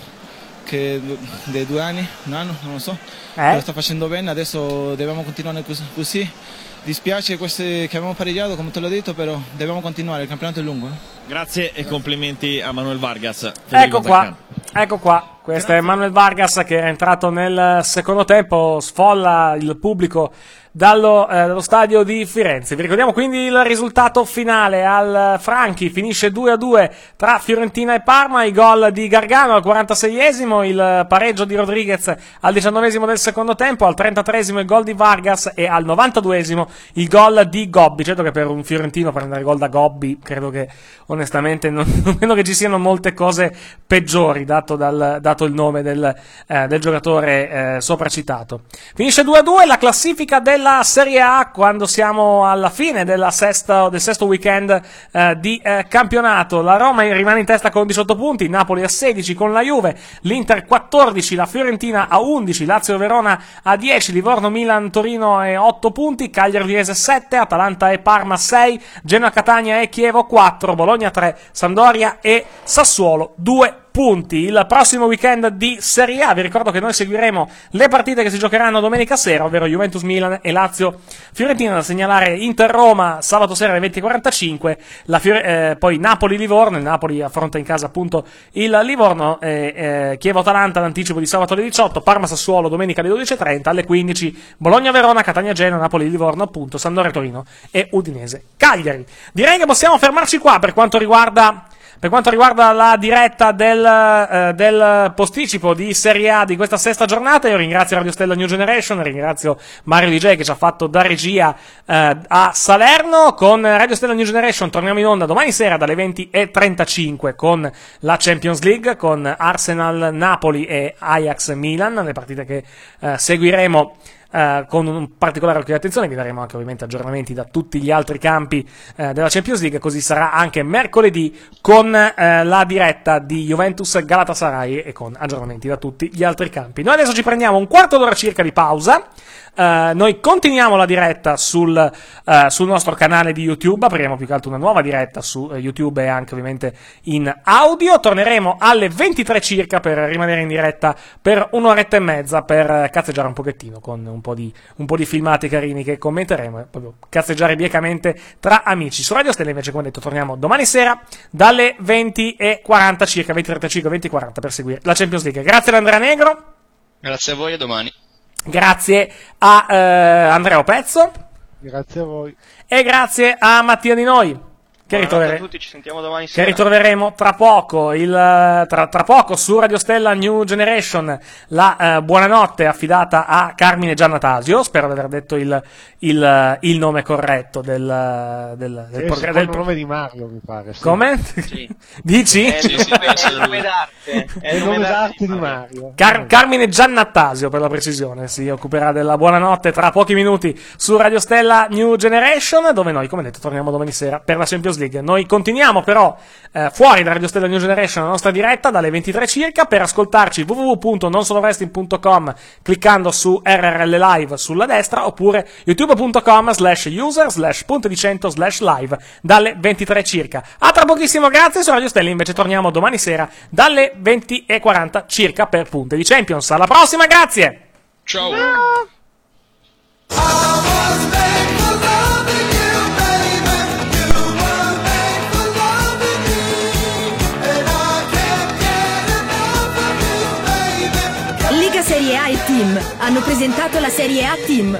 che dei due anni, un anno, non lo so, eh? Lo sta facendo bene, adesso dobbiamo continuare così. Dispiace queste che abbiamo pareggiato, come te l'ho detto, però dobbiamo continuare, il campionato è lungo. Eh? Grazie e complimenti a Manuel Vargas. Ecco qua, ecco qua, questo è Manuel Vargas che era entrato nel secondo tempo, sfolla il pubblico dallo, eh, dallo stadio di Firenze. Vi ricordiamo quindi il risultato finale al Franchi, finisce due a due tra Fiorentina e Parma, i gol di Gargano al quarantaseiesimo, il pareggio di Rodriguez al diciannovesimo del secondo tempo, al trentatreesimo il gol di Vargas e al novantaduesimo il gol di Gobbi. Certo che per un fiorentino prendere gol da Gobbi credo che onestamente non, non credo che ci siano molte cose peggiori dato, dal, dato il nome del, eh, del giocatore eh, sopracitato. Finisce due a due la classifica del la Serie A quando siamo alla fine della sesta, del sesto weekend eh, di eh, campionato. La Roma rimane in testa con diciotto punti, Napoli a sedici con la Juve, l'Inter quattordici, la Fiorentina a undici, Lazio Verona a dieci, Livorno Milan Torino a otto punti, Cagliari Udinese sette, Atalanta e Parma sei, Genoa Catania e Chievo quattro, Bologna tre, Sampdoria e Sassuolo due punti. Il prossimo weekend di Serie A, vi ricordo che noi seguiremo le partite che si giocheranno domenica sera, ovvero Juventus Milan e Lazio Fiorentina. Da segnalare Inter Roma sabato sera alle venti e quarantacinque, la Fiore- eh, poi Napoli Livorno, il Napoli affronta in casa appunto il Livorno, eh, eh, Chievo Atalanta l'anticipo di sabato alle diciotto, Parma Sassuolo domenica alle dodici e trenta, alle quindici Bologna Verona, Catania Genoa, Napoli Livorno appunto, Sampdoria Torino e Udinese Cagliari. Direi che possiamo fermarci qua per quanto riguarda Per quanto riguarda la diretta del, eh, del posticipo di Serie A di questa sesta giornata, io ringrazio Radio Stella New Generation, ringrazio Mario D J che ci ha fatto da regia eh, a Salerno. Con Radio Stella New Generation torniamo in onda domani sera dalle venti e trentacinque con la Champions League, con Arsenal Napoli e Ajax Milan, le partite che eh, seguiremo Uh, con un particolare occhio di attenzione. Vi daremo anche ovviamente aggiornamenti da tutti gli altri campi uh, della Champions League, così sarà anche mercoledì con uh, la diretta di Juventus Galatasaray e con aggiornamenti da tutti gli altri campi. Noi adesso ci prendiamo un quarto d'ora circa di pausa. Uh, noi continuiamo la diretta sul, uh, sul nostro canale di YouTube, apriremo più che altro una nuova diretta su uh, YouTube e anche ovviamente in audio. Torneremo alle ventitré circa per rimanere in diretta per un'oretta e mezza per uh, cazzeggiare un pochettino con un po' di, un po' di filmati carini che commenteremo e proprio cazzeggiare biecamente tra amici. Su Radio Stella invece, come detto, torniamo domani sera dalle venti e quaranta circa, venti e trentacinque, venti e quaranta per seguire la Champions League. Grazie ad Andrea Negro. Grazie a voi e domani. Grazie a eh, Andrea Opezzo. Grazie a voi. E grazie a Mattia Di Noi. che, ritrovere- a tutti, ci sentiamo domani che sera. ritroveremo tra poco, il, tra, tra poco su Radio Stella New Generation, la eh, buonanotte affidata a Carmine Giannattasio, spero di aver detto il, il, il nome corretto del, del, del È programma. il nome di Mario, mi pare. Sì. Come? Sì. Dici? È il nome, è il nome d'arte. È il nome d'arte di Mario. Car- Carmine Giannattasio, per la precisione, si occuperà della buonanotte tra pochi minuti su Radio Stella New Generation, dove noi, come detto, torniamo domani sera per la Champions League. Noi continuiamo però eh, fuori da Radio Stella New Generation la nostra diretta dalle ventitré circa per ascoltarci w w w punto non solo wrestling punto com cliccando su R R L Live sulla destra oppure youtube punto com slash user slash punto di cento slash live dalle ventitré circa. A tra pochissimo, grazie. Su Radio Stella invece torniamo domani sera dalle venti e quaranta circa per Punte di Champions. Alla prossima, grazie! Ciao! Liga Serie A e Team hanno presentato la Serie A Team.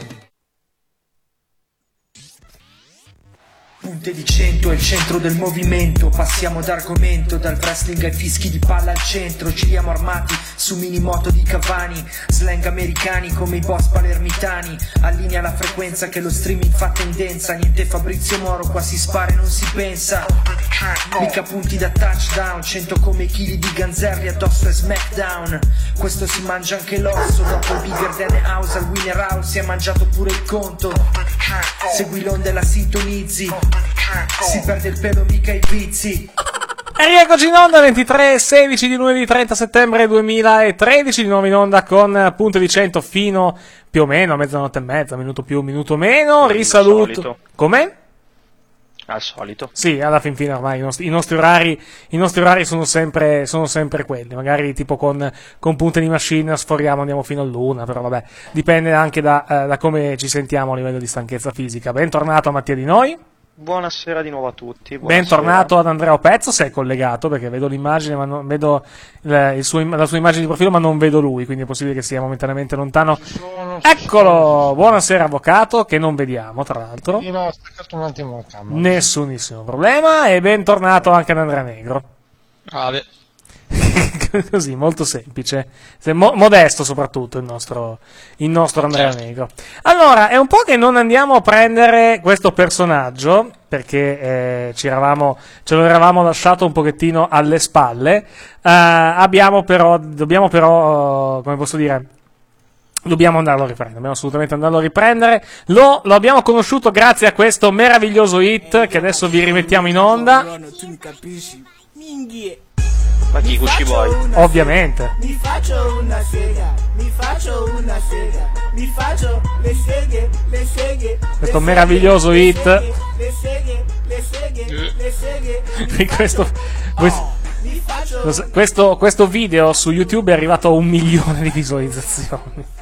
Punte di cento è il centro del movimento, passiamo d'argomento, dal wrestling ai fischi di palla al centro, giriamo armati su minimoto di Cavani, slang americani come i boss palermitani, allinea la frequenza che lo streaming fa tendenza, niente Fabrizio Moro, qua si spara e non si pensa, mica punti da touchdown, cento come chili di ganzerri addosso e smackdown, questo si mangia anche l'osso, dopo il bigger than house al winner house si è mangiato pure il conto, segui l'onda e la sintonizzi, si perde il pelo mica i vizi. E rieccoci in onda, ventitré e sedici di lunedì trenta settembre duemilatredici, di nuovo in onda con Punte di Cento fino più o meno a mezzanotte e mezza, minuto più, minuto meno. Risaluto. Com'è? Al solito. Sì, alla fin fine ormai i nostri, i nostri orari, i nostri orari sono sempre, sono sempre quelli. Magari tipo con, con Punte di Machine sforiamo, andiamo fino all'una, però vabbè, dipende anche da, eh, da come ci sentiamo a livello di stanchezza fisica. Bentornato a Mattia Di Noi. Buonasera di nuovo a tutti. Buonasera. Bentornato ad Andrea Opezzo, sei collegato perché vedo l'immagine, ma non vedo il, il suo, la sua immagine di profilo, ma non vedo lui, quindi è possibile che sia momentaneamente lontano. Eccolo! Buonasera avvocato, che non vediamo tra l'altro. Io ho staccato un attimo la camera. Nessunissimo problema, e bentornato anche ad Andrea Negro. Ave. Così, molto semplice, Mo- modesto soprattutto il nostro, il nostro Andrea Certo. Negro. Allora, è un po' che non andiamo a prendere questo personaggio, perché eh, ci eravamo, ce lo eravamo lasciato un pochettino alle spalle, uh, abbiamo però, dobbiamo però, uh, come posso dire, dobbiamo andarlo a riprendere, dobbiamo assolutamente andarlo a riprendere, lo, lo abbiamo conosciuto grazie a questo meraviglioso hit che adesso vi rimettiamo in onda. Tu mi capisci? Minghie. Ma chi Gucci Boy? Ovviamente. Mi faccio una sega, mi faccio una sega, mi faccio le seghe, le seghe. Questo meraviglioso hit. Le seghe, le seghe, le seghe. Di questo, questo, questo, questo video su YouTube è arrivato a un milione di visualizzazioni.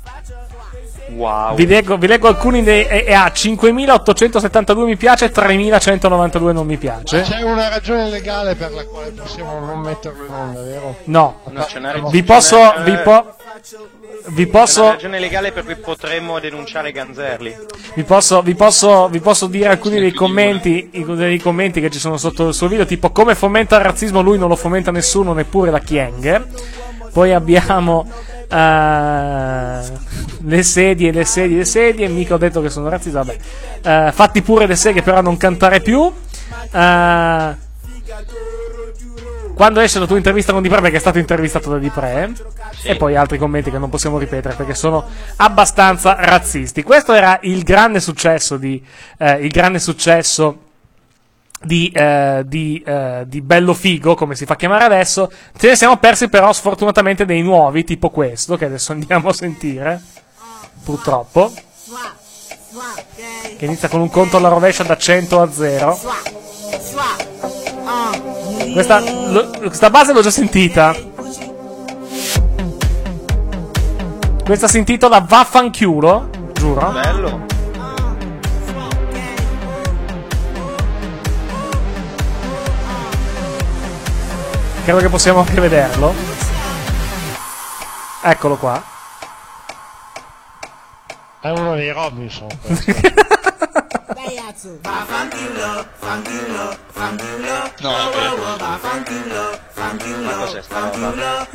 Wow. Vi leggo, vi leggo alcuni dei. E, e ha cinquemilaottocentosettantadue mi piace, tremilacentonovantadue non mi piace. C'è una ragione legale per la quale possiamo non metterlo in onda, vero? No, No, ce n'è- vi ce posso. n'è- Vi, po- vi C'è una posso. ragione legale per cui potremmo denunciare Ganzerli. Vi posso, vi posso, vi posso dire alcuni dei commenti, i- dei commenti che ci sono sotto il suo video, tipo come fomenta il razzismo, lui non lo fomenta nessuno, neppure la Chieng. Poi abbiamo uh, le sedie, le sedie, le sedie, mica ho detto che sono razzista, vabbè. Uh, fatti pure le seghe, però non cantare più. Uh, quando esce la tua intervista con Di Pre, perché è stato intervistato da Di Pre, sì. E poi altri commenti che non possiamo ripetere perché sono abbastanza razzisti. Questo era il grande successo di eh, il grande successo di, eh, di, eh, di Bello Figo, come si fa chiamare adesso. Ce ne siamo persi però sfortunatamente dei nuovi, tipo questo che adesso andiamo a sentire, purtroppo, che inizia con un conto alla rovescia da cento a zero. Questa, lo, questa base l'ho già sentita. Questa si intitola Vaffanchiulo, giuro. Bello. Credo che possiamo anche vederlo. Eccolo qua. È uno dei Robinson. No, Ma cos'è sta roba?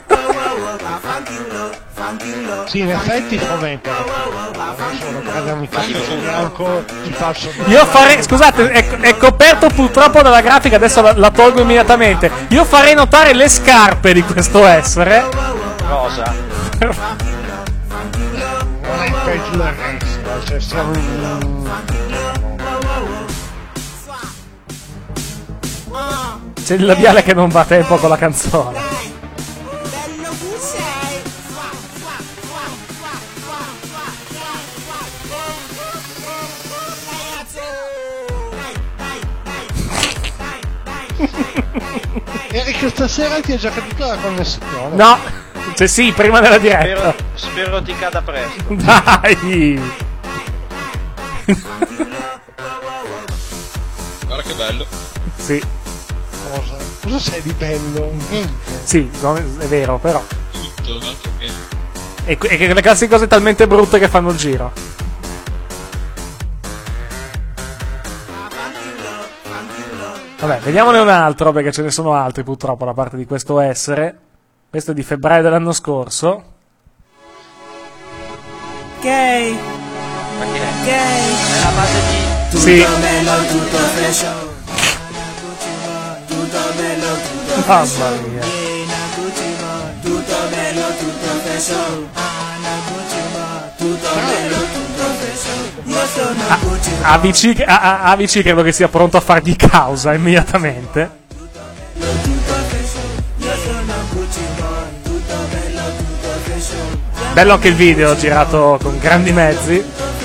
Sì, in effetti fomenta. Sono grande amico bianco, ti faccio. Io farei, scusate, è, è coperto purtroppo dalla grafica, adesso la, la tolgo immediatamente. Io farei notare le scarpe di questo essere. Cosa? Non è peggio del resto, cioè siamo in... C'è il labiale che non va a tempo con la canzone. Eric, stasera ti è già caduta la connessione? No, cioè sì, prima della diretta. Spero, spero ti cada presto. Dai! Guarda che bello. Sì. Cosa? Cosa sei di bello? Sì, no, è vero, però. Tutto, altro che... E, e che le classiche cose talmente brutte che fanno il giro. Vabbè, vediamone un altro, perché ce ne sono altri purtroppo da parte di questo essere. Questo è di febbraio dell'anno scorso. Gay. Ma chi è? Gay. È la base di... Sì. bello, tutto fashion. Tutto bello, tutto Mamma mia. tutto bello, tutto fashion. Tutto bello, tutto fashion. Io sono Gucci. A V C, a, a, A V C credo che sia pronto a fargli causa immediatamente. Bello anche il video girato con grandi mezzi.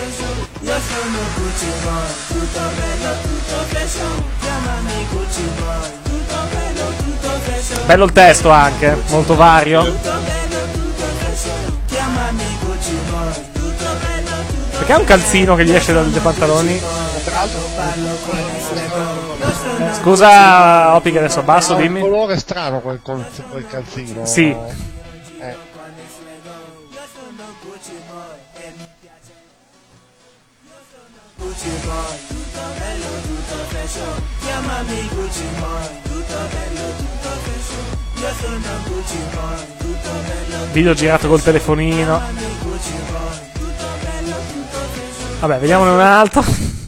Bello il testo anche, molto vario. Perché ha un calzino che gli esce dai pantaloni? Scusa Opi che adesso abbasso, Ha un dimmi. colore strano quel, col- quel calzino. Sì. Eh. Video girato col telefonino. Vabbè, vediamone un altro.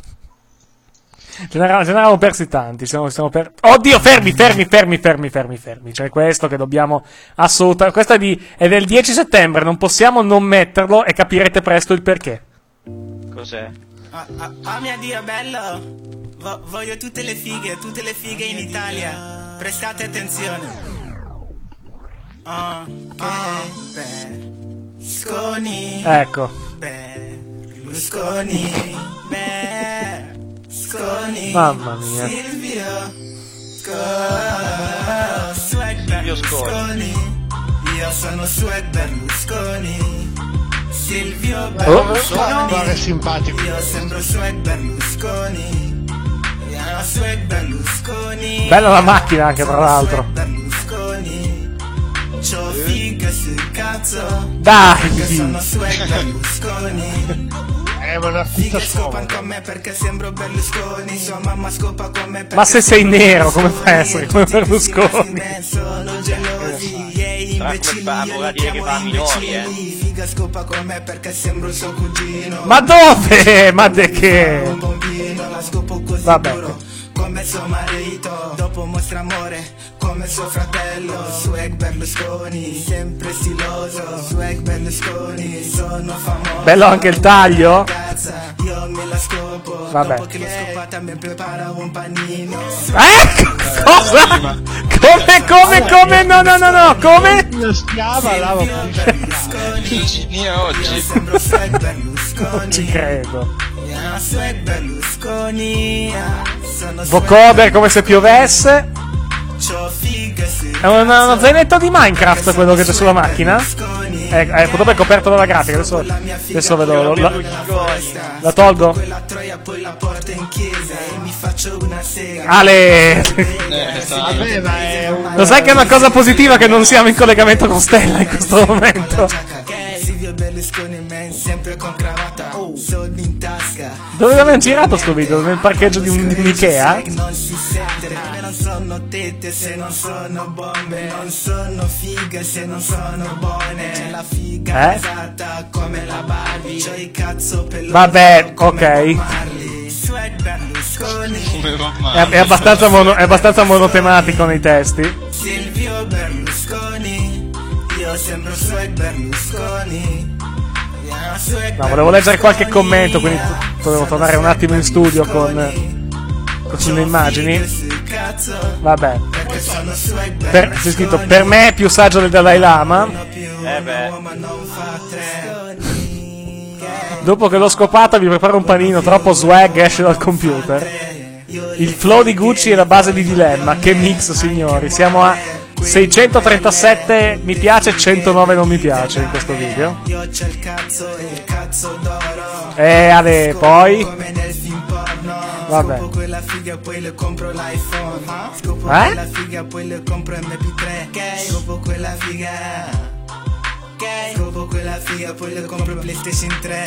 Ce n'era- ce ne eravamo persi tanti. Siamo, siamo per... Oddio, fermi, fermi, fermi, fermi, fermi, fermi. C'è questo che dobbiamo assolutamente. Questo è, di... è del dieci settembre. Non possiamo non metterlo e capirete presto il perché. Cos'è? Oh, oh, oh mio Dio, bello! Vo- voglio tutte le fighe, tutte le fighe in Italia. Prestate attenzione. Oh, che Berlusconi. Ecco. Berlusconi. Berlusconi. Mamma mia. Silvio. Sco- Swag Berlusconi. Io sono Swag Berlusconi. Silvio Berlusconi. Guarda, è simpatico. Io sembro Swag Berlusconi. Io Swag Berlusconi. Bella la macchina anche, tra l'altro. Berlusconi. C'ho figa sul cazzo. Dai. Perché sono Swag Berlusconi. Eh, ma una Figa scopano con me perché sembro Berlusconi. Sua mamma scopa con me perché Ma se sei nero, come fai a essere come Berlusconi? sono gelosi. Ehi, imbecilli, va- io vorrà li dire che chiamo va a minori, imbecilli. Figa scopa con me perché sembro il suo cugino. Ma dove? Ma de che? Un pompino, la scopo così Vabbè. duro come suo marito. Dopo mostra amore come suo fratello. Swag Berlusconi, sempre stiloso. Swag Berlusconi, sono famoso. Bello anche il taglio. Cazza, io me la scopo. Vabbè. Dopo che l'ho scopata mi prepara un panino. Ecco! Cosa? Come, come, come? No, no, no, no, come? Una schiava lava Mia oggi. Sembro Swag Berlusconi. Non ci credo. Yeah, Swag Berlusconi. Sono Vocoder come se piovesse. C'ho figa sul È una- uno zainetto di Minecraft quello che c'è sulla macchina. Eh, eh, purtroppo è coperto dalla grafica. Adesso, adesso vedo. La, la tolgo. quella troia poi la porto in chiesa e mi faccio una sega. Ale! Vabbè, ma è un... Lo sai che è una cosa positiva che non siamo in collegamento con Stella in questo momento? Silvio Berlusconi, man, sempre con cravatta, soldi in tasca. Dove l'abbiamo girato sto video? Nel parcheggio di un, di un Ikea? Non si sente, non sono tette se non sono bombe, non sono fighe se non sono buone. C'è la figa Eh? esatta come la Barbie, c'ho i cazzo pelosi. Vabbè, ok. Swag Berlusconi, È, è abbastanza mono, è abbastanza monotematico nei testi. Silvio Berlusconi, io sembro Swag Berlusconi. Yeah, swag No, volevo leggere qualche commento, quindi dovevo tornare un attimo in studio con, con sulle immagini. Vabbè. Per, c'è scritto: per me è più saggio del Dalai Lama. Eh beh. Dopo che l'ho scopata vi preparo un panino, troppo swag esce dal computer. Il flow di Gucci è la base di Dilemma. Che mix, signori. Siamo a seicentotrentasette mi piace, centonove non mi piace in questo video. E Ale, poi vabbè. Scopo quella figa poi le compro l'iPhone. Scopo Eh? quella figa poi le compro M P tre. Scopo quella figa. Scopo quella figa poi le compro PlayStation tre.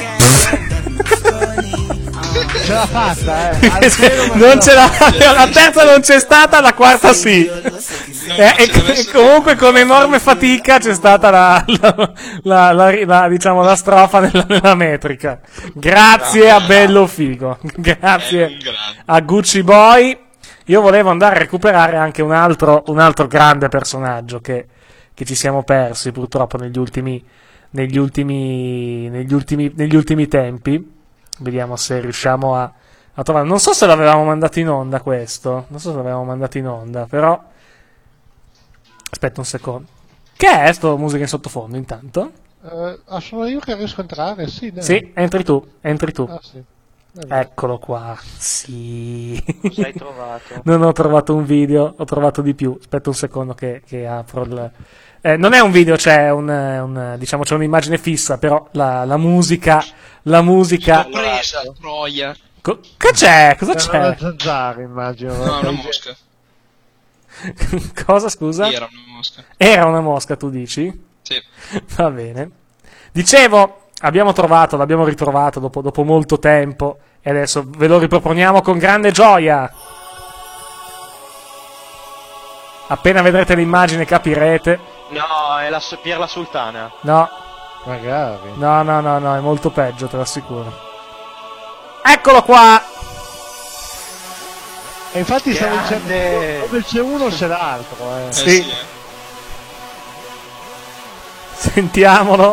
Ce l'ha fatta, eh. Non ce l'ha, la terza non c'è stata, la quarta sì. E, e, e comunque con enorme fatica c'è stata la, la, la, la, la diciamo la strofa nella, nella metrica. Grazie a Bello Figo, grazie a Gucci Boy. Io volevo andare a recuperare anche un altro, un altro grande personaggio che, che ci siamo persi purtroppo negli ultimi, negli ultimi, negli ultimi, negli ultimi tempi. Vediamo se riusciamo a, a trovare. Non so se l'avevamo mandato in onda questo. Non so se l'avevamo mandato in onda, però. Aspetta un secondo. Che è sto musica in sottofondo intanto? Eh, ah, sono io che riesco a entrare? Sì, dai. Sì, entri tu, entri tu. Ah, sì. Vabbè. Eccolo qua. Sì. Cosa hai trovato? Non ho trovato un video, ho trovato di più. Aspetta un secondo che, che apro il. Eh, non è un video, c'è un, un diciamo c'è un'immagine fissa, però la, la musica, la musica. L'ho presa, troia. Co- che c'è? Cosa Era c'è? una zanzara, immagino. No, una mosca. Cosa, scusa? Era una mosca. Era una mosca, tu dici? Sì. Va bene. Dicevo, abbiamo trovato, l'abbiamo ritrovato dopo, dopo molto tempo e adesso ve lo riproponiamo con grande gioia. Appena vedrete l'immagine capirete. No, è la Pier la Sultana. No. Magari. No, no, no, no, è molto peggio, te lo assicuro. Eccolo qua! E infatti stavo dicendo dove c'è uno c'è l'altro, eh. Sì. Eh sì, eh. Sentiamolo.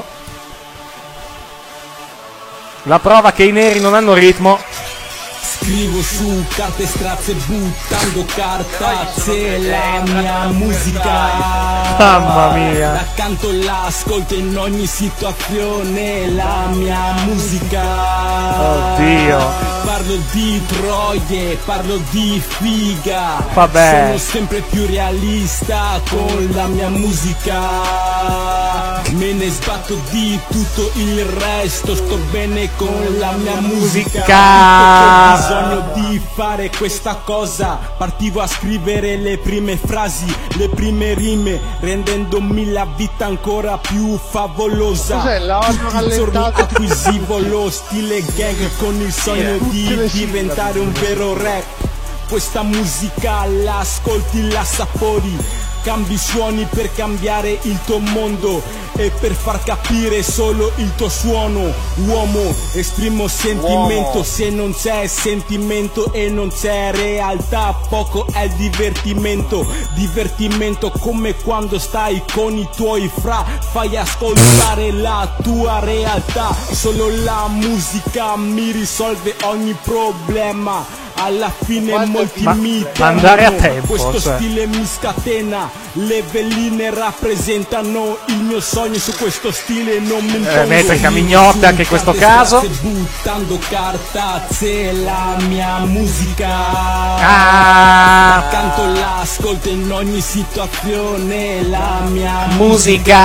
La prova che i neri non hanno ritmo. Scrivo su carte strazze buttando cartacce la mia musica. Mamma mia. Accanto l'ascolto in ogni situazione la mia musica. Oddio. Parlo di troie, parlo di figa. Vabbè. Sono sempre più realista con la mia musica. Me ne sbatto di tutto il resto. Sto bene con la mia musica. Musica. Ho bisogno di fare questa cosa. Partivo a scrivere le prime frasi, le prime rime, rendendomi la vita ancora più favolosa. Cos'è, l'audio Tutti i giorni rallentato? acquisivo lo stile gang con il sogno di diventare un vero rap. Questa musica la ascolti, la sapori, cambi suoni per cambiare il tuo mondo e per far capire solo il tuo suono. Uomo, esprimo sentimento, Uomo. se non c'è sentimento e non c'è realtà, poco è divertimento. Divertimento come quando stai con i tuoi fra, fai ascoltare la tua realtà. Solo la musica mi risolve ogni problema. Alla fine molti ma- mi ma andare a temono, tempo, questo cioè. stile mi scatena, le veline rappresentano il mio sogno, su questo stile non mi impongo. metrica mignotte anche in questo caso. Buttando cartacce la mia musica. Ah. Accanto l'ascolto in ogni situazione la mia Musica.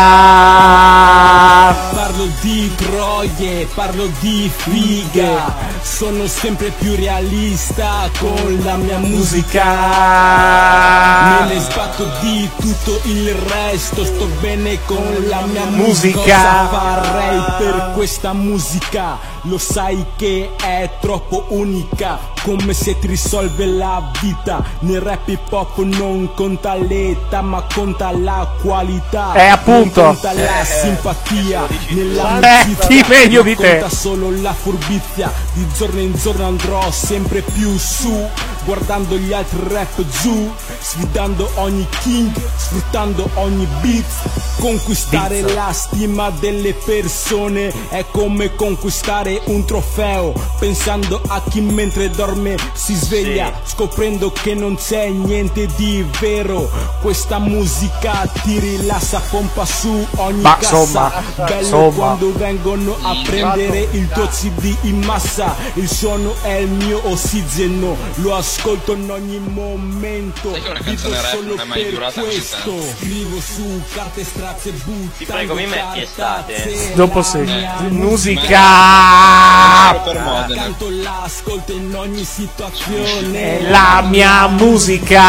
Parlo di troie, parlo di figa, sono sempre più realista realista con la mia musica. Me ne sbatto di tutto il resto, sto bene con la mia musica. Cosa farei per questa musica? Lo sai che è troppo unica, come se ti risolve la vita. Nel rap hip hop non conta l'età, ma conta la qualità. Eh, appunto. Non conta la eh, simpatia. Nella eh, chi meglio di te? Conta solo la furbizia. Di giorno in giorno andrò sempre più su, guardando gli altri rap giù, sfidando ogni king, sfruttando ogni beat. Conquistare Pizza. la stima delle persone è come conquistare un trofeo, pensando a chi mentre dorme si sveglia, sì, scoprendo che non c'è niente di vero. Questa musica ti rilassa, pompa su ogni Ma, cassa. insomma, Bello insomma. quando vengono a prendere il tuo C D in massa. Il suono è il mio ossigeno, lo ascolto in ogni momento. Sai che una canzone rap non è mai durata così tanto? Scrivo su carte strazze, buttando. Ti prego, mi metti estate. Dopo sì. Eh. Musica. Per Modena. Canto l'ascolto in ogni situazione. La mia musica.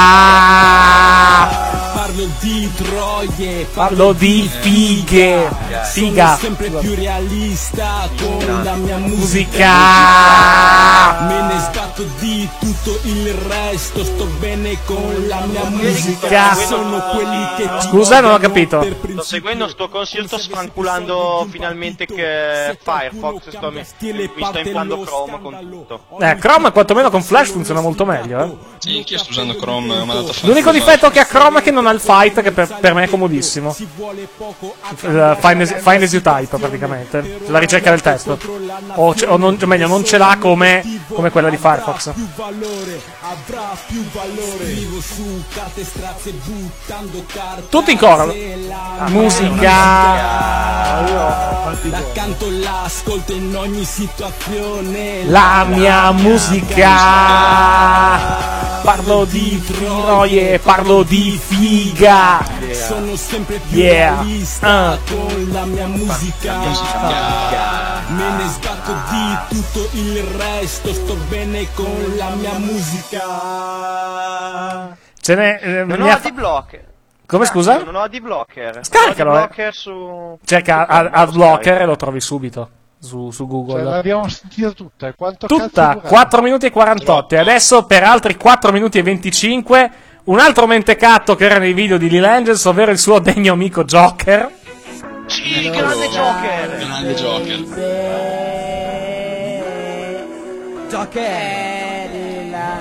Parlo di troie, Parlo di fighe. Figa. Sono sempre più realista con la mia musica. Me ne sbatto di tutto il resto, sto bene con la mia musica. Sono quelli che ti Scusa, non ho capito. Sto seguendo sto consiglio, sto sfanculando finalmente che Firefox, sto mi, mi sto inflando Chrome con tutto. Eh, Chrome quantomeno con Flash funziona molto meglio, eh. Sì, anch'io sto usando Chrome, ho mandato a fare. L'unico difetto che ha Chrome è che non ha il fight, che per, per me è comodissimo. Il Find as, find as you type, praticamente. La ricerca del testo. O, o non, meglio, non ce l'ha come, come quella di Firefox. Tutti in coro. Musica. La canto, l'ascolto in ogni situazione. La mia musica. Parlo di troie, parlo di figa. Sono sempre più Yeah. realista Uh. con la mia musica. Me ne sbatto di tutto il resto, sto bene con la mia musica. Ce n'è. Eh, Non mi ho ha ad fa- blocker. Come, scusa? Non ho ad blocker. Scaricalo, Non ho eh. adblocker su. Cerca ad- Adblocker e lo trovi subito su, su Google. Cioè, l'abbiamo sentita tutta. Quanto Tutta, cazzo dura? quattro minuti e quarantotto. E adesso per altri quattro minuti e venticinque un altro mentecatto che era nei video di Lil Angels, ovvero il suo degno amico Joker. Sì, grande Joker. Grande Joker. Joker, la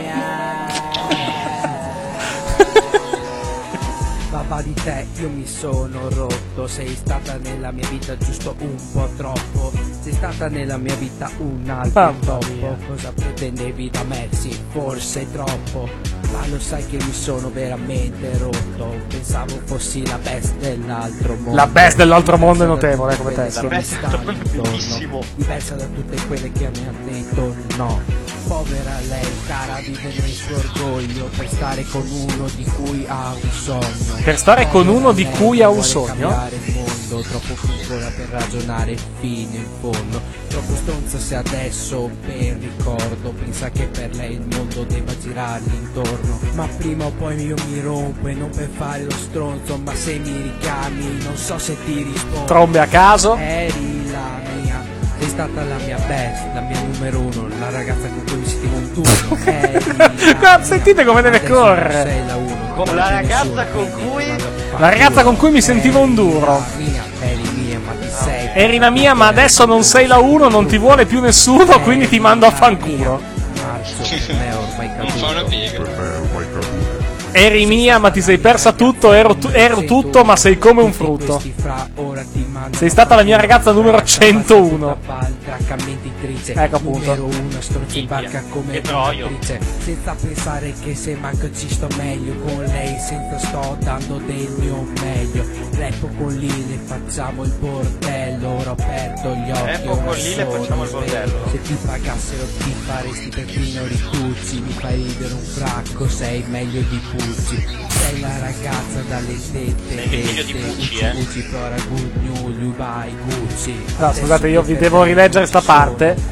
Papà di te io mi sono rotto, sei stata nella mia vita giusto un po' troppo, sei stata nella mia vita un altro Mamma troppo, mia. cosa pretendevi da me? Sì, forse troppo, ma lo sai che mi sono veramente rotto, pensavo fossi la best dell'altro mondo. La best dell'altro mondo è notevole come testo. La best bellissimo, diversa da tutte quelle che mi hanno detto no. Povera lei, cara, vive nel suo orgoglio per stare con uno di cui ha un sogno. Per stare con uno di cui ha un Vuole sogno? cambiare il mondo, troppo piccola per ragionare fino in fondo. Troppo stronza se adesso per ricordo pensa che per lei il mondo debba girargli intorno. Ma prima o poi io mi rompo e non per fare lo stronzo, ma se mi richiami non so se ti rispondo. Trombe a caso. Eri la mia, sei stata la mia best, la mia numero uno, la ragazza con cui mi sentivo un turno. Eri la Guarda, sentite come deve adesso non correre. sei la uno, Con non la c'è ragazza nessuno con che cui- mi manda a La ragazza con cui mi sentivo un duro. mia, eri mia, ma ti sei. Eri la mia, ma adesso non sei la uno, non ti vuole più nessuno, quindi ti mando a fanculo. Marzo per me è ormai Non fa una caduto. piega. Eri mia, ma ti sei persa tutto, ero, tu- ero tutto, ma sei come un frutto. Sei stata la mia ragazza numero centouno. Ecco appunto. Numero uno, stronzo in barca come un'attrice. Senza pensare che se manco ci sto meglio con lei, senza sto dando del mio meglio. Rappo con Lille, facciamo il bordello. Ora ho aperto gli occhi. Rappo ora con Lille, sono facciamo il sveglio. bordello. Se ti pagassero ti faresti perfino ritucci. Mi fai ridere un fracco, sei meglio di Pucci. Sei la ragazza dalle tette. Sei meglio di Pucci, eh. Pucci, però Gucci, vai Gucci. No, scusate, io vi devo rileggere sta parte.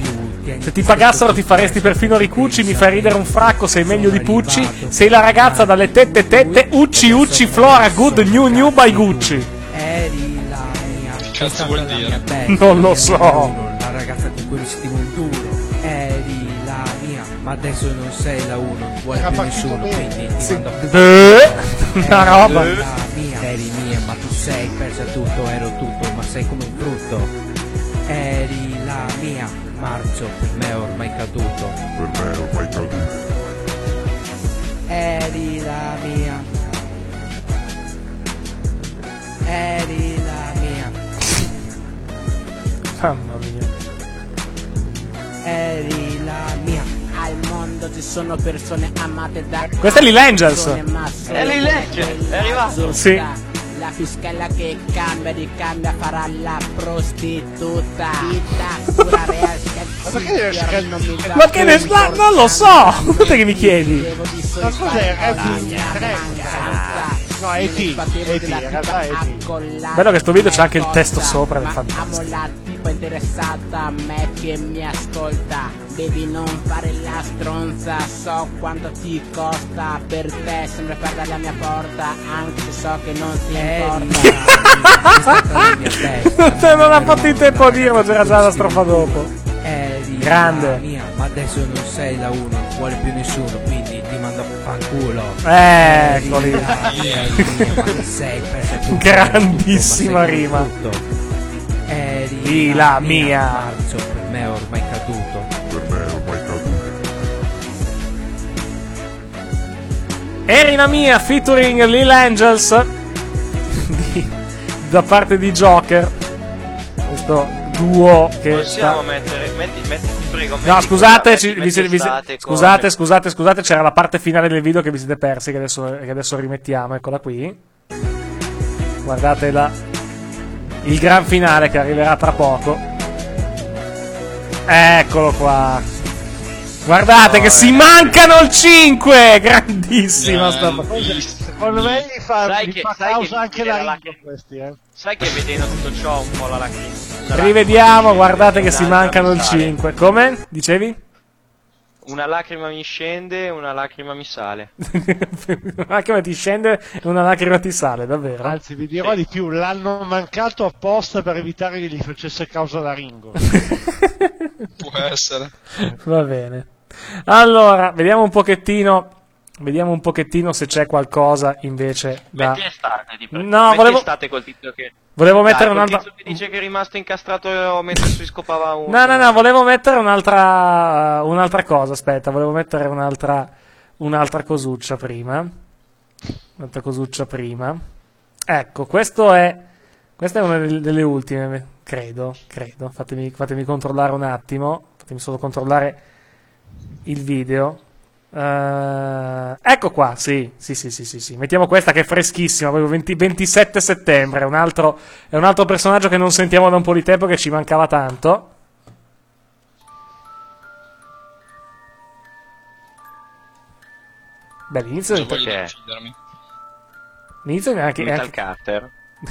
Se ti pagassero ti faresti perfino Ricucci, mi fai ridere un fracco, sei meglio di Pucci, sei la ragazza dalle tette tette, Ucci Ucci Flora Good New New by Gucci. Eri la mia. Che cazzo vuol dire? Non lo so. La ragazza con cui sentivo un duro. Eri la mia, ma adesso non sei la uno, non vuole più nessuno, quindi ti mando a Eh, una roba. Eri la mia, eri mia, ma tu sei persa tutto, ero tutto, ma sei come un frutto. Eri la mia, marcio, per me è ormai caduto. Per me è ormai caduto. Eri la mia. Eri la mia. Mamma mia. Eri la mia. Al mondo ci sono persone amate da. Questa è Lil Angels. È Lil Angels, è arrivato. Sì. La fiscella che cambia di cambia farà la prostituta. Ma perché deve essere il nome? Ma che ne sa? Non lo so. Te che mi chiedi? Ma cos'è? È No, è E T, è T, in realtà è E T. Bello che sto video c'è anche il testo sopra, è fantastico. Amo la tipa interessata a me che mi ascolta. Devi non fare la stronza, so quanto ti costa. Per te sempre aperta la mia porta, anche se so che non ti importa. Non ha fatto in tempo a dirlo, c'era già la strofa dopo. Eri Grande. mia, ma adesso non sei la uno, non vuole più nessuno, quindi ti mando a fanculo. Ecco lì. Sei persa tutto, Grandissima ma sei rima. tutto. Eri Di la mia. marcio, per me è ormai caduto. Per me è ormai caduto. Erina Mia featuring Lil Angels di, da parte di Joker. Questo duo che Possiamo sta... mettere, metti, metti, ti prego, No, metti scusate, metti, ci- metti vi siete- vi siete- estate con- scusate, scusate, scusate, c'era la parte finale del video che vi siete persi, che adesso, che adesso rimettiamo, eccola qui. Guardate la, il gran finale che arriverà tra poco. Eccolo qua. Guardate che si mancano il cinque! Grandissima sta Secondo me gli fa, Sai gli che- fa sai causa che anche era la la ringo questi, eh. Sai che vedendo tutto ciò un po' la lacrima. Rivediamo, guardate che si mancano il cinque. Come? Dicevi? Una lacrima mi scende, una lacrima mi sale. Una lacrima ti scende e una lacrima ti sale, davvero? Anzi, vi dirò di più, l'hanno mancato apposta per evitare che gli facesse causa la ringo. Può essere. Va bene. Allora, vediamo un pochettino. Vediamo un pochettino se c'è qualcosa invece da. Metti estate, di pre- No, metti volevo- estate col tizio che. Volevo Dai, mettere col un'altra. tizio che dice che è rimasto incastrato mentre si scopava un. No, no, no, volevo mettere un'altra. Un'altra cosa. Aspetta, volevo mettere un'altra. Un'altra cosuccia prima. Un'altra cosuccia prima. Ecco, questo è. Questa è una delle, delle ultime, credo. Credo. Fatemi, fatemi controllare un attimo. Fatemi solo controllare il video. Eh, ecco qua, sì, sì, sì, sì, sì, sì. Mettiamo questa che è freschissima, proprio venti ventisette settembre. È un altro, è un altro personaggio che non sentiamo da un po' di tempo, che ci mancava tanto. Beh, l'inizio Cosa è voglio Perché? uccidermi? l'inizio è anche, è Metal anche- Cutter.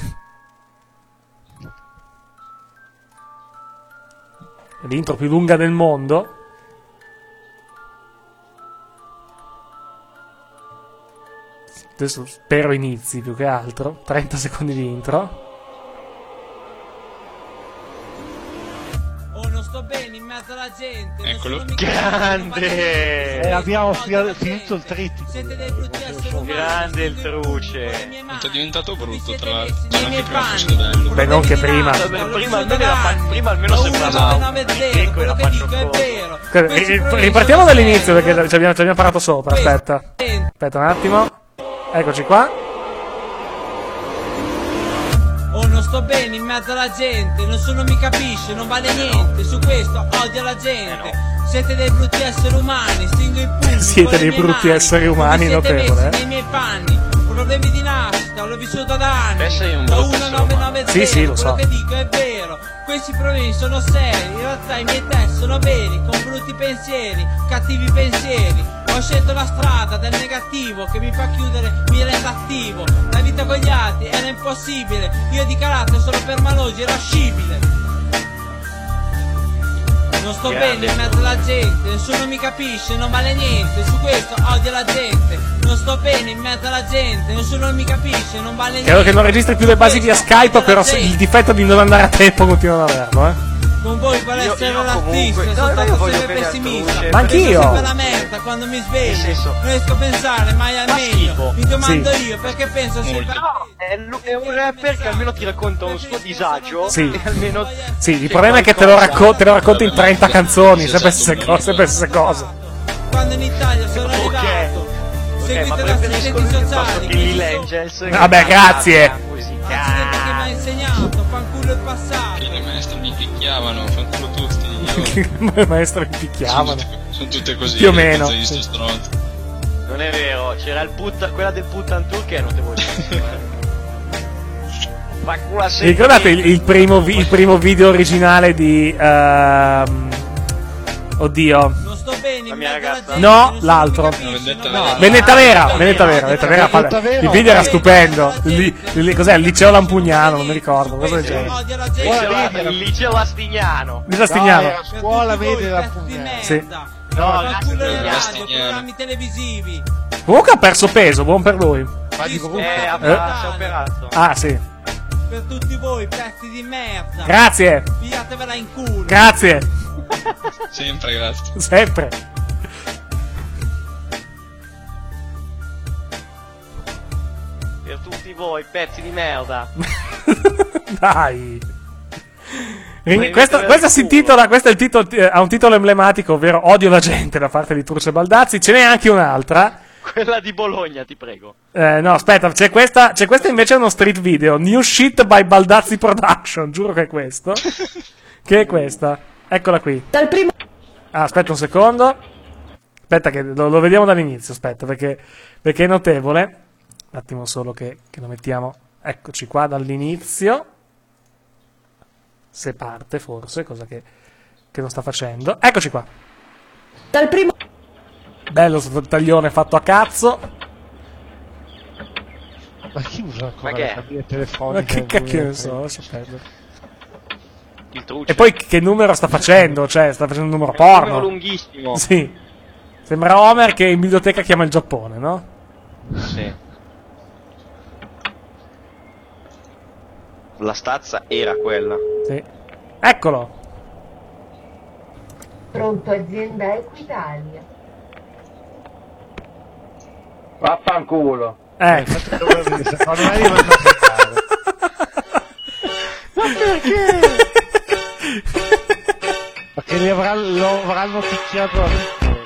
è l'intro più lunga del mondo. Adesso spero inizi più che altro. trenta secondi di intro. Oh, non sto bene in mezzo alla gente. non Eccolo. sono mica- Grande! E abbiamo fi- finito il trittico. Siete dei brutti esseri umani. Grande il truce. È diventato brutto, tra l'altro. C'era anche prima fosse bello. Beh, non che prima. Vabbè, prima almeno, era fa- prima almeno sembrava un chicco e la faccio fuori. Scusa, ri- ripartiamo dall'inizio perché ci abbiamo, ci abbiamo parlato sopra. Aspetta. Aspetta un attimo. Eccoci qua. Oh, non sto bene in mezzo alla gente. Nessuno mi capisce, non vale niente. Su questo odio la gente. Siete dei brutti esseri umani. Stringo i pugni. Siete con le dei mie brutti mani. esseri umani, Come siete notevole, messi eh. nei miei panni. Problemi di nascita, l'ho vissuto da anni. Te sei un Da brutto uno essere nove umano. nove zero, Sì, sì, lo quello so. che dico è vero. Questi problemi sono seri. In realtà i miei test sono veri. Con brutti pensieri, cattivi pensieri. Ho scelto la strada del negativo che mi fa chiudere, mi rende attivo. La vita con gli altri era impossibile. Io di carattere solo per malosi ero scibile. Non sto Grande. bene in mezzo alla gente, nessuno mi capisce, non vale niente, su questo odio la gente. Non sto bene in mezzo alla gente, nessuno mi capisce, non vale niente. Credo che non registri più le basi via Skype, però se- il difetto di non andare a tempo continua ad averlo, eh. Non voglio per Io- essere io razzista, comunque- sono no, no, io stato voglio sempre bene a pessimista. Truce. Ma anch'io. Penso sempre alla merda quando mi sveglio. Non riesco a pensare mai al Fa meglio. schifo. Mi domando Sì. io perché penso sempre. No, è, lu- è un rapper che almeno ti racconta un suo disagio. Sì. E almeno Sì, il problema è che te lo, racco- te lo racconti in trenta canzoni, sempre le stesse cose, sempre le stesse cose. Quando in Italia sono arrivato. Ok, Seguite ma da preferisco assistenti lui piuttosto sociali. che Lil Angels. che Vabbè, fa grazie. la musica. Accidenti che mi ha insegnato, fanculo il passato. Che le maestre mi picchiavano, fanculo tutti. Il maestro mi picchiavano. Sono tutte così. Più o le meno. canzoni di sto stronzo. Non è vero, c'era il putta, quella del Puttan Tour che è notevolissimo. eh. Fanculo a Vi ricordate il, il primo vi- il primo video originale di... ehm, oddio. Non sto bene in mezzo alla gente. No, l'altro. Vendetta No. vera. Vendetta vera, Vendetta vera, Vendetta vera. fa- Vendetta vera, Il video era ok. stupendo. Il, il- cos'è? Il liceo Lampugnano, non mi ricordo. Cosa del genere. Odio la Il gente. liceo- il liceo Astignano. Di Lastignano. No, era scuola media della Pezzi di Pugnana. Sì. merda. No, Fanculo in radio, Lastignano. programmi televisivi. Comunque ha perso peso, buon per lui. Ma di brutto. Eh, ha- Eh. si è operato. Ah, sì. Per tutti voi, pezzi di merda. Grazie. Pigliatevela in culo. Grazie. Sempre, grazie. Sempre. Per tutti voi, pezzi di merda. Dai. Ring- Vuoi questo, mettere questo il si culo? intitola, questo è il titolo, eh, ha un titolo emblematico, ovvero Odio la gente da parte di Truce Baldazzi. Ce n'è anche un'altra. Quella di Bologna, ti prego. Eh, no, aspetta, c'è questa, c'è questa invece è uno street video. New shit by Baldazzi Production. Giuro che è questo. Che è questa. Eccola qui. Dal primo Ah, aspetta un secondo. Aspetta che lo, lo vediamo dall'inizio, aspetta, perché, perché è notevole. Un attimo solo che, che lo mettiamo. Eccoci qua dall'inizio. Se parte, forse, cosa che, che non sta facendo. Eccoci qua. Dal primo Bello sto taglione fatto a cazzo. Ma chi usa ancora Ma le che è? cabine Ma telefoniche? che nel cacchio ne so, duemilatredici? lascia perdere. Il truce. E poi che numero sta facendo? Cioè, sta facendo un numero È un numero porno. lunghissimo. Sì. Sembra Homer che in biblioteca chiama il Giappone, no? Sì. La stazza era quella. Sì. Eccolo. Pronto azienda Equitalia. Vaffanculo. Eh. Quando arriva il Ma perché? Perché li avranno, lo avranno picchiato a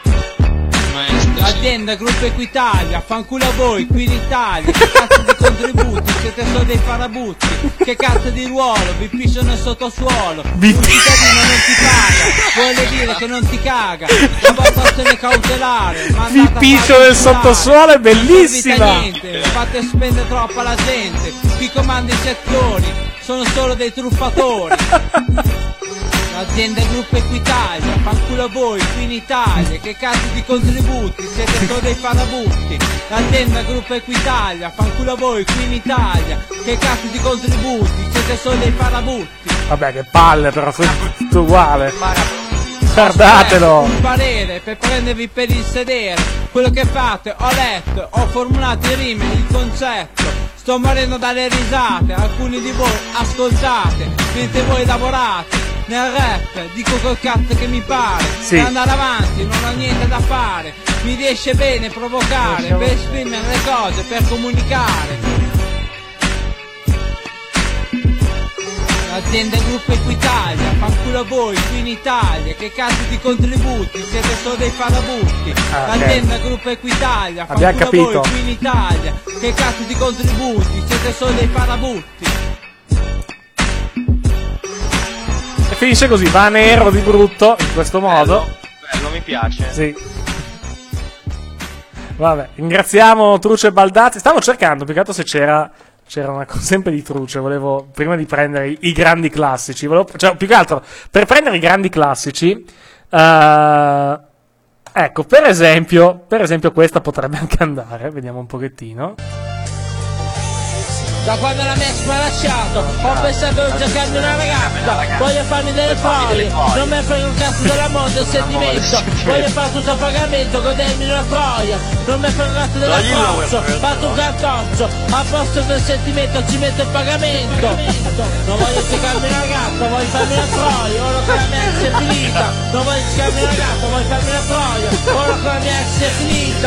Azienda Gruppo Equitalia, fanculo a voi, qui in Italia. Che cazzo di contributi, siete solo dei farabutti. Che cazzo di ruolo, vi pisciano nel sottosuolo. Vi Un cittadino non ti paga, vuole dire che non ti caga. La vostra azione cautelare, Vi mandata a piscio fare nel il sottosuolo, è Non servite a bellissima. niente, fate spendere troppo alla gente. Chi comanda i settori sono solo dei truffatori. L'azienda Gruppo Equitalia, fanculo a voi, qui in Italia, che cazzo di contributi, siete solo dei farabutti. L'azienda Gruppo Equitalia, fanculo a voi, qui in Italia, che cazzo di contributi, siete solo dei farabutti. Vabbè, che palle, però sono tutto uguale. Guardatelo. Un parere per prendervi per il sedere. Quello che fate, ho letto, ho formulato in rime il concetto. Sto morendo dalle risate, alcuni di voi ascoltate, mentre voi lavorate. Nel rap dico col cazzo che mi pare. Sì. Per andare avanti non ho niente da fare. Mi riesce bene provocare, per esprimere le cose, per comunicare. L'azienda Gruppo Equitalia, fanculo a voi, qui in Italia, che cazzo di contributi, siete solo dei farabutti. Ah, ok. L'azienda Gruppo Equitalia, Abbiamo fanculo a voi, capito. qui in Italia, che cazzo di contributi, siete solo dei farabutti. E finisce così, va nero di brutto, in questo modo. Bello, mi piace. Sì. Vabbè, ringraziamo Truce e Baldazzi. Stavo cercando, più che altro se c'era c'era una cosa sempre di Truce, volevo prima di prendere i, i grandi classici, volevo, cioè più che altro per prendere i grandi classici, eh, ecco, per esempio, per esempio questa potrebbe anche andare, vediamo un pochettino. Da quando la mia ex mi ha lasciato ho pensato di cercarmi una ragazza, voglio farmi delle foglie, non mi frega un cazzo dell'amore, del sentimento, voglio fare tutto a pagamento, godermi una troia, non mi frega un cazzo dell'approccio, fatto un cartoccio, a posto del sentimento ci metto il pagamento, non voglio cercarmi una ragazza, voglio farmi una troia, ora che la mia ex è finita, non voglio cercarmi una ragazza, voglio farmi una troia, ora che la mia ex è finita,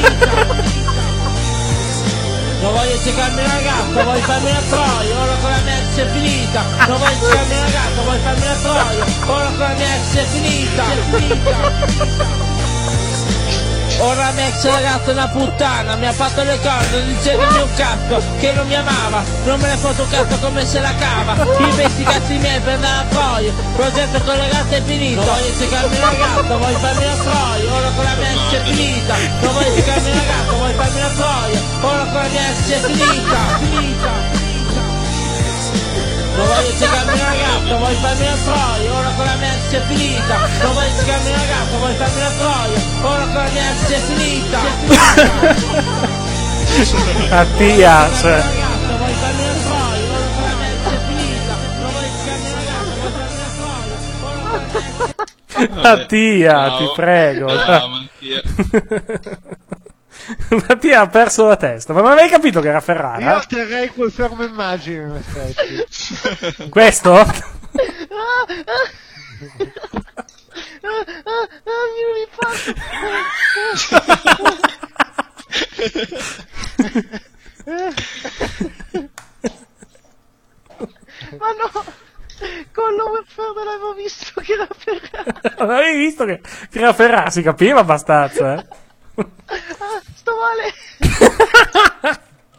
non voglio cercarmi una ragazza, voglio farmi una troia, ora che la mia ex è finita, non voglio cercarmi una ragazza, voglio farmi una troia, ora che la mia ex è finita. Ora la mia ex ragazza è una puttana, mi ha fatto le corna, dicevami un cazzo che non mi amava, non me ne foto un cazzo come se la cava, i vesti cazzi miei per andare a troia, progetto con le gatte è finito, non voglio cercarmi una ragazza, voglio farmi una troia, ora con la mia ex è finita, non voglio cercarmi una ragazza, voglio farmi una troia, ora con la mia ex è finita, finita. Non voglio cercarmi una ragazza, voglio farmi una troia, ora con la mia ex è finita. Non voglio cercarmi una ragazza, voglio farmi una troia, ora con la mia ex è finita. Mattia, cioè. Voglio farmi una troia, ora con la mia ex è finita. Non voglio cercarmi una ragazza, voglio farmi una troia, ora con la mia ex è finita. Mattia, ti prego. Bravo, Mattia. Mattia ha perso la testa, ma non avevi capito che era Ferrara? Io terrei quel fermo immagine in effetti. Questo? Ah, ma no, con l'overfare l'avevo visto che era Ferrara. Non avevi visto che, che era Ferrara, si capiva abbastanza, eh? Ah, sto male.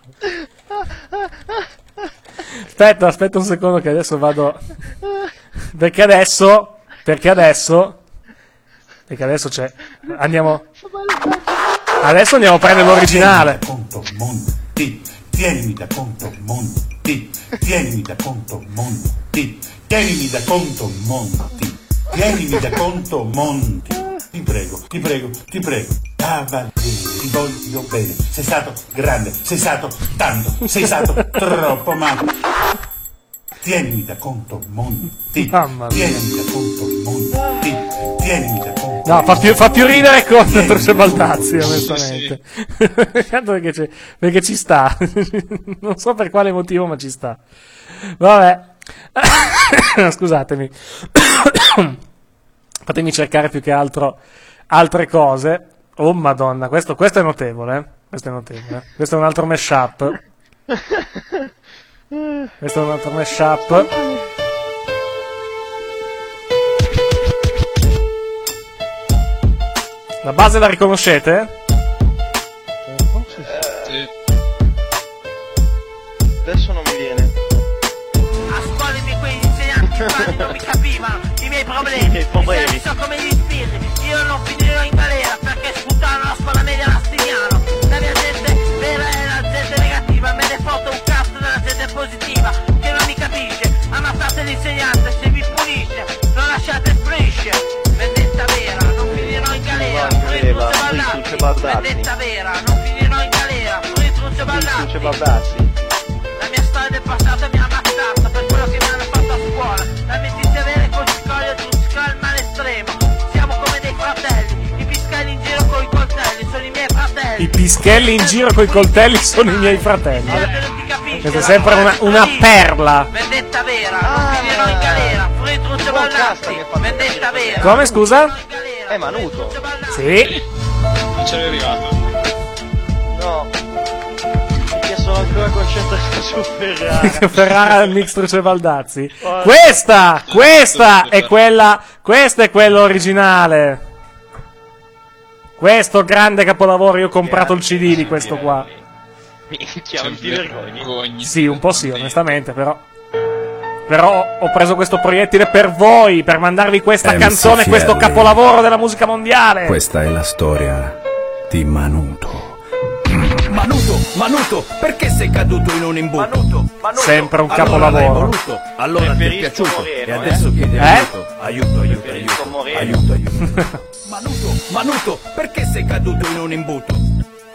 Aspetta, aspetta un secondo che adesso vado. Perché adesso, perché adesso, perché adesso c'è, andiamo, adesso andiamo a prendere l'originale. Conto Monti, tienimi da conto Monti, tienimi da conto Monti, tienimi da conto Monti, tienimi da conto Monti. Ti prego, ti prego, ti prego. Cavaliere, ti voglio bene. Sei stato grande, sei stato tanto, sei stato troppo male. Tienimi da conto Monti. Mamma mia. Tienimi da conto Monti. Tienimi da conto. No, fa più, fa più ridere con Truce Baldazzi, onestamente. Tanto perché, c'è, perché ci sta. Non so per quale motivo, ma ci sta. Vabbè. Scusatemi. Fatemi cercare più che altro altre cose. Oh madonna, questo, questo è notevole, eh? Questo è notevole. Questo è un altro mashup. Questo è un altro mashup. La base la riconoscete? Sì. Adesso non mi viene. Ascoltami, quei insegnanti quando non mi capivano i miei problemi, i problemi. So come gli spiriti, io non finirò in galera perché sputano la scuola media l'astignano. La mia gente vera è la gente negativa, me ne foto un cazzo della gente positiva che non mi capisce. Ammazzate l'insegnante se vi punisce, non lasciate strisce. Vendetta vera, non finirò in galera. Truce Baldazzi, vendetta vera, non finirò in galera. Truce Baldazzi. La mia storia del passato mi ha ammazzato per quello che mi hanno fatto a scuola. La mia vera con scoglio e trucca il male estremo. Siamo come dei fratelli, i pischelli in giro con i coltelli sono i miei fratelli. I pischelli in giro coi coltelli sono i miei fratelli. Questa è sempre una, una perla. Vendetta vera, non finirò in galera. Free Truce Baldazzi, vendetta vera. Come, scusa? È Manuto. Sì. Non c'era arrivato. No. Perché sono ancora concentrato su Ferrara. Ferrara il mix Truce Baldazzi. Questa, questa è quella, questa è quella originale. Questo grande capolavoro, io ho comprato il C D di questo qua. Minchia, non ti vergogni. Sì, un po' sì, onestamente, però. Però ho preso questo proiettile per voi, per mandarvi questa M C canzone, Fielli. questo capolavoro della musica mondiale. Questa è la storia di Manuto. Manuto, Manuto, perché sei caduto in un imbuto? Manuto, Manuto. Sempre un Allora capolavoro. l'hai voluto, allora ti è piaciuto Moreno, e adesso eh? chiedi Eh? aiuto. Aiuto, aiuto, aiuto. Moreno. Aiuto, aiuto. Manuto, Manuto, perché sei caduto in un imbuto?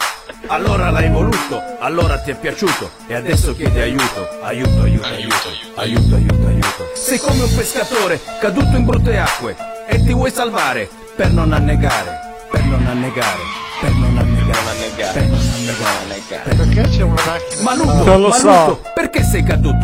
allora l'hai voluto, allora ti è piaciuto e adesso chiedi aiuto, aiuto, aiuto, aiuto, aiuto, aiuto, aiuto. Sei come un pescatore caduto in brutte acque e ti vuoi salvare per non annegare, per non annegare, per non annegare, per non annegare. Perché c'è una macchina? Manuto, Non lo so. Manuto, perché sei caduto?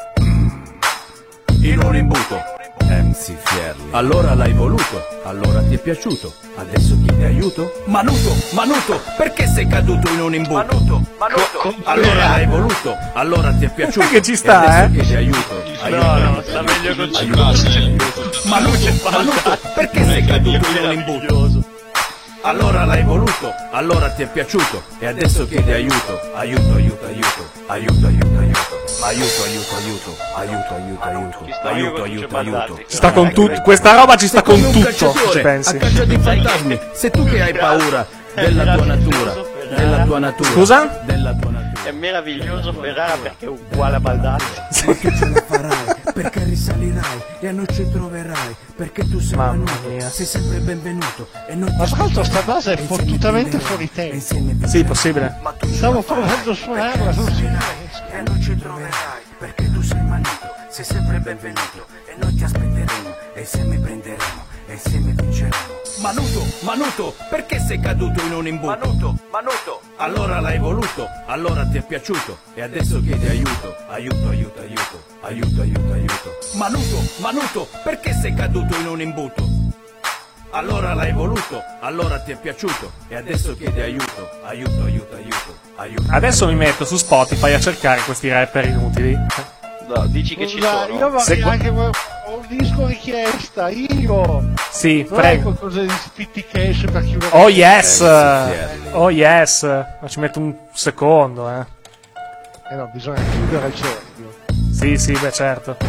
In un imbuto. M C Fierli. Allora l'hai voluto, allora ti è piaciuto, adesso chiedi aiuto? Manuto, Manuto, perché sei caduto in un imbuto? Manuto, Manuto, allora l'hai voluto, allora ti è piaciuto. Che ci sta, e adesso eh? chiedi aiuto. aiuto No, no, aiuto, sta aiuto, meglio con aiuto, Ciclase. aiuto. Manuto, Manuto, perché sei caduto in un imbuto? Allora l'hai voluto, allora ti è piaciuto e adesso chiedi aiuto, aiuto, aiuto, aiuto, aiuto, aiuto, aiuto, aiuto, aiuto, aiuto, aiuto, aiuto, aiuto, aiuto, aiuto, aiuto. Ci sta con tutto, questa roba ci sta con Come un tutto, ci cacciatore pensi? a caccia di fantasmi, sei tu che hai paura della tua natura, della tua natura. Scusa? Della tua natura. È meraviglioso Ferrara perché è uguale a Baldacci. Ma tu ce la farai, perché risalirai e a noi ci troverai, perché tu sei Manuto, sei sempre benvenuto e non ti Ma tra l'altro sta base è fottutamente fuori tempo. Sì, possibile. Stavo provando a suonarla, non si riesce. e non ci troverai, perché tu sei Manuto, sei sempre benvenuto e noi ti aspetteremo e insieme prenderemo e insieme vinceremo. Manuto, Manuto, perché sei caduto in un imbuto? Manuto, Manuto, allora l'hai voluto, allora ti è piaciuto e adesso chiedi aiuto, aiuto, aiuto, aiuto, aiuto, aiuto, aiuto. Manuto, Manuto, perché sei caduto in un imbuto? Allora l'hai voluto, allora ti è piaciuto e adesso chiedi aiuto, aiuto, aiuto, aiuto, aiuto. Adesso mi metto su Spotify a cercare questi rapper inutili. No, dici che ci Scusa, sono. io vorrei Se- anche ho un disco richiesta, io. Sì, Non hai prego. qualcosa di Spitty Cash per chiudere? Oh yes! Oh yes! Ma ci metto un secondo, eh. Eh no, bisogna chiudere il cerchio. Sì, sì, beh, certo.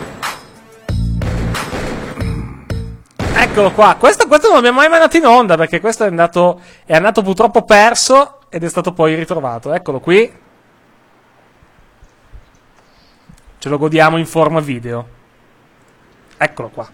Eccolo qua. Questo, questo non l'abbiamo mai mandato in onda perché questo è andato, è andato purtroppo perso ed è stato poi ritrovato. Eccolo qui. Ce lo godiamo in forma video. Eccolo qua.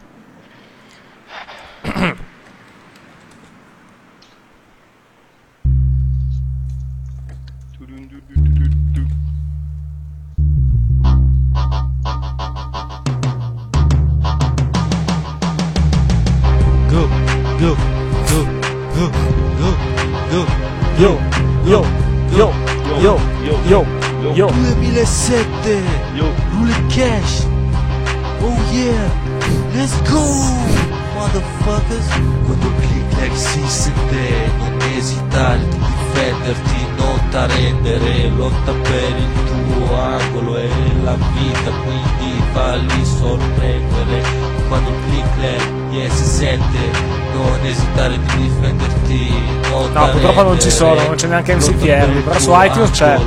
Go, go, go, go, go, go, Yo, yo, yo, yo, yo, yo. duemilasette, Rule Cash, oh yeah, let's go, motherfuckers. Quando clicca esiste, non esitare di difenderti, non t'arrendere, lotta per il tuo angolo e la vita, quindi falli sorprendere. Quando click yes sette, non esitare di difenderti, non No, purtroppo non ci sono, non c'è neanche M C Fierli, però su iTunes c'è.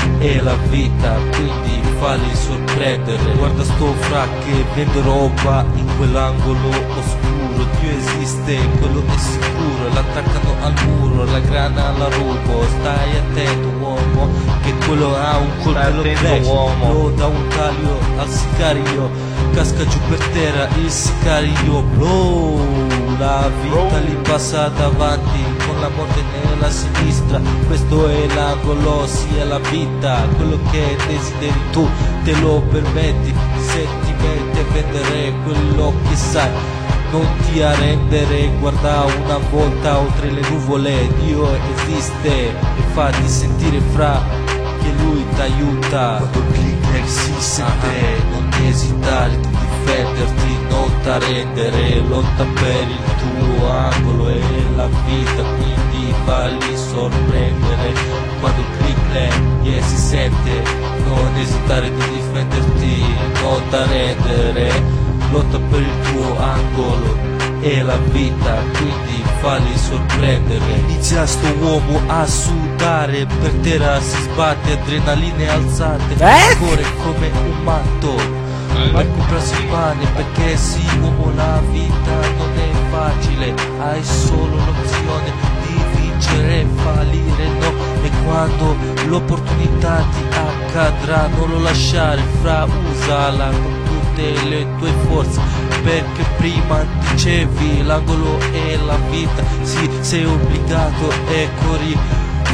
E la vita, quindi falli sorprendere. Guarda sto fra che vende roba in quell'angolo oscuro. Dio esiste, quello è sicuro. L'attaccano al muro, la grana alla rubo. Stai attento uomo, che quello ha un coltello flash. Lo dà un taglio al sicario. Casca giù per terra il sicario. Blow, la vita li passa davanti con la morte nella sinistra. Questo è l'angolo, sia la vita, quello che desideri tu te lo permetti. Se ti metti a vendere quello che sai, non ti arrendere. Guarda una volta oltre le nuvole, Dio esiste e fatti sentire fra che lui t'aiuta. Quando click esiste, non esitare di difenderti, non t'arrendere, lotta per il tuo angolo e la vita, quindi falli sorprendere. Quando click yeah, si sente, non esitare di difenderti, non t'arrendere, lotta per il tuo angolo e la vita, quindi falli sorprendere. Inizia sto uomo a sudare, per terra si sbatte, adrenaline alzate, eh? corre come un matto per comprarsi il pane, perché sì uomo la vita non è facile, hai solo l'opzione di vincere e fallire, no, e quando l'opportunità ti accadrà non lo lasciare fra, usala con tutte le tue forze, perché prima dicevi l'angolo e la vita, sì sei obbligato e corri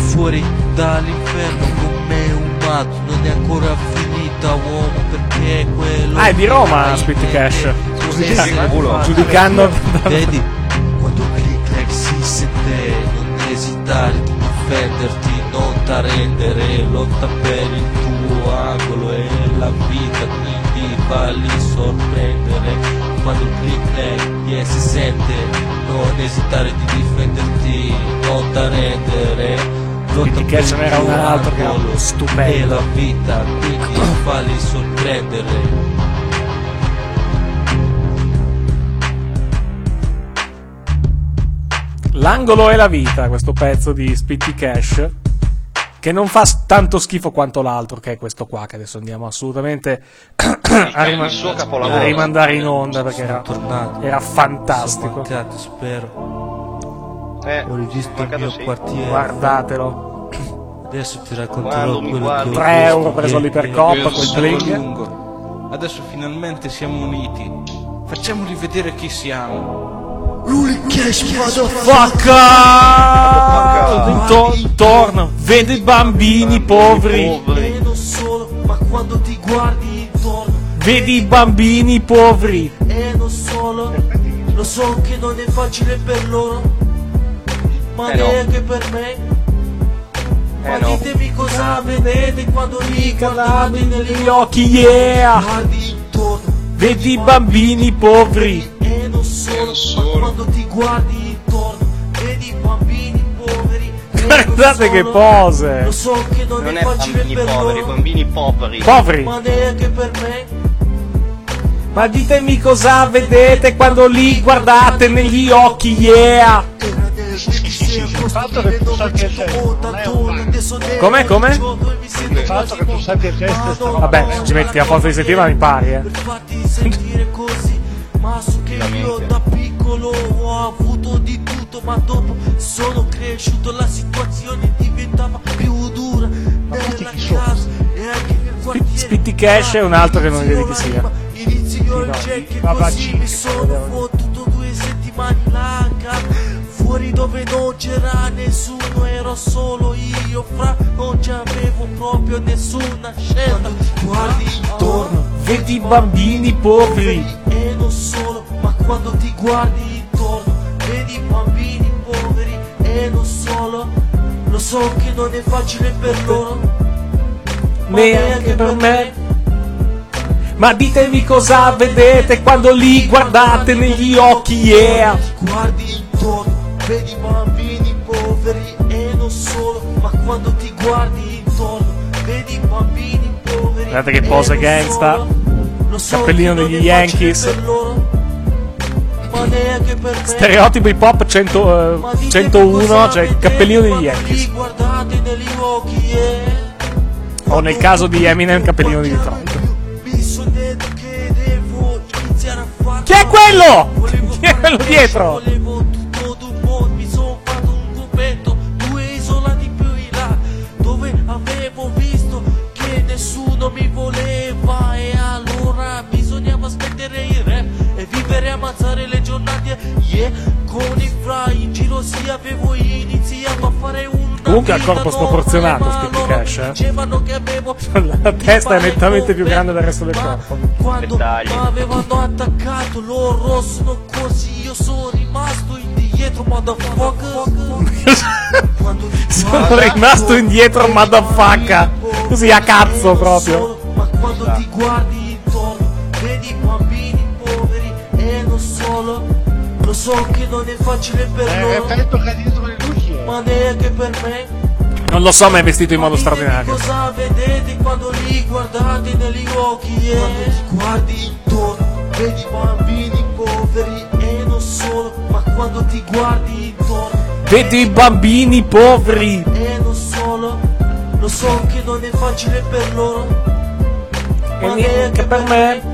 fuori dall'inferno come un matto, non è ancora finita uomo, perché è quello. Ah, è di Roma Spitty Cash. Giudicando, giudicando. Vedi, quando click si sente, non esitare di difenderti, non t'arrendere, lotta per il tuo angolo e la vita, quindi falli sorprendere. Quando il click yeah, si sente, non esitare di difenderti, non t'arrendere, lotta che ce n'era un altro che era stupendo e la vita, quindi falli sorprendere. L'angolo e la vita, questo pezzo di Spitty Cash, che non fa tanto schifo quanto l'altro, che è questo qua, che adesso andiamo assolutamente a, rima- a rimandare in onda, perché era, era fantastico. Spero. Eh, ho rivisto il mio quartiere. Guardatelo. Adesso ti racconterò quello che ho tre euro preso l'Ipercop, quel bling. Adesso finalmente siamo uniti. Facciamoli vedere chi siamo. Rulli Cash, motherfucker! Torna, vede i bambini poveri. E non solo, ma quando ti guardi intorno, vedi i bambini poveri. E non solo, lo so che non è facile per loro, ma eh neanche no. per me. Ma eh no. ditemi cosa vedete quando li guardate negli occhi, yeah! Guardi intorno, vedi i bambini poveri. E non solo, ma quando ti guardi intorno, vedi i bambini poveri. Guardate che pose! Lo so che non, non è è facile bambini per poveri, loro, bambini poveri. Poveri! Ma neanche per me. Ma ditemi cosa vedete quando li guardate negli occhi, yeah! Il fatto che tu sappia il gesto non è un Come, come? Il fatto che tu sappia il gesto è strano. Vabbè, ci metti a forza di settimana mi pari, eh. Per farti sentire così, ma so che io da piccolo ho avuto di tutto, ma dopo sono cresciuto, la situazione diventava più dura nella casa e anche nel quartiere. Spitty Cash è un altro che non vedi chi sia. Inizio il check e così mi sono fottuto due settimane là a casa, fuori dove non c'era nessuno, ero solo io, fra non c'avevo proprio nessuna scelta. Guardi intorno, vedi i bambini poveri. E non solo, ma quando ti guardi intorno, vedi i bambini poveri. E non solo, lo so che non è facile per loro, ma neanche per me. Ma ditemi cosa vedete quando li guardate negli occhi, yeah! Guardi intorno, vedi i bambini poveri. E non solo, ma quando ti guardi intorno, vedi i bambini poveri. Guardate che pose gangsta, so cappellino degli Yankees, loro, ma neanche per me. stereotipo hip hop cento, uh, centouno, cioè il cappellino degli Yankees. Guardate negli occhi, yeah. O nel caso di Eminem, cappellino di Detroit. Che devo iniziare a fare. Chi è quello? Chi è quello dietro? Volevo tutto d'un mondo, mi sono fatto un gruppetto, due isolati più in là, dove avevo visto che nessuno mi voleva, e allora bisognava spendere il rap e vivere e ammazzare le giornate, yeah. Con i fra in giro sì, avevo iniziato a fare un. Comunque ha corpo sproporzionato Spitty Cash, eh? La testa è nettamente più grande del resto del corpo. Quando avevano attaccato loro sono così, io sono rimasto indietro, motherfucker. Sono rimasto indietro, motherfucker. Così a cazzo proprio. Ma quando ti guardi intorno, vedi i bambini poveri. E non solo, lo so che non è facile per È loro, il effetto che ha dietro le luci, eh. ma neanche per me. Non lo so, ma è vestito in modo straordinario. Cosa vedete quando li guardate negli occhi, yeah. Quando ti guardi intorno, vedi i bambini poveri. E non solo, ma quando ti guardi intorno, vedi i bambini poveri. E non solo, lo so che non è facile per loro, e neanche per me.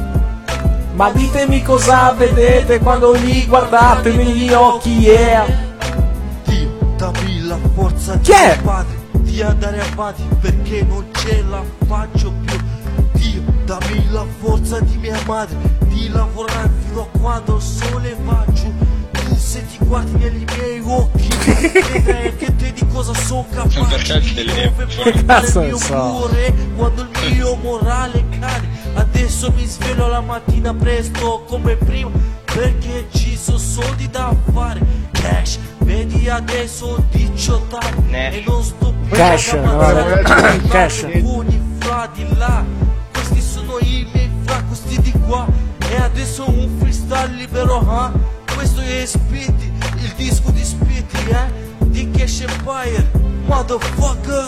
Ma ditemi cosa vedete quando li guardate negli occhi, yeah. Dio, dammi la forza Chi è? di padre di andare avanti, perché non ce la faccio più. Dio, dammi la forza di mia madre di lavorare fino a quando il sole va giù. Tu se ti guardi negli miei occhi vedrai che te di cosa sono capace, che cazzo ne so, quando il mio morale cade. Adesso mi svelo la mattina presto come prima, perché ci sono soldi da fare. Cash, vedi adesso diciott'anni e non sto cash, cash. Alcuni fra di là, questi sono i miei fra, questi di qua. E adesso un freestyle libero, huh? Questo è Speedy, il disco di Speedy, eh? Di Cash Empire, motherfucker.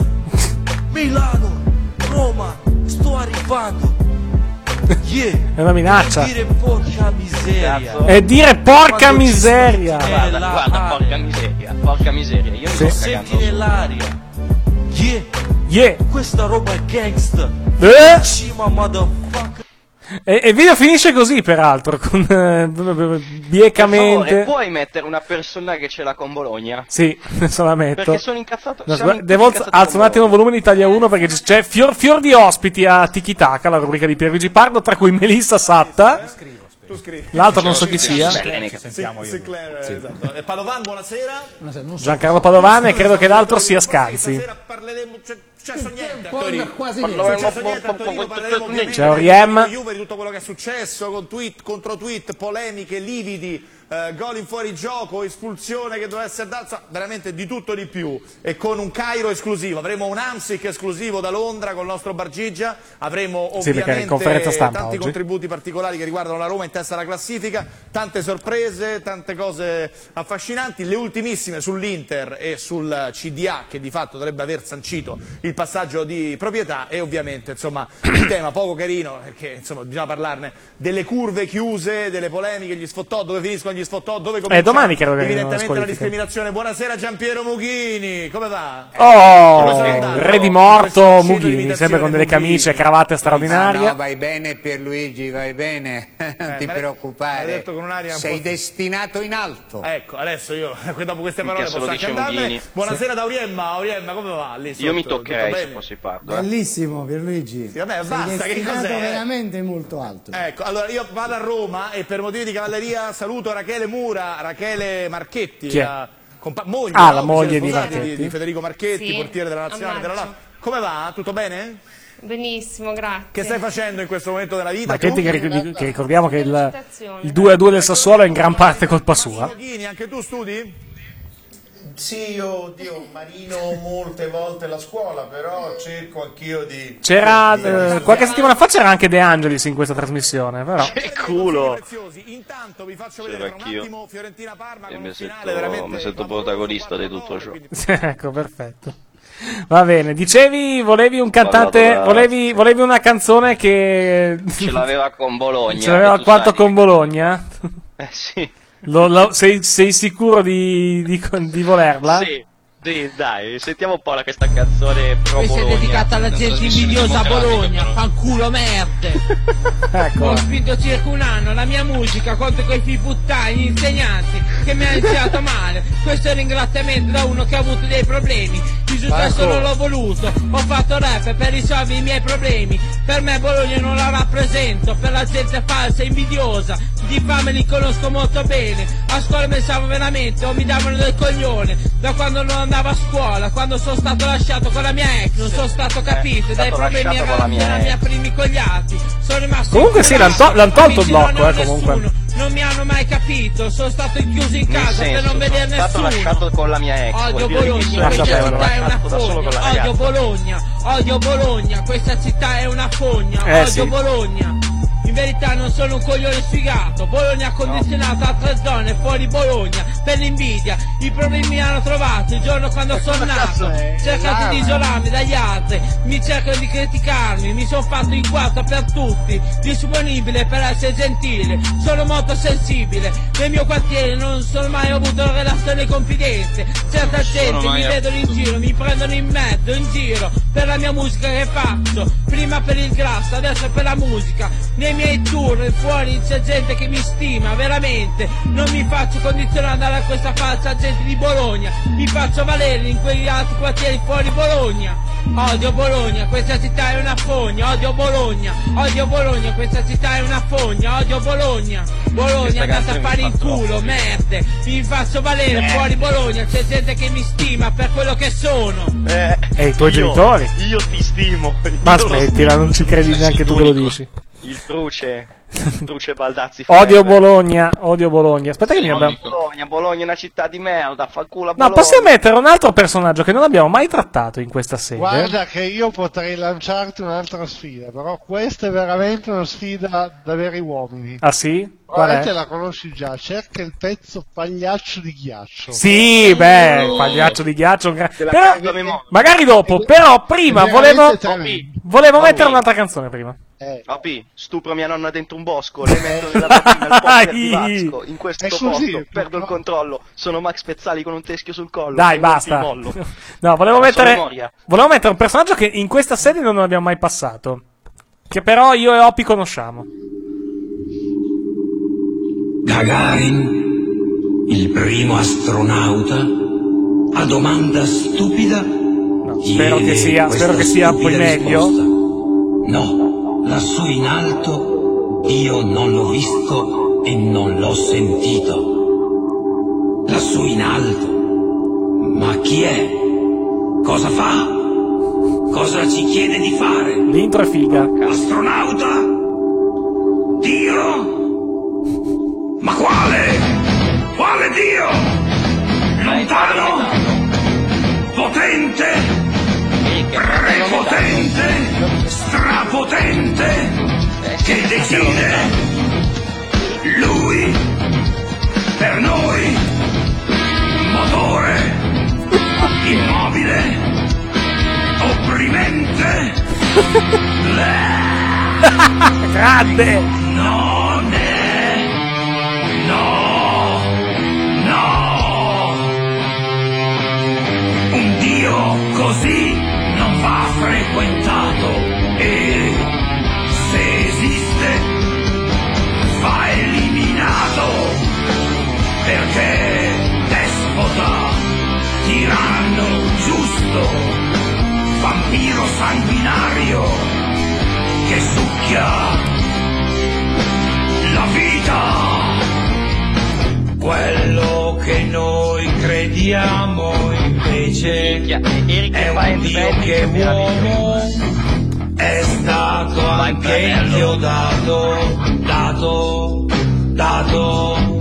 Milano, Roma, sto arrivando. Yeah. È una minaccia. E dire porca miseria. E dire porca miseria. Guarda, guarda, porca miseria, porca miseria. Io mi Lo sto senti cagando. nell'aria. Yeah. Yeah. Questa roba è gangsta. Eh? Cima, motherfucker. E il video finisce così, peraltro, con eh, biecamente. Per favore, puoi mettere una persona che ce l'ha con Bologna? Sì, adesso la metto. Perché sono incazzato. No, siamo scusa, devo incazzati alzo con un attimo il volume di Italia uno perché c'è fior, fior di ospiti a Tiki Taka, la rubrica di Pierluigi Pardo, tra cui Melissa Satta. Tu scrivi. L'altro non so chi sia. Sentiamo io. Esatto. E Padovan, buonasera. Giancarlo Padovan, e credo che l'altro sia Scanzi. Parleremo, c'è successo niente. Quasi niente. Non è successo niente a Torino, parleremo ovviamente C'è Oriem. di Juve, di tutto quello che è successo, con tweet contro tweet, polemiche, lividi, eh, gol in fuorigioco, espulsione che doveva essere data, veramente di tutto e di più. E con un Cairo esclusivo, avremo un Amsic esclusivo da Londra con il nostro Bargigia, avremo Sì, perché è ovviamente conferenza stampa tanti oggi. contributi particolari che riguardano la Roma in testa alla classifica, tante sorprese, tante cose affascinanti, le ultimissime sull'Inter e sul C D A che di fatto dovrebbe aver sancito il passaggio di proprietà, e ovviamente insomma il tema poco carino, perché insomma bisogna parlarne, delle curve chiuse, delle polemiche, gli sfottò, dove finiscono gli sfottò, dove comincia Eh, domani credo che arrivino le evidentemente la squalifiche. discriminazione. Buonasera Giampiero Mughini, come va? Oh, re di morto Mughini, sempre con delle camicie e cravatte straordinarie. No, vai bene Pierluigi, vai bene, non ti ma- preoccupare, ma hai detto con un'aria un sei po'- destinato in alto. Ecco, adesso io dopo queste parole Minchia, se lo posso anche dice andarmene. Mughini. Buonasera da Auriemma, Auriemma come va lì Io mi sotto? toccherei Tutto se bene? fossi Pardo. eh. Bellissimo Pierluigi. Sì, vabbè, Sei basta, che destinato cos'è? veramente molto alto. Ecco, allora io vado a Roma e per motivi di cavalleria saluto Rachele Mura, Rachele Marchetti, Chi è? la compa- moglie, Ah, no? la Vi moglie siete di sposati, Marchetti. di Federico Marchetti, Sì, portiere della nazionale a della maggio. Lazio. Come va? Tutto bene? Benissimo, grazie. Che stai facendo in questo momento della vita? Marchetti, che, Comunque- ric- che ricordiamo che il, il due a due del Sassuolo è in gran parte colpa sua. Mughini, anche tu studi? Sì, io, Dio, marino molte volte la scuola, però cerco anch'io di... C'era di- eh, qualche settimana fa c'era anche De Angelis in questa trasmissione, però. Che culo! Intanto vi faccio C'ero vedere tra un anch'io. attimo Fiorentina-Parma E con mi un sento, finale veramente mi sento protagonista di tutto ciò. Ecco, perfetto. Va bene, dicevi, volevi un cantante, Parlato da- volevi, volevi una canzone che Ce l'aveva con Bologna. ce l'aveva e tu quanto sai- con Bologna? Eh sì. Lo- lo- sei, sei sicuro di, di, di volerla? Sì. Sì, dai, sentiamo un po' la- questa canzone pro Questa è Bologna. dedicata alla gente invidiosa a Bologna, fanculo merde. Ecco. Ho spinto circa un anno la mia musica contro quei figli puttani, gli insegnanti che mi hanno iniziato male. Questo è un ringraziamento da uno che ha avuto dei problemi. Il successo Ecco. non l'ho voluto, ho fatto rap per risolvere i miei problemi. Per me Bologna non la rappresento, per la gente falsa e invidiosa. Di fame li conosco molto bene, a scuola pensavo veramente o mi davano del coglione. Da quando non andavo a scuola, quando sono stato lasciato con la mia ex, non sono stato capito Eh, dai stato problemi lasciato con la mia della mia ex. primi cogliati. Sono rimasto Comunque sì, l'han to- l'han tolto il Amici non blocco, ho eh, comunque. nessuno, non mi hanno mai capito, sono stato chiuso in Nel casa per senso, non vedere sono stato nessuno. lasciato con la mia ex. Odio vuol dire che Bologna, sono questa stato città è una lasciato da solo con la fogna. Odio ragazza. Bologna, odio Bologna, questa città è una fogna. Eh, Odio sì. Bologna. In verità non sono un coglione sfigato. Bologna ha condizionato altre zone fuori Bologna per l'invidia. I problemi mi hanno trovato il giorno quando sono nato. Cercando di isolarmi dagli altri, mi cercano di criticarmi. Mi sono fatto in quattro per tutti, disponibile per essere gentile. Sono molto sensibile. Nel mio quartiere non sono mai avuto relazioni e confidenze. Certa gente mai mi vedono in giro, mi prendono in mezzo, in giro per la mia musica che faccio. Prima per il grasso, adesso per la musica. Nei miei tour fuori c'è gente che mi stima, veramente. Non mi faccio condizionare da questa falsa gente di Bologna. Mi faccio valere in quegli altri quartieri fuori Bologna. Odio Bologna, questa città è una fogna. Odio Bologna, odio Bologna, questa città è una fogna. Odio Bologna, Bologna andate a fare in culo, merde. Mi faccio valere Eh. fuori Bologna, c'è gente che mi stima per quello che sono. Eh, E i tuoi io- genitori? Io ti stimo. Ma Io lo aspettila, stimo. non ci credi neanche tu che lo dici. Il truce. Il truce Baldazzi. Odio Ferrer. Bologna, odio Bologna. Aspetta che mi abbiamo... Bologna, Bologna è una città di merda, fa culo a No, Bologna. possiamo mettere un altro personaggio che non abbiamo mai trattato in questa sede. Guarda che io potrei lanciarti un'altra sfida, però questa è veramente una sfida da veri uomini. Ah sì? Qual Guarda, te è? la conosci già, cerca il pezzo Pagliaccio di ghiaccio. Sì, beh, pagliaccio di ghiaccio. un gra- Te la Però, canto a memoria. magari dopo, però prima È volevo, veramente tremendo. volevo Vabbè. mettere un'altra canzone prima. Eh. Papi, stupro mia nonna dentro un bosco, le metto nella mattina al poster di Dai. Vasco. In questo È così, posto perdo il controllo. Sono Max Pezzali con un teschio sul collo. Dai, e basta. ti mollo. No, volevo La sua mettere, memoria. volevo mettere un personaggio che in questa sede non abbiamo mai passato. Che però io e Oppi conosciamo. Gagarin, il primo astronauta, a domanda stupida. Spero che sia, spero che sia poi meglio. No, lassù in alto io non l'ho visto e non l'ho sentito. Lassù in alto. Ma chi è? Cosa fa? Cosa ci chiede di fare? L'intro è figa. Astronauta? Dio? Ma quale? Quale Dio? Lontano? Potente? Prepotente? Strapotente? Che decide? Lui? Per noi? Motore? Immobile? Opprimente? Grande! Non è. No. No. Un Dio così non va frequentato e se esiste va eliminato perché despota, tiranno giusto, vampiro sanguinario che succhia la vita. Quello che noi crediamo invece è un Dio che uomo è stato anche il Dio dato, dato, dato.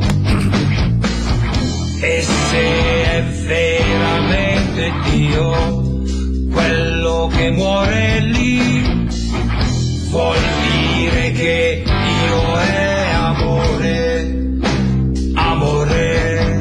E se è veramente Dio quello che muore lì, vuol dire che Dio è amore, amore,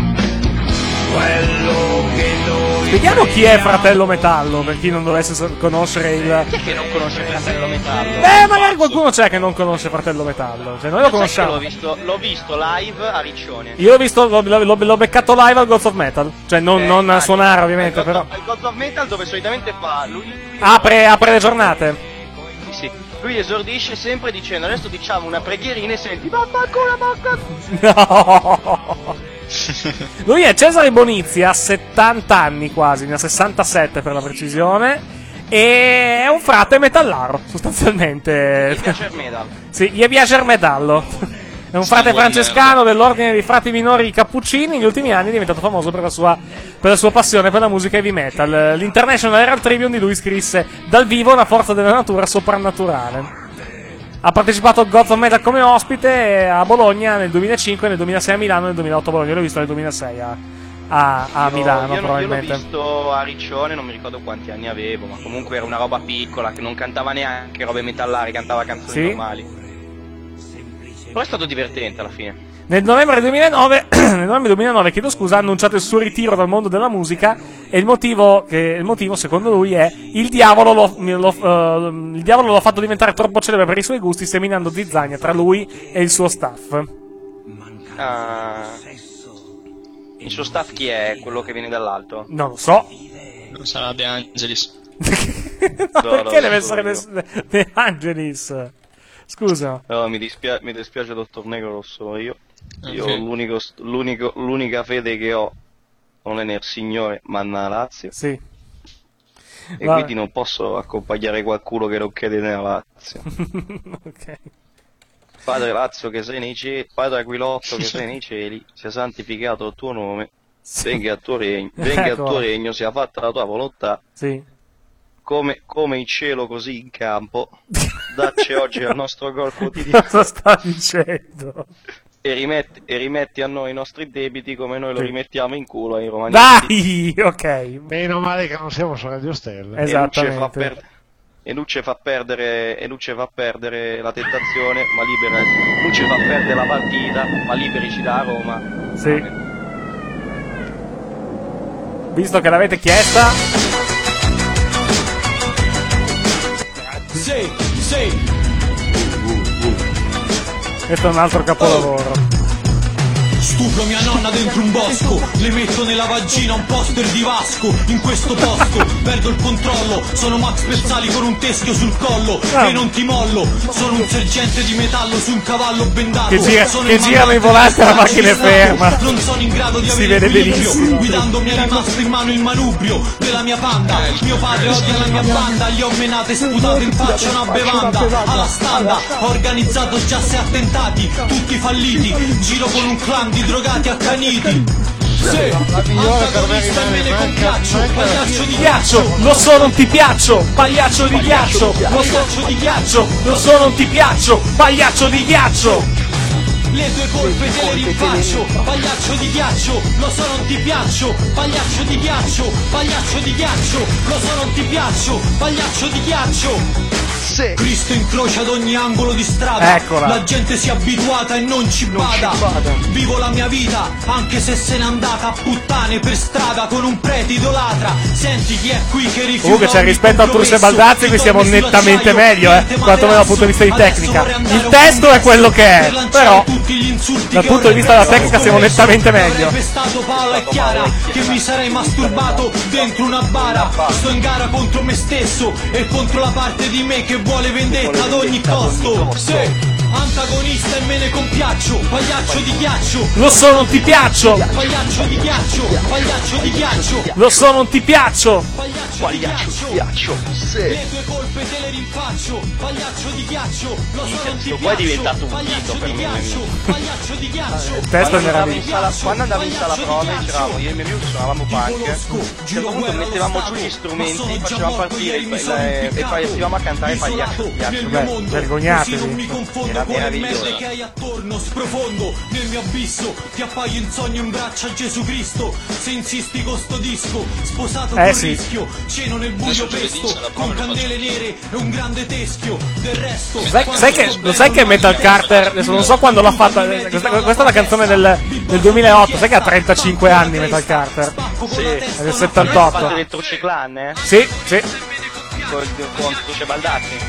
quello che noi... Spieghiamo chi è Fratello Metallo, per chi non dovesse so- conoscere il... Chi è che non conosce Fratello Metallo? Beh, magari qualcuno c'è che non conosce Fratello Metallo. Cioè, noi lo Sai che conosciamo. L'ho visto, l'ho visto live a Riccione. Io l'ho visto, l'ho, l'ho- l'ho beccato live al Gods of Metal. Cioè, non, Eh, non a ah, suonare, ovviamente, al però. God of- Al God of Metal dove solitamente fa lui... Apre, apre le giornate. Sì, sì. Lui esordisce sempre dicendo adesso diciamo una preghierina e senti vaffanculo, vaffanculo. No! Lui è Cesare Bonizzi, ha settanta anni quasi, ne ha sessantasette per la precisione. E è un frate metallaro, sostanzialmente. Mi piace il metal. Sì, gli piace il metallo. È un frate buon francescano dell'ordine dei frati minori cappuccini. Negli ultimi anni è diventato famoso per la sua, per la sua passione per la musica heavy metal. L'International Herald Tribune di lui scrisse: dal vivo una forza della natura soprannaturale. Ha partecipato al Gods of Metal come ospite a Bologna nel duemilacinque, nel duemilasei a Milano e nel duemilaotto a Bologna. Io l'ho visto nel duemilasei a, a, a Io- Milano, io, probabilmente. Io l'ho visto a Riccione, non mi ricordo quanti anni avevo, ma comunque era una roba piccola che non cantava neanche robe metallari, cantava canzoni Sì? normali. Però è stato divertente alla fine. Nel novembre duemilanove, nel novembre duemilanove, chiedo scusa, ha annunciato il suo ritiro dal mondo della musica e il motivo, che, il motivo secondo lui è il diavolo, lo, lo, uh, il diavolo l'ha fatto diventare troppo celebre per i suoi gusti, seminando zizzania tra lui e il suo staff. Ah, il suo staff chi è? Quello che viene dall'alto? Non lo so. Non sarà De Angelis. No, perché deve essere De, De Angelis? Scusa. No, mi, dispia- mi dispiace dottor Negro, lo so io. Io Ok. l'unico, l'unico, l'unica fede che ho non è nel Signore, ma nella Lazio. Sì. e Va- quindi non posso accompagnare qualcuno che non crede nella Lazio. Ok. Padre Lazio che sei nei cieli, Padre Aquilotto che sei nei cieli, sia santificato il tuo nome, venga il tuo regno, venga il Ecco. tuo regno, sia fatta la tua volontà, Sì. come, come in cielo così in campo, dacci oggi al nostro corpo quotidiano Cosa sta dicendo? e rimetti, e rimetti a noi i nostri debiti come noi lo Sì. rimettiamo in culo ai romanisti. Dai, ok. Meno male che non siamo su Radio Stelle. E non ci fa Esattamente. per- e non ci fa perdere e non ci fa perdere la tentazione, ma libera, non ci fa perdere la partita, ma liberici da Roma. Sì. Visto che l'avete chiesta, Sì, sì. questo è un altro capolavoro. Stupro mia nonna dentro un bosco, le metto nella vagina un poster di Vasco. In questo posto perdo il controllo, sono Max Pezzali con un teschio sul collo e non ti mollo. Sono un sergente di metallo su un cavallo bendato. Che gira- Sono che il girano i mandante volanti alla del macchina è Stato ferma. Non sono in grado di Si avere vede equilibrio, benissimo. guidando mi è rimasto in mano il manubrio della mia panda. Mio padre odia la mia banda, gli ho menate e sputato in faccia una bevanda. Alla standa ho organizzato già sei attentati, tutti falliti. Giro con un clan di drogati accaniti. Sì, antagonista e me ne compiaccio, pagliaccio di Ghiaccio, lo so non ti piaccio, pagliaccio di ghiaccio, lo so di ghiaccio, lo so non ti piaccio, pagliaccio di ghiaccio. Le tue colpe te le rinfaccio, pagliaccio di ghiaccio, lo so non ti piaccio, pagliaccio di ghiaccio, pagliaccio di ghiaccio, lo so non ti piaccio, pagliaccio di ghiaccio. Cristo incrocia ad ogni angolo di strada, Eccola. la gente si è abituata e non ci bada. Vivo la mia vita, anche se se n'è andata a puttane per strada con un prete idolatra. Senti chi è qui che rifiuta Comunque c'è ogni rispetto a Turce e compromesso, Baldazzi qui siamo ritorni nettamente sull'acciaio, meglio, eh, niente quantomeno dal punto di vista di tecnica. Il testo è quello che è, però dal punto di vista della tecnica siamo nettamente meglio. Avrei pestato Paola e Chiara, che mi sarei masturbato dentro una bara. Sto in gara contro me stesso e contro la parte di me che vuole vendetta ad ogni costo. Sì, antagonista e me ne compiaccio, pagliaccio di ghiaccio. Lo so non ti piaccio, Pagliaccio di ghiaccio, pagliaccio di ghiaccio. lo so non ti piaccio. Pagliaccio di ghiaccio, le tue colpe te le rinfaccio, pagliaccio di ghiaccio, lo so non ti piaccio. Poi è diventato un pagliaccio mito per di me. ghiaccio, pagliaccio di ghiaccio. Il testo è Quando andavo in meraviglioso. sala, quando andavo in sala prove c'eravamo io e i miei amici suonavamo punk, a un certo punto mettevamo giù gli strumenti, facevamo partire il, il, e poi partivamo a cantare pagliaccio di ghiaccio. Beh, vergognatevi. Così non mi confondo Era con le meraviglioso. merde che hai attorno, sprofondo nel mio abisso, ti appaio in sogno in braccio a Gesù Cristo. Se insisti con sto disco, sposato Eh con sì. rischio, ceno nel buio pesto, con candele nere e un grande teschio. Del resto, Sai, sai che, lo sai che Metal Carter, adesso non so quando l'ha fatta, eh, questa, questa è la canzone del, del duemilaotto, sai che ha trentacinque anni Metal Carter? Sì, È del Hai settantotto. fatto del Truce Clan, eh? Sì, sì. Con, con Truce Baldazzi.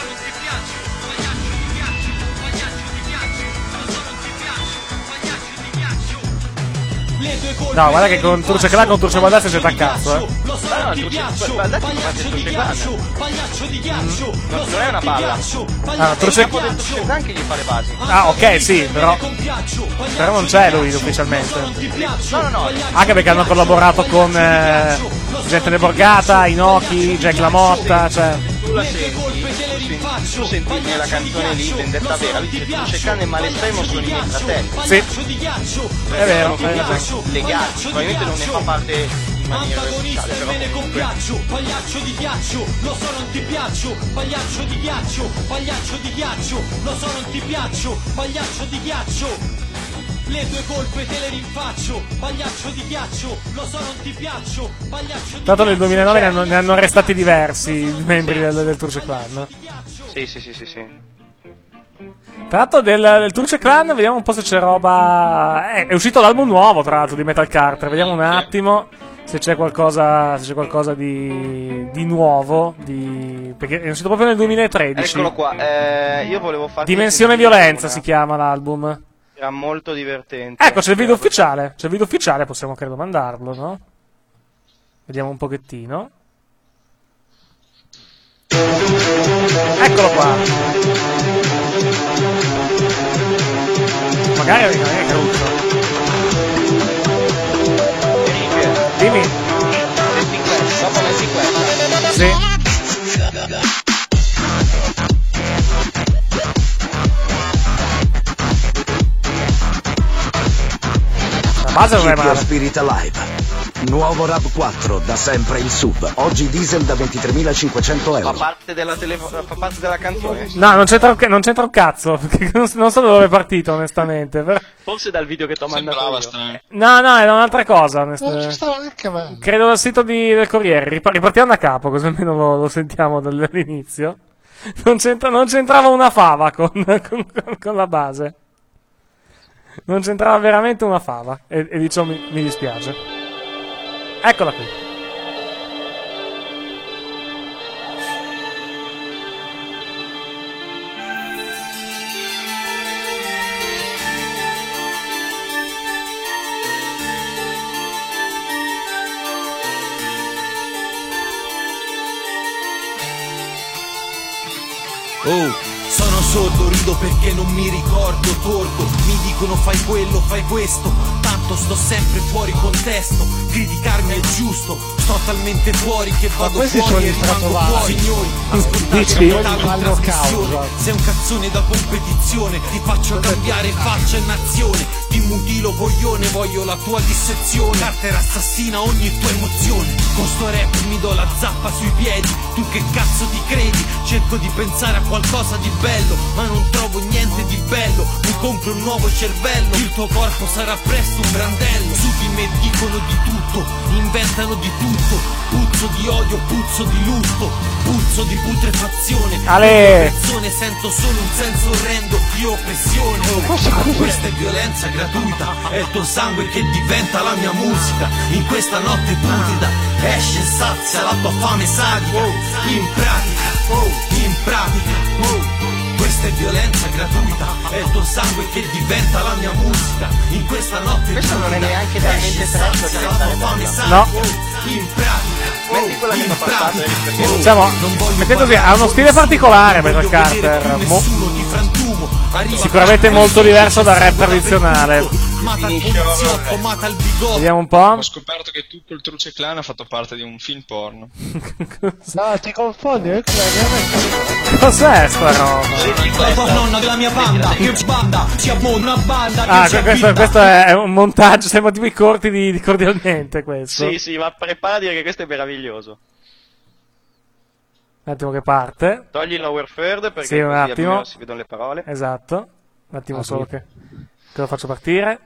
le tue colpe No, guarda che con Turce Clan, con Turce Baldazzi c'è cazzo, eh. lo so Ma no, non ti Truce piaccio, Baldazzi fa pagliaccio del di Truce Clan. ghiaccio, pagliaccio di ghiaccio, lo Non so è una non ti balla. piaccio, Ah, pagliaccio Truce- di Capo del ghiaccio. Truce Clan che gli fa le basi. Ah, ok, sì, però, però non c'è lui ufficialmente. No, no, no. Anche perché hanno collaborato con eh, gente De Borgata, Inoki, Jack LaMotta, cioè. Tu la senti, tu senti, tu senti nella canzone lì, Vendetta Vera, lui dice Truce Clan e Malestremo sono i miei fratelli. Sì, è vero. Sono è vero. comunque legati, probabilmente non ne fa parte in maniera ufficiale, però me ne comunque. compiaccio, pagliaccio di ghiaccio, lo so non ti piaccio, pagliaccio di ghiaccio, pagliaccio di ghiaccio, lo so non ti piaccio, pagliaccio di ghiaccio. Le tue colpe te le rinfaccio, pagliaccio di ghiaccio, lo so non ti piaccio, pagliaccio di Tanto nel duemilanove ne hanno, ne hanno arrestati diversi i membri del, del Turce Clan. Sì, sì, sì, sì, sì. Tra l'altro del, del Turce Clan vediamo un po' se c'è roba. Eh, è uscito l'album nuovo, tra l'altro, di Metal Carter. Vediamo un attimo se c'è qualcosa, se c'è qualcosa di, di nuovo. Di... Perché è uscito proprio nel duemilatredici. Eccolo qua, eh, io volevo farti Dimensione sentire Violenza una- si chiama l'album. Era molto divertente. Ecco, c'è il video ufficiale. C'è il video ufficiale, possiamo credo mandarlo, no? Vediamo un pochettino. Eccolo qua. Magari non è Caruso. Dimmi. Senti questa, dopo metti questa. base non è Keep Your male. Spirit Alive. Nuovo RAV quattro, da sempre il S U V. Oggi diesel da ventitremilacinquecento Fa euro. parte della, tele... fa parte della canzone? No, non c'entra, un ca- non c'entra un cazzo. non, non so da dove è partito, onestamente. Per- Forse dal video che ti ho mandato io. No, no, è un'altra cosa. Non ci onestamente. stava neanche male. Credo dal sito di- del Corriere. Rip- ripartiamo da capo, così almeno lo, lo sentiamo dal- dall'inizio. Non, c'entra- non c'entrava una fava con, con- con- con la base. Non c'entrava veramente una fava. E, e di ciò mi, mi dispiace. Eccola qui. Oh, sono sordo, rido perché non mi ricordo, torto. Mi dicono fai quello, fai questo, tanto sto sempre fuori contesto. Criticarmi è giusto, sto talmente fuori che vado questi sono fuori e gli rimango stratovati. fuori. Signori, ascoltate Dici? il metallo in Ballo trasmissione. causa. Sei un cazzone da competizione, ti faccio cambiare faccia e nazione. Ti mutilo coglione, voglio la tua dissezione. Carter assassina ogni tua emozione. Con sto rap mi do la zappa sui piedi. Tu che cazzo ti credi? Cerco di pensare a qualcosa di bello, ma non trovo niente di bello. Mi compro un nuovo cervello, il tuo corpo sarà presto un brandello. Su di me dicono di tutto, inventano di tutto. Puzzo di odio, puzzo di lutto, puzzo di putrefazione. Ale! Persone, sento solo un senso orrendo di oppressione. Questa è violenza gratuita, è il tuo sangue che diventa la mia musica. In questa notte putrida esce e sazia la tua fame sadica. In pratica, in pratica, questa è violenza gratuita, è il tuo sangue che diventa la mia musica. In questa notte Questo non è neanche talmente trash da diventare bella. No. In pratica, metti quella che fa passato e rispetto. Diciamo, mettendo così, ha uno stile particolare Metal Carter. Mo- sicuramente molto diverso dal rap tradizionale. Mata il poliziotto, mata il bigotto. Vediamo un po'. Ho scoperto che tu col Truce Clan ha fatto parte di un film porno. No, ti confondi, è veramente. Cos'è sta roba? La tua nonna della mia banda, che banda, si ammona una banda. Ah, che questo, questo è un montaggio, siamo tipo i corti di, di Cordialmente questo. Sì, sì, ma prepara a dire che questo è meraviglioso. Un attimo che parte. Togli la word third perché Sì, un così attimo. almeno si vedono le parole. Esatto. Un attimo Ah, solo sì. che, che lo faccio partire.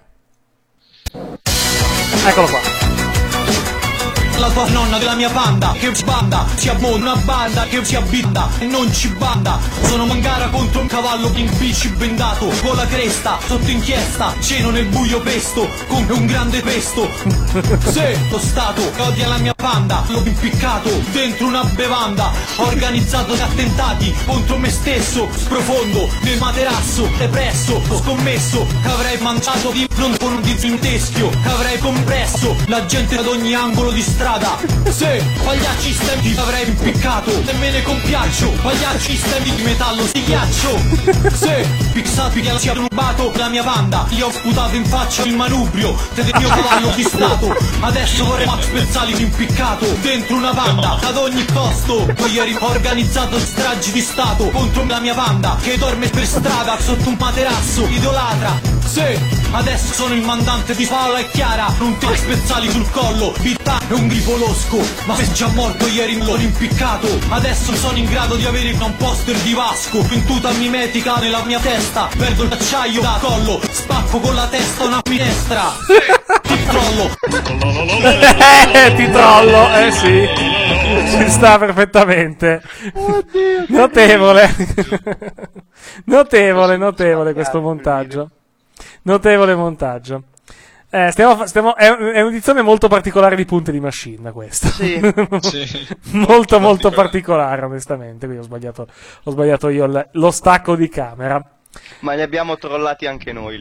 Eccolo qua. La tua nonna della mia banda, che banda, si ammona una banda che si abbinda e non ci banda. Sono Mangara contro un cavallo in bici bendato, con la cresta, sotto inchiesta, ceno nel buio pesto, come un grande pesto. Se lo Stato che odia la mia banda, l'ho impiccato dentro una bevanda. Ho organizzato gli attentati contro me stesso, sprofondo nel materasso, depresso, ho scommesso che avrei mangiato di non con di un teschio, che avrei compresso la gente ad ogni angolo di strada. Se pagliacci stemmi avrei impiccato e me ne compiaccio, pagliacci stemmi di metallo di ghiaccio. Se pixati che sia rubato la mia banda, gli ho sputato in faccia il manubrio del mio cavallo di stato. Adesso vorrei Max Pezzali impiccato dentro una banda ad ogni costo. Ieri ho organizzato stragi di stato contro la mia banda che dorme per strada sotto un materasso idolatra. Se adesso sono il mandante di Paola e Chiara, non ti spezzali sul collo, vita è un grifo losco, ma se già morto ieri l'ho impiccato. Adesso sono in grado di avere un poster di Vasco, pintuta mimetica nella mia testa, perdo l'acciaio da collo, spacco con la testa una finestra. Ti trollo. Eh, ti trollo, eh sì. Ci sta perfettamente. Notevole. Notevole, notevole questo montaggio. Notevole montaggio. Eh, stiamo, stiamo, è, è un'edizione molto particolare di Punte di Machine questa. Sì. Sì. molto molto particolare, onestamente. Quindi ho sbagliato, ho sbagliato io l- lo stacco di camera. Ma li abbiamo trollati anche noi.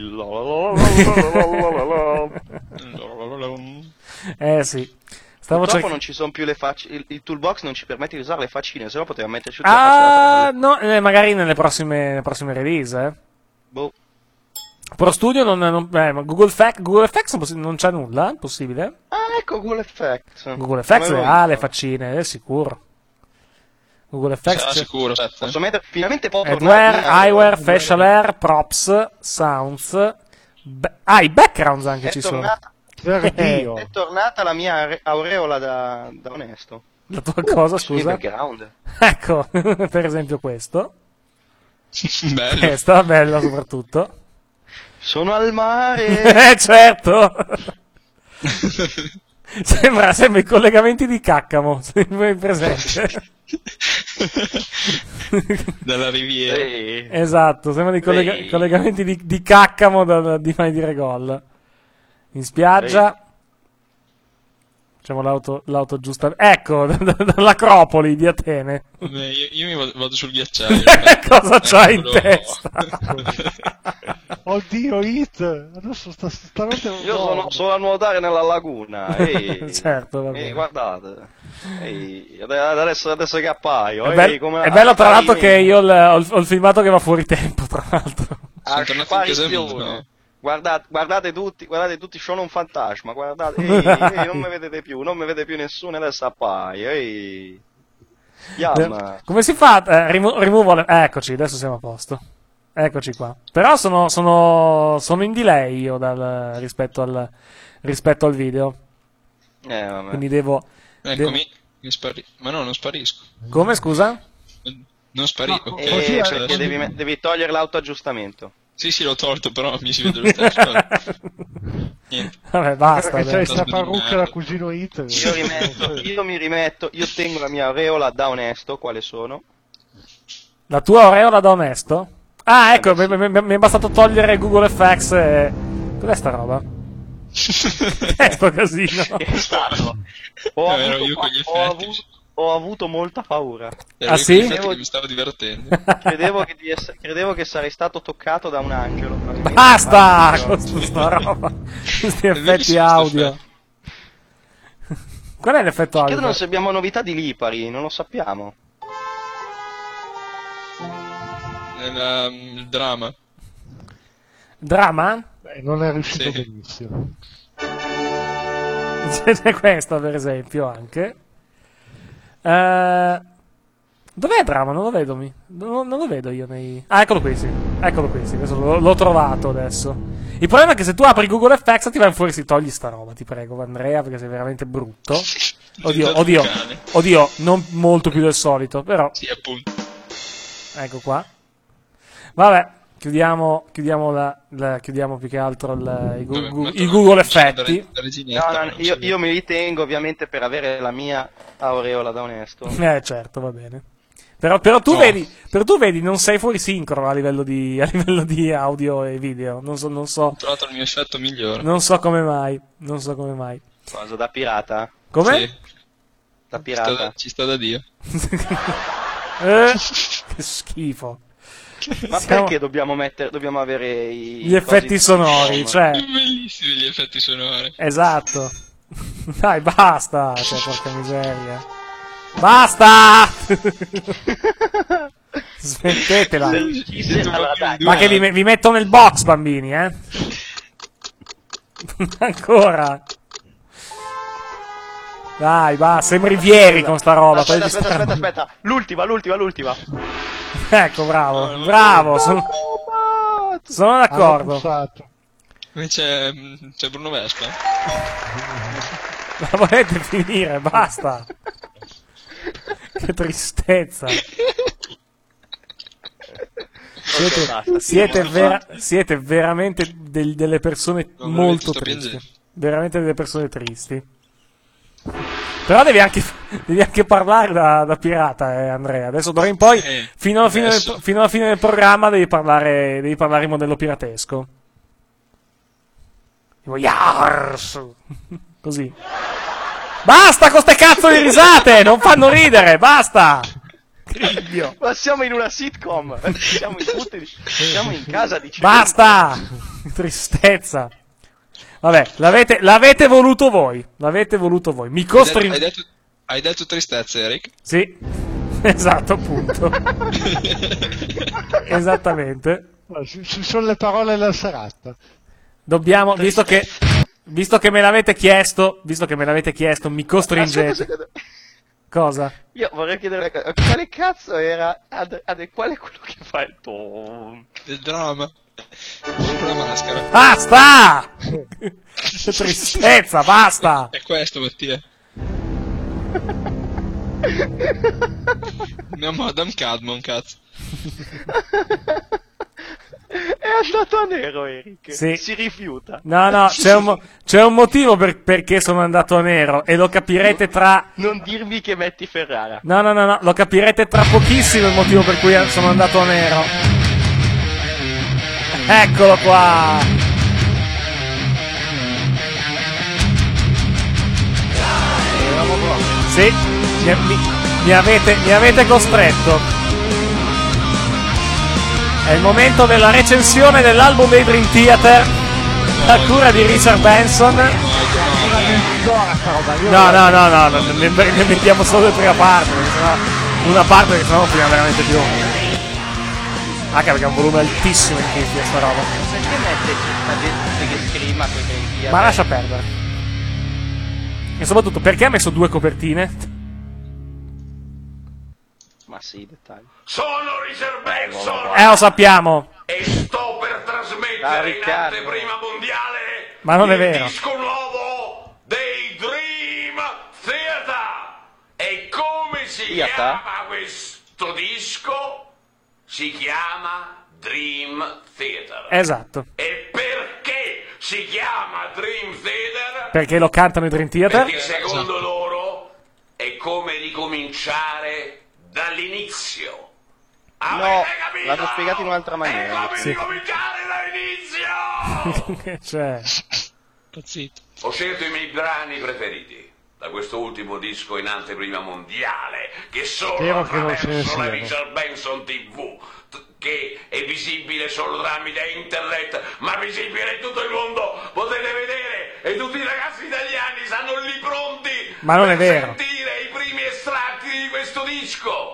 Eh sì. Stavo Purtroppo cercando. non ci sono più le facce. Il, il toolbox non ci permette di usare le faccine, se no potevamo metterci tutte le facce. Ah, no, eh, magari nelle prossime, nelle prossime release, eh. Boh. Pro Studio non, non eh, ma Google Effects, Google Effects non, possi- non c'è nulla, possibile? Ah, ecco Google Effects. Google Effects Come le lo ha dico? le faccine, è sicuro. Google Effects Sarà c'è- sicuro, aspetta. Posso mettere finalmente può Headwear, tornare- eyewear, facial hair, props, sounds. Ba- ah, i backgrounds anche È ci sono. tornata, Per Dio. È tornata la mia are- aureola da, da onesto. La tua cosa, Il scusa? background. Ecco, per esempio questo. Bello. Questa, bella soprattutto. Sono al mare. Eh, certo! Sembra, sembra i collegamenti di Caccamo, sembra presente. Dalla riviera. Sì. Esatto, sembra dei collega- Sì. collegamenti di, di Caccamo da, di Mai dire gol. In spiaggia. Facciamo l'auto, l'auto giusta. Ecco, dall'Acropoli di Atene. Vabbè, io, io mi vado, vado sul ghiacciaio. Cosa c'hai in Eccolo. testa? Oddio, Hit. Adesso sta, stanotte non Io dormo. sono, sono a nuotare nella laguna. Ehi. Certo, va bene. Ehi, guardate. Ehi, adesso, adesso che appaio. È, Ehi, be- come è bello tra l'altro apparini. che io il- ho, il, ho il filmato che va fuori tempo, tra l'altro. Sono tornato in casa mia, Apparizione. no? Guardate, guardate tutti, guardate tutti, sono un fantasma, guardate, ehi, ehi, non mi vedete più, non mi vede più nessuno, adesso appaio, ehi. Yamma. Come si fa? Eh, rimu- rimuovo le- eccoci, adesso siamo a posto. Eccoci qua. Però sono, sono, sono in delay io dal, rispetto, al, rispetto al video. Eh, vabbè. Quindi devo... devo- Eccomi, mi spari- ma no, non sparisco. Come, scusa? Non sparisco. Eh, ok, cioè, perché devi, me- devi togliere l'autoaggiustamento. Sì, sì, l'ho tolto, però mi si vede lo stesso. Niente. Vabbè, basta. Perché c'è dai. sta parrucca da cugino Hit. Io rimetto, io mi rimetto, io tengo la mia aureola da onesto, quale sono? La tua aureola da onesto? Ah, ecco, mi, mi- mi- mi è bastato togliere Google F X e... Cos'è sta roba? È sto casino. Che è stato? Ho, Eh, ero avuto, io con gli ho, effetti. avuto, ho avuto molta paura. Ero Ah, io sì? con gli effetti che mi stavo divertendo. Credevo che, di esse- credevo che sarei stato toccato da un angelo. Basta con sta roba. Questi effetti bellissimo sto audio. Qual è l'effetto audio? Chiedono se abbiamo novità di Lipari, non lo sappiamo. Nella, il dramma. Drama? Beh, non è riuscito Sì. benissimo. C'è questo per esempio anche. Eh, dov'è Drama? Non lo vedo. Mi. Non, non lo vedo io nei. Ah, eccolo qui, sì. Eccolo qui, sì. Adesso l'ho, l'ho trovato adesso. Il problema è che se tu apri Google F X ti vai fuori, si togli sta roba, ti prego, Andrea, perché sei veramente brutto. Oddio, oddio, oddio, non molto più del solito, però. Sì, appunto. Ecco qua. Vabbè, chiudiamo, chiudiamo, la, la- chiudiamo più che altro il, i, Gu- Vabbè, Gu- metto i la- Google facciamo da effetti. re- da reginetta, No, no, non io, so. io me li tengo ovviamente per avere la mia aureola da onesto. Eh, certo, va bene. Però, però tu No. vedi, però tu vedi, non sei fuori sincro a livello di, a livello di audio e video. Non so, non so, Ho trovato il mio effetto migliore. non so come mai. Non so come mai. Cosa, da pirata? Come? Sì, Da sta pirata? da- ci sta da Dio. Eh, che schifo. Ma Siamo- perché dobbiamo mettere, dobbiamo avere i Gli effetti cosi- sonori, cioè. Bellissimi gli effetti sonori. Esatto. Dai, basta. Cioè, porca miseria. Basta! Smettetela. Sì, allora, dai. Ma che vi, me- vi metto nel box, bambini, eh? Ancora. Dai, va, sembri Vieri con sta roba. Aspetta, prendi aspetta, sta- aspetta, aspetta. L'ultima, l'ultima, l'ultima. Ecco, bravo, bravo. Sono, sono d'accordo. Qui c'è, c'è Bruno Vespa. La volete finire? Basta. Che tristezza. Siete, Basta, siete, sì, vera- siete veramente del- delle persone Non molto sto tristi. piangendo. Veramente delle persone tristi. Però devi anche, devi anche parlare da, da pirata, eh, Andrea. Adesso d'ora in poi, Eh, fino alla, fine del, adesso. fino alla fine del programma, devi parlare, devi parlare in modello piratesco. Tipo, Yars! Così. Basta con ste cazzo di risate! Non fanno ridere! Basta! Cribbio. Ma siamo in una sitcom. Siamo in, tutti, siamo in casa di Basta! Tristezza. Vabbè, l'avete, l'avete voluto voi. L'avete voluto voi. Mi Hai costring... detto, hai, detto, hai detto tristezza, Eric? Sì, esatto, appunto. Esattamente. Ci, ci sono le parole della serata. Dobbiamo, visto che, visto che me l'avete chiesto, visto che me l'avete chiesto, mi costringete. Cosa? Io vorrei chiedere una cosa. Quale cazzo era? Ad, ad, qual è quello che fa il tom? Il dramma. Con la maschera. Basta! Tristezza, basta! È questo, Mattia. Mia Madame Cadmon, cazzo. È andato a nero, Eric. Sì. Si rifiuta. No, no, c'è un, mo- c'è un motivo per- perché sono andato a nero e lo capirete tra... Non dirmi che metti Ferrara. No, no, no, no, lo capirete tra pochissimo il motivo per cui sono andato a nero. Eccolo qua! Sì, mi, mi, mi avete, mi avete costretto. È il momento della recensione dell'album dei Dream Theater a cura di Richard Benson. No, no, no, no, no ne, ne mettiamo solo la prima parte, perché sennò, una parte che sennò finiamo veramente più. Anche perché ha un volume altissimo in Kiffy sta roba. Perché mette la gente che scrima con i Dream Theater? Ma lascia perdere. E soprattutto perché ha messo due copertine? Ma sì, dettagli. Sono Richard Benson Eh, lo sappiamo. e sto per trasmettere in anteprima mondiale Ma non è il vero. disco nuovo dei Dream Theater. E come si Theater? chiama questo disco? Si chiama Dream Theater. Esatto. E perché si chiama Dream Theater? Perché lo cantano i Dream Theater? Perché secondo loro è come ricominciare dall'inizio. No, l'hanno spiegato in un'altra maniera. Sì. dall'inizio! Che c'è? Pazzito. Ho scelto i miei brani preferiti da questo ultimo disco in anteprima mondiale, che sono Spero che non ce ne attraverso la siano. Richard Benson tivù, t- che è visibile solo tramite internet, ma visibile in tutto il mondo. Potete vedere, e tutti i ragazzi italiani stanno lì pronti Ma non è per vero. sentire i primi estratti di questo disco.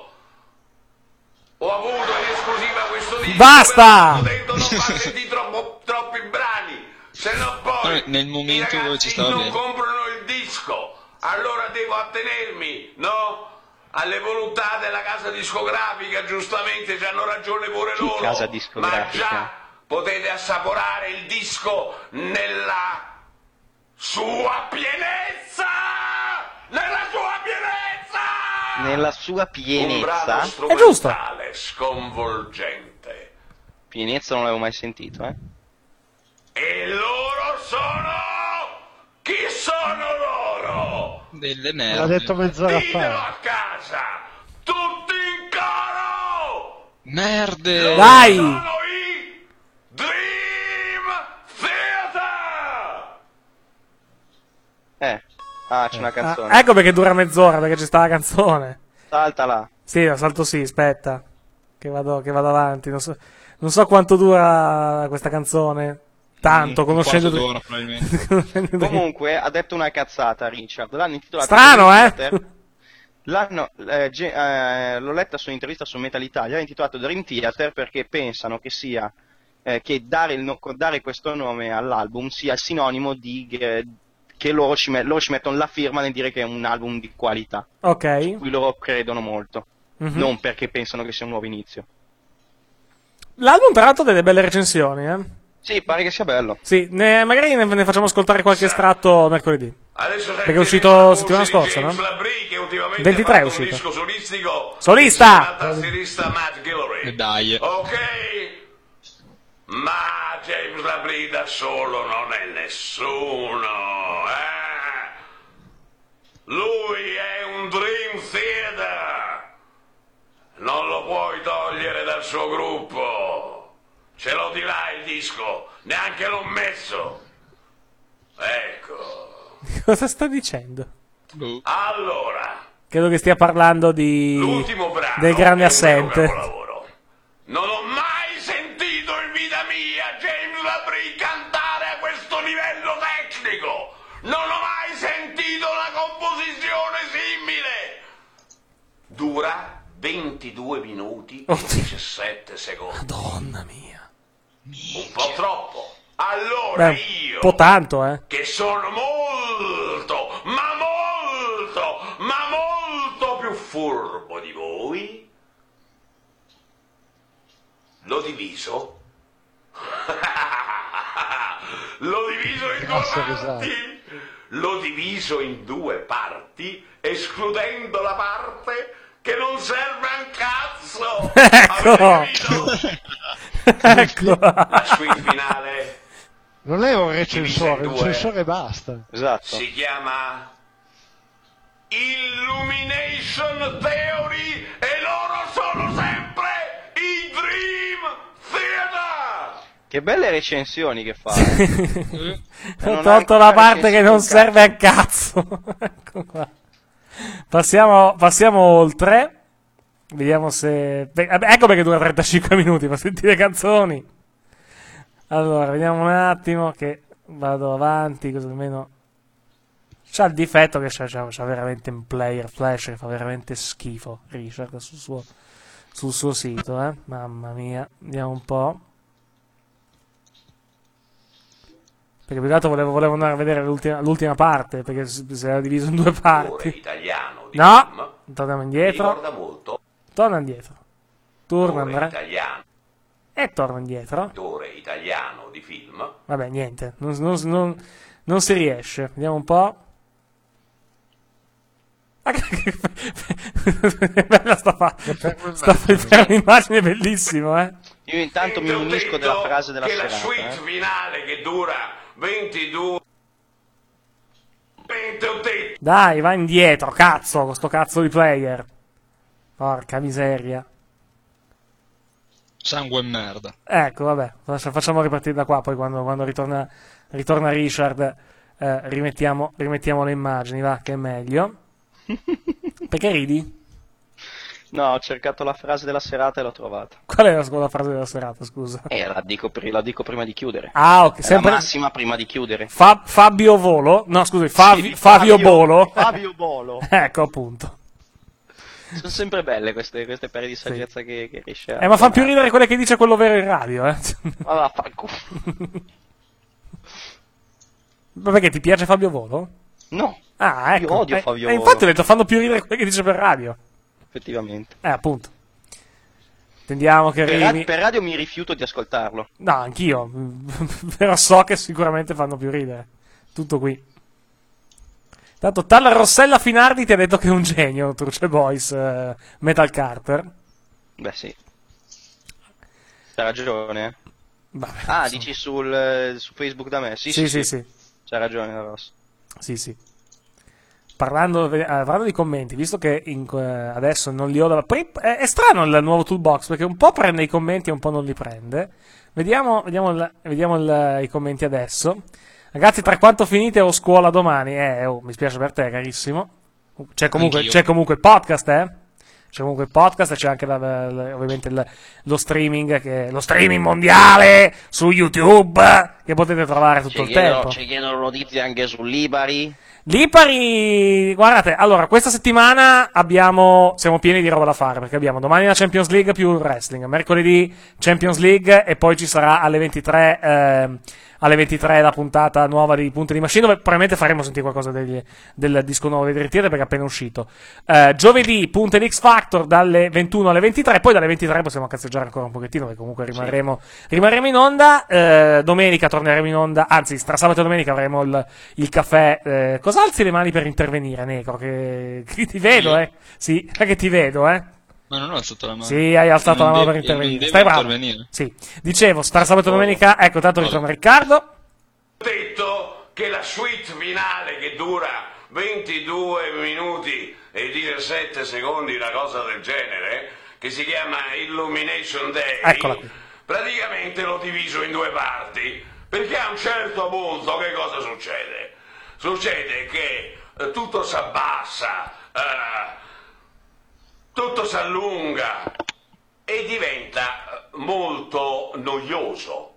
Ho avuto in esclusiva questo disco. Basta! Però ho detto non far sentire troppo, troppi brani, se no poi Nel momento dove ci stava non bene. comprano il disco. Allora devo attenermi, no? Alle volontà della casa discografica, giustamente, ci hanno ragione pure Chi loro. casa Ma discografica? già potete assaporare il disco nella sua pienezza! Nella sua pienezza! Nella sua Un brano pienezza. strumentale, sconvolgente. Pienezza non l'avevo mai sentito, eh. E loro sono... Chi sono loro? Delle L'ha merde. detto mezz'ora Ditelo fa. a casa! Tutti in coro! Merde. Dai! Sono i Dream Theater! Eh. Ah, c'è una Ah, canzone. ecco perché dura mezz'ora, perché ci sta la canzone. Saltala. Sì, lo salto sì, aspetta. Che vado, che vado avanti. Non so, non so quanto dura questa canzone. Tanto, Un conoscendo... quarto d'ora, probabilmente. conoscendo- Comunque, ha detto una cazzata, Richard. L'hanno intitolata Strano, Dream eh? Theater. L'hanno, eh, ge- eh, l'ho letta su un'intervista su Metal Italia, l'hanno intitolato Dream Theater perché pensano che sia eh, che dare, il no- dare questo nome all'album sia sinonimo di eh, che loro ci, me- loro ci mettono la firma nel dire che è un album di qualità. Ok. Cui loro credono molto, Mhm. non perché pensano che sia un nuovo inizio. L'album, tra l'altro, ha delle belle recensioni, eh. Sì, pare che sia bello. Sì, ne- magari ne, ne facciamo ascoltare qualche estratto mercoledì. Adesso Perché è uscito settimana scorsa, no? ventitré è un uscito. disco solistico. Solista! Il tastierista Matt Guillory. Dai. Ok? Ma James Labrie da solo non è nessuno, eh? Lui è un Dream Theater. Non lo puoi togliere dal suo gruppo. Ce l'ho di là il disco, neanche l'ho messo. Ecco. Cosa sta dicendo? Allora, Credo che stia parlando di... l'ultimo brano del grande è un vero assente. capolavoro. Non ho mai sentito in vita mia James Labrie cantare a questo livello tecnico. Non ho mai sentito una composizione simile. Dura ventidue minuti e diciassette secondi. Madonna mia. Un po' troppo. Allora Beh, io, un po' tanto, eh. che sono molto, ma molto, ma molto più furbo di voi, l'ho diviso l'ho diviso in due parti, l'ho diviso in due parti, escludendo la parte che non serve a un cazzo. Ecco. Ecco. La suite finale non è un recensore, un recensore basta. Esatto. Si chiama Illumination Theory e loro sono sempre i Dream Theater. Che belle recensioni che fa. Ho tolto la parte che non serve a cazzo. Ecco qua. Passiamo, passiamo oltre. Vediamo se... Ecco perché dura trentacinque minuti, per sentire canzoni. Allora, vediamo un attimo che vado avanti, così almeno... C'ha il difetto che c'ha, c'ha, c'ha veramente un player flash che fa veramente schifo, Richard, sul suo, sul suo sito, eh. Mamma mia, vediamo un po'. Perché più che altro volevo, volevo andare a vedere l'ultima, l'ultima parte, perché si, si era diviso in due parti. Italiano di no, film. torniamo indietro. Ricorda molto. Torna indietro. Torna Andrea. Italiano. E torna indietro. Attore italiano di film. Vabbè, niente, non, non, non, non si riesce. Vediamo un po'. Bella sta fa. Sta fermo immagine bellissimo, eh. Io intanto mi unisco della frase della che serata. La suite eh. finale che dura ventidue ventidue Dai, va indietro, cazzo, con sto cazzo di player. Porca miseria. Sangue e merda. Ecco, vabbè, facciamo ripartire da qua, poi quando, quando ritorna, ritorna Richard eh, rimettiamo, rimettiamo le immagini, va, che è meglio. Perché ridi? No, ho cercato la frase della serata e l'ho trovata. Qual è la, la frase della serata, scusa? Eh, la dico, pri- la dico prima di chiudere. Ah, ok, sempre... La massima prima di chiudere. Fa- Fabio Volo? No, scusi, Favi- sì, Fabio, Fabio Bolo. Fabio Bolo. Ecco, appunto. Sono sempre belle queste, queste pere di saggezza sì. che, che riesce a... Eh, ma fa più ridere quelle che dice quello vero in radio, eh. Ma va, fa il culo. Ma perché ti piace Fabio Volo? No. Ah, ecco. Io odio eh, Fabio eh, Volo. infatti ho detto, fanno più ridere quelle che dice per radio. Effettivamente. Eh, appunto. Tendiamo che per, arrivi... radio, per radio mi rifiuto di ascoltarlo. No, anch'io. Però so che sicuramente fanno più ridere. Tutto qui. Tanto tale Rossella Finardi ti ha detto che è un genio, Truce Boys, uh, Metal Carter. Beh, sì. C'ha ragione, eh. Vabbè, ah, insomma. dici sul, su Facebook da me? Sì, sì, sì. sì. sì. C'ha ragione, Ross. Sì, sì. Parlando, eh, parlando di commenti, visto che in, eh, adesso non li ho da... Poi, è, è strano il nuovo toolbox, perché un po' prende i commenti e un po' non li prende. Vediamo, vediamo, il, vediamo il, i commenti adesso. Ragazzi, tra quanto finite ho scuola domani? Eh, oh, mi spiace per te, carissimo. C'è comunque, c'è comunque il podcast, eh? C'è comunque il podcast e c'è anche la, la, ovviamente il, lo streaming, che, lo streaming mondiale su YouTube, che potete trovare tutto ci il chiedono, tempo. Ci chiedono notizie anche su Libari. Lipari, guardate, allora, questa settimana abbiamo, siamo pieni di roba da fare, perché abbiamo domani la Champions League più il wrestling, mercoledì Champions League e poi ci sarà alle ventitré, eh, alle ventitré la puntata nuova di Punte di Machine, dove probabilmente faremo sentire qualcosa degli, del disco nuovo dei Drittiere, perché è appena uscito. Eh, giovedì Punte di X Factor dalle ventuno alle ventitré, poi dalle ventitré possiamo cazzeggiare ancora un pochettino, perché comunque rimarremo, sì. rimarremo in onda, eh, domenica torneremo in onda, anzi, tra sabato e domenica avremo il, il caffè, eh, cosa alzi le mani per intervenire, Negro? Che, che ti vedo, eh? Sì, che ti vedo, eh? Ma non ho alzato la mano. Sì, hai alzato non la mano devi, per intervenire. Stai bravo. Intervenire. Sì. Dicevo, tra sabato e domenica, ecco, tanto ritorna Riccardo. Ho detto che la suite finale che dura ventidue minuti e diciassette secondi, una cosa del genere, che si chiama Illumination Day, eccola qui. Praticamente l'ho diviso in due parti, perché a un certo punto che cosa succede? Succede che eh, tutto si abbassa, eh, tutto si allunga e diventa molto noioso.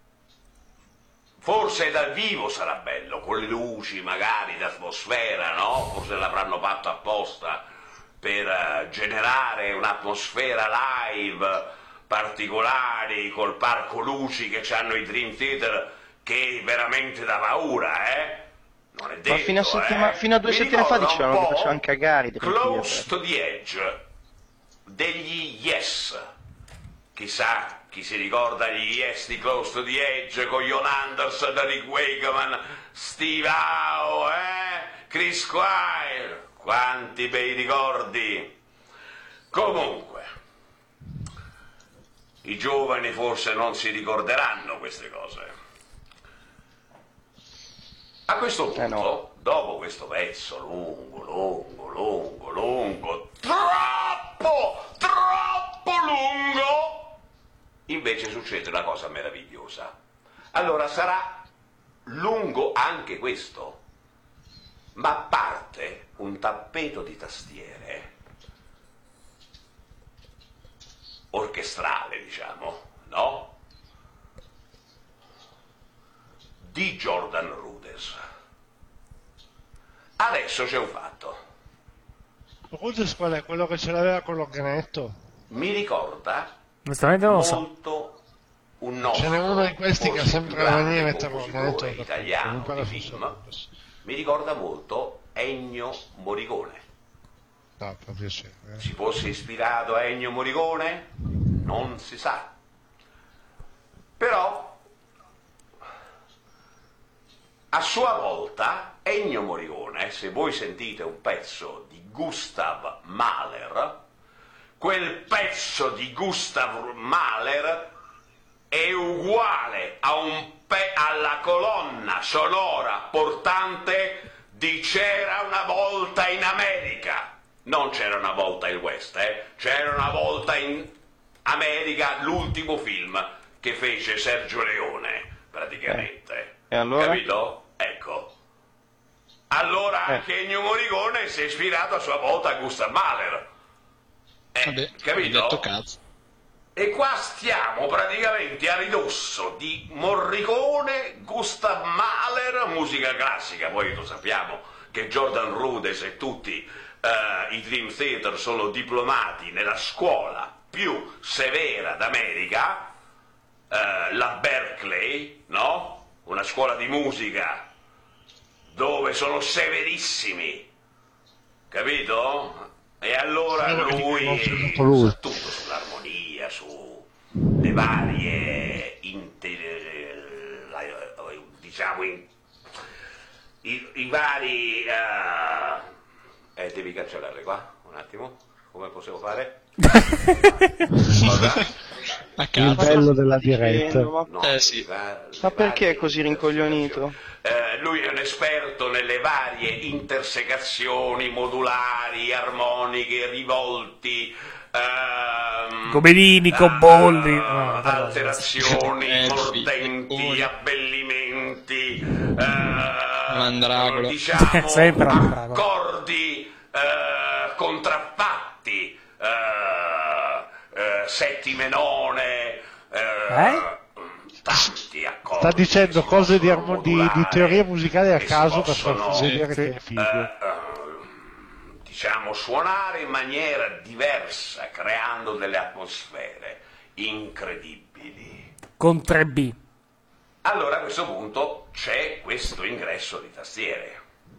Forse dal vivo sarà bello, con le luci magari d'atmosfera, no? Forse l'avranno fatto apposta per uh, generare un'atmosfera live particolari, col parco luci che hanno i Dream Theater, che veramente dà paura, eh? Non è detto, ma fino a, settima- eh? fino a due Mi settimane fa ricorda dicevano un che po' facevano cagare i Dream Close Theater. to the Edge degli Yes. Chissà Chi si ricorda gli Yes di Close to the Edge con Jon Anderson, Rick Wakeman, Steve Howe, eh? Chris Squire, quanti bei ricordi. Comunque, i giovani forse non si ricorderanno queste cose. A questo punto, eh no. dopo questo pezzo lungo, lungo, lungo, lungo, troppo, troppo lungo, invece succede una cosa meravigliosa. Allora sarà lungo anche questo, ma parte un tappeto di tastiere orchestrale, diciamo, no? Di Jordan Rudess. Adesso c'è un fatto. Rudess qual è? Quello che ce l'aveva con l'organetto? Mi ricorda Onestamente non lo so. molto un nostro, Ce n'è uno di questi che ha sempre la mania di mettere l'organetto italiano di film. Mi ricorda molto Ennio Morricone. No, proprio sì. Eh. Si fosse ispirato a Ennio Morricone? Non si sa. Però, a sua volta, Ennio Morricone, se voi sentite un pezzo di Gustav Mahler, quel pezzo di Gustav Mahler è uguale a un pe- alla colonna sonora portante di C'era una volta in America. Non C'era una volta il West, eh? C'era una volta in America, l'ultimo film che fece Sergio Leone, praticamente. Eh, e allora? Capito? Ecco. Allora Eh. anche Ennio Morricone si è ispirato a sua volta a Gustav Mahler. Eh, Vabbè, capito? hai detto cazzo. E qua stiamo praticamente a ridosso di Morricone, Gustav Mahler, musica classica. Poi lo sappiamo che Jordan Rudess e tutti uh, i Dream Theater sono diplomati nella scuola più severa d'America, uh, la Berkeley, no? Una scuola di musica dove sono severissimi, capito? E allora lui sa tutto sull'armonia, su le varie inter- diciamo in, i, i vari uh, eh, devi cancellare qua un attimo, come possiamo fare? Il bello della diretta. No, Eh, sì. va- Ma perché è così rincoglionito? Eh, lui è un esperto nelle varie intersecazioni modulari, armoniche, rivolti, ehm, Gobelini, ah, cobolli. No, alterazioni, Eh, mordenti, abbellimenti, eh, Mandragola. diciamo Sempre la mandragola. accordi eh, contraffatti, eh, eh, settime none, eh, tanti accordi. Sta dicendo che si cose di, possono armo- di, di modulare, teorie musicali a che si caso per far possono, vedere che è figo. eh, eh, diciamo suonare in maniera diversa, creando delle atmosfere incredibili. Con tre B. Allora a questo punto c'è questo ingresso di tastiere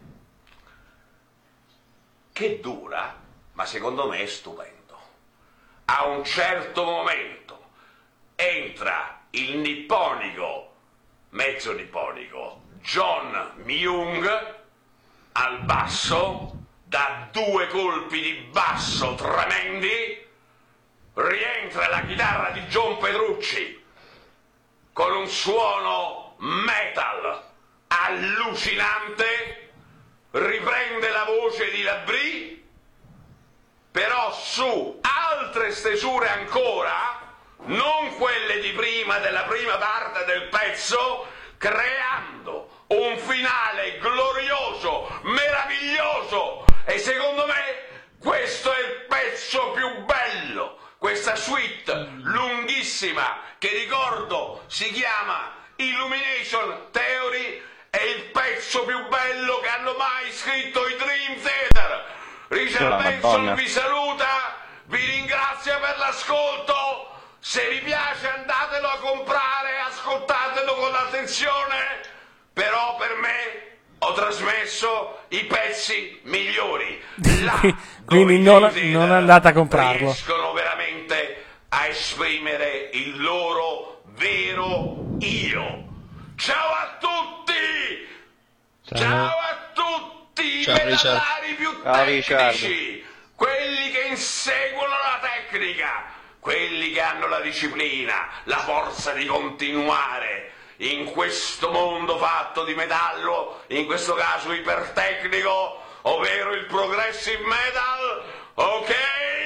che dura, ma secondo me è stupendo. A un certo momento entra il nipponico, mezzo nipponico, John Myung al basso, da due colpi di basso tremendi, rientra la chitarra di John Petrucci con un suono metal allucinante, riprende la voce di Labrie, però su altre stesure ancora, non quelle di prima, della prima parte del pezzo, creando un finale glorioso, meraviglioso, e secondo me questo è il pezzo più bello, questa suite lunghissima che ricordo si chiama Illumination Theory, è il pezzo più bello che hanno mai scritto i Dream Theater. Richard La Benson Madonna. vi saluta, vi ringrazia per l'ascolto, se vi piace andatelo a comprare, ascoltatelo con attenzione, però per me ho trasmesso i pezzi migliori, là Quindi dove i non, Dream Theater non andate a comprarlo. riescono veramente a esprimere il loro vero io. Ciao a tutti! Ciao, Ciao a tutti i pedalari più Ciao, tecnici, quelli che inseguono la tecnica, quelli che hanno la disciplina, la forza di continuare in questo mondo fatto di metallo, in questo caso ipertecnico, ovvero il progressive metal, ok?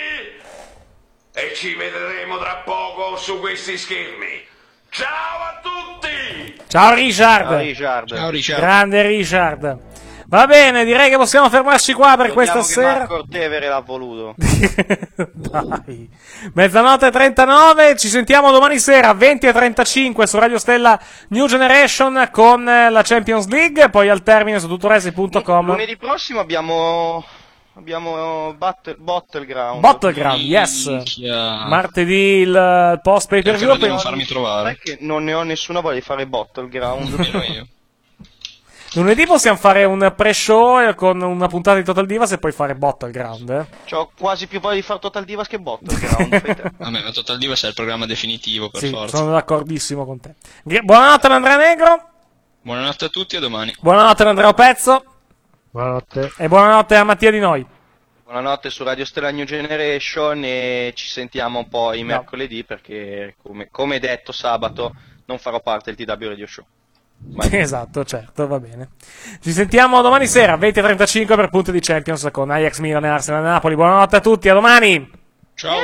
E ci vedremo tra poco su questi schermi. Ciao a tutti! Ciao Richard! Ciao Richard. Ciao Richard. Grande Richard. Va bene, direi che possiamo fermarci qua per questa sera. Marco Tevere l'ha voluto. Dai. Mezzanotte e trentanove, ci sentiamo domani sera venti e trentacinque su Radio Stella New Generation con la Champions League, poi al termine su tutoresi punto com. Lunedì prossimo abbiamo abbiamo battle, Battleground. Battleground, yes. Minchia. Martedì il post pay per view. Perché non farmi trovare? Sai che non ne ho nessuna voglia di fare Battleground. Nemmeno io. Lunedì possiamo fare un pre-show con una puntata di Total Divas e poi fare Battleground. Eh? C'ho quasi più voglia di fare Total Divas che Battleground. Vabbè, ma Total Divas è il programma definitivo, per sì, forza. sono d'accordissimo con te. Buonanotte ad Andrea Negro. Buonanotte a tutti e a domani. Buonanotte ad Andrea Pezzo. Buonanotte. E buonanotte a Mattia Di Noi. Buonanotte su Radio Stella New Generation e ci sentiamo poi no. mercoledì perché, come, come detto sabato, non farò parte del T W Radio Show. Vai. Esatto, certo, va bene. Ci sentiamo domani sera, venti e trentacinque per Punti di Champions con Ajax Milan e Arsenal Napoli. Buonanotte a tutti, a domani! Ciao!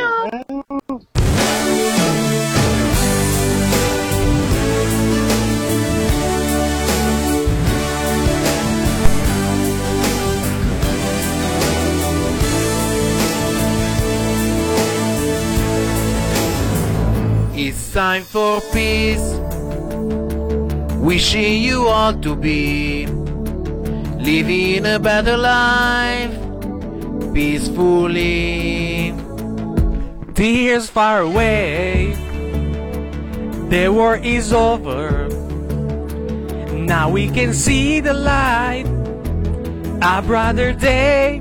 It's time for peace. Wishing you all to be living a better life peacefully. Tears far away, the war is over. Now we can see the light, a brighter day.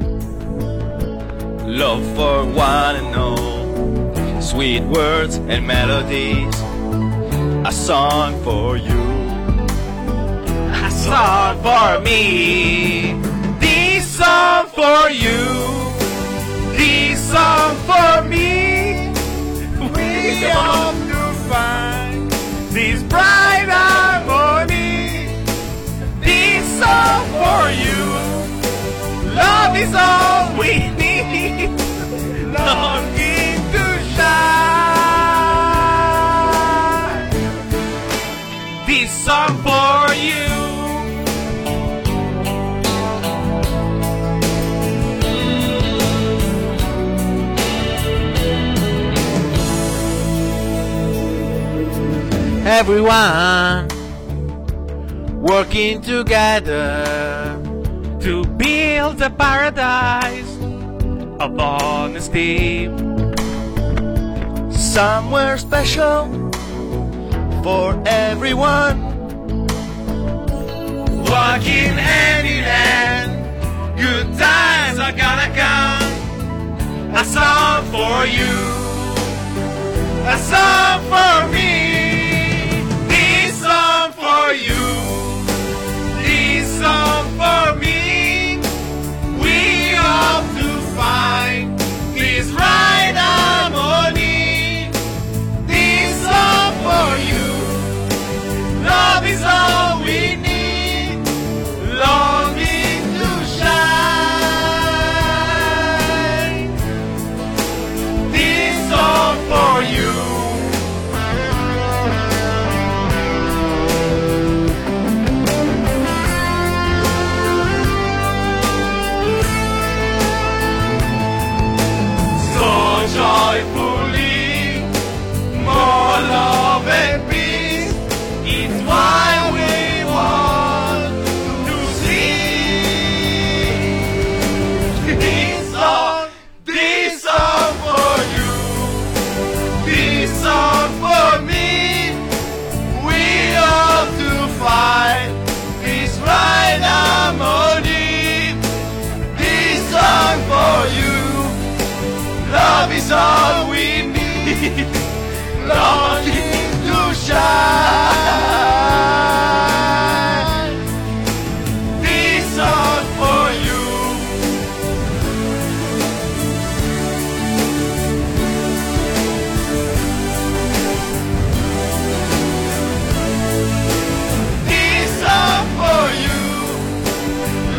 Love for one and all, sweet words and melodies, a song for you. A song for me, this song for you, this song for me. We hope to find this bright harmony. This song for you, love is all we need, longing to shine. This song for you. Everyone working together to build a paradise of honesty, somewhere special for everyone, walking hand in hand. Good times are gonna come. A song for you, a song for me. This song for you, this song for me. We hope to find this right harmony. This song for you, love is all we need, longing to shine. This song for you.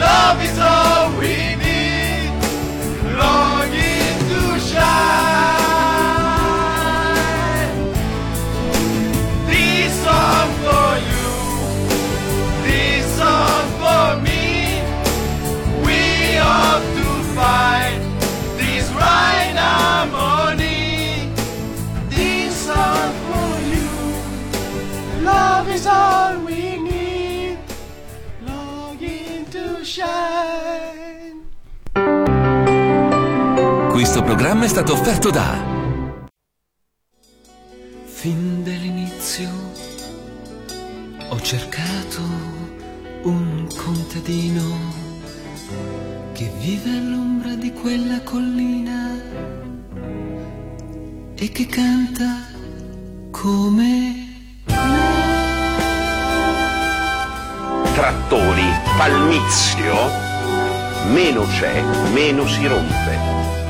Love is all we need, longing to shine. This song for you, this song for me. We ought to find this right harmony. This song for you, love is all we need, longing to shine. Questo programma è stato offerto da Fin dall'inizio ho cercato un contadino che vive all'ombra di quella collina e che canta come Trattori Palmizio, meno c'è, meno si rompe.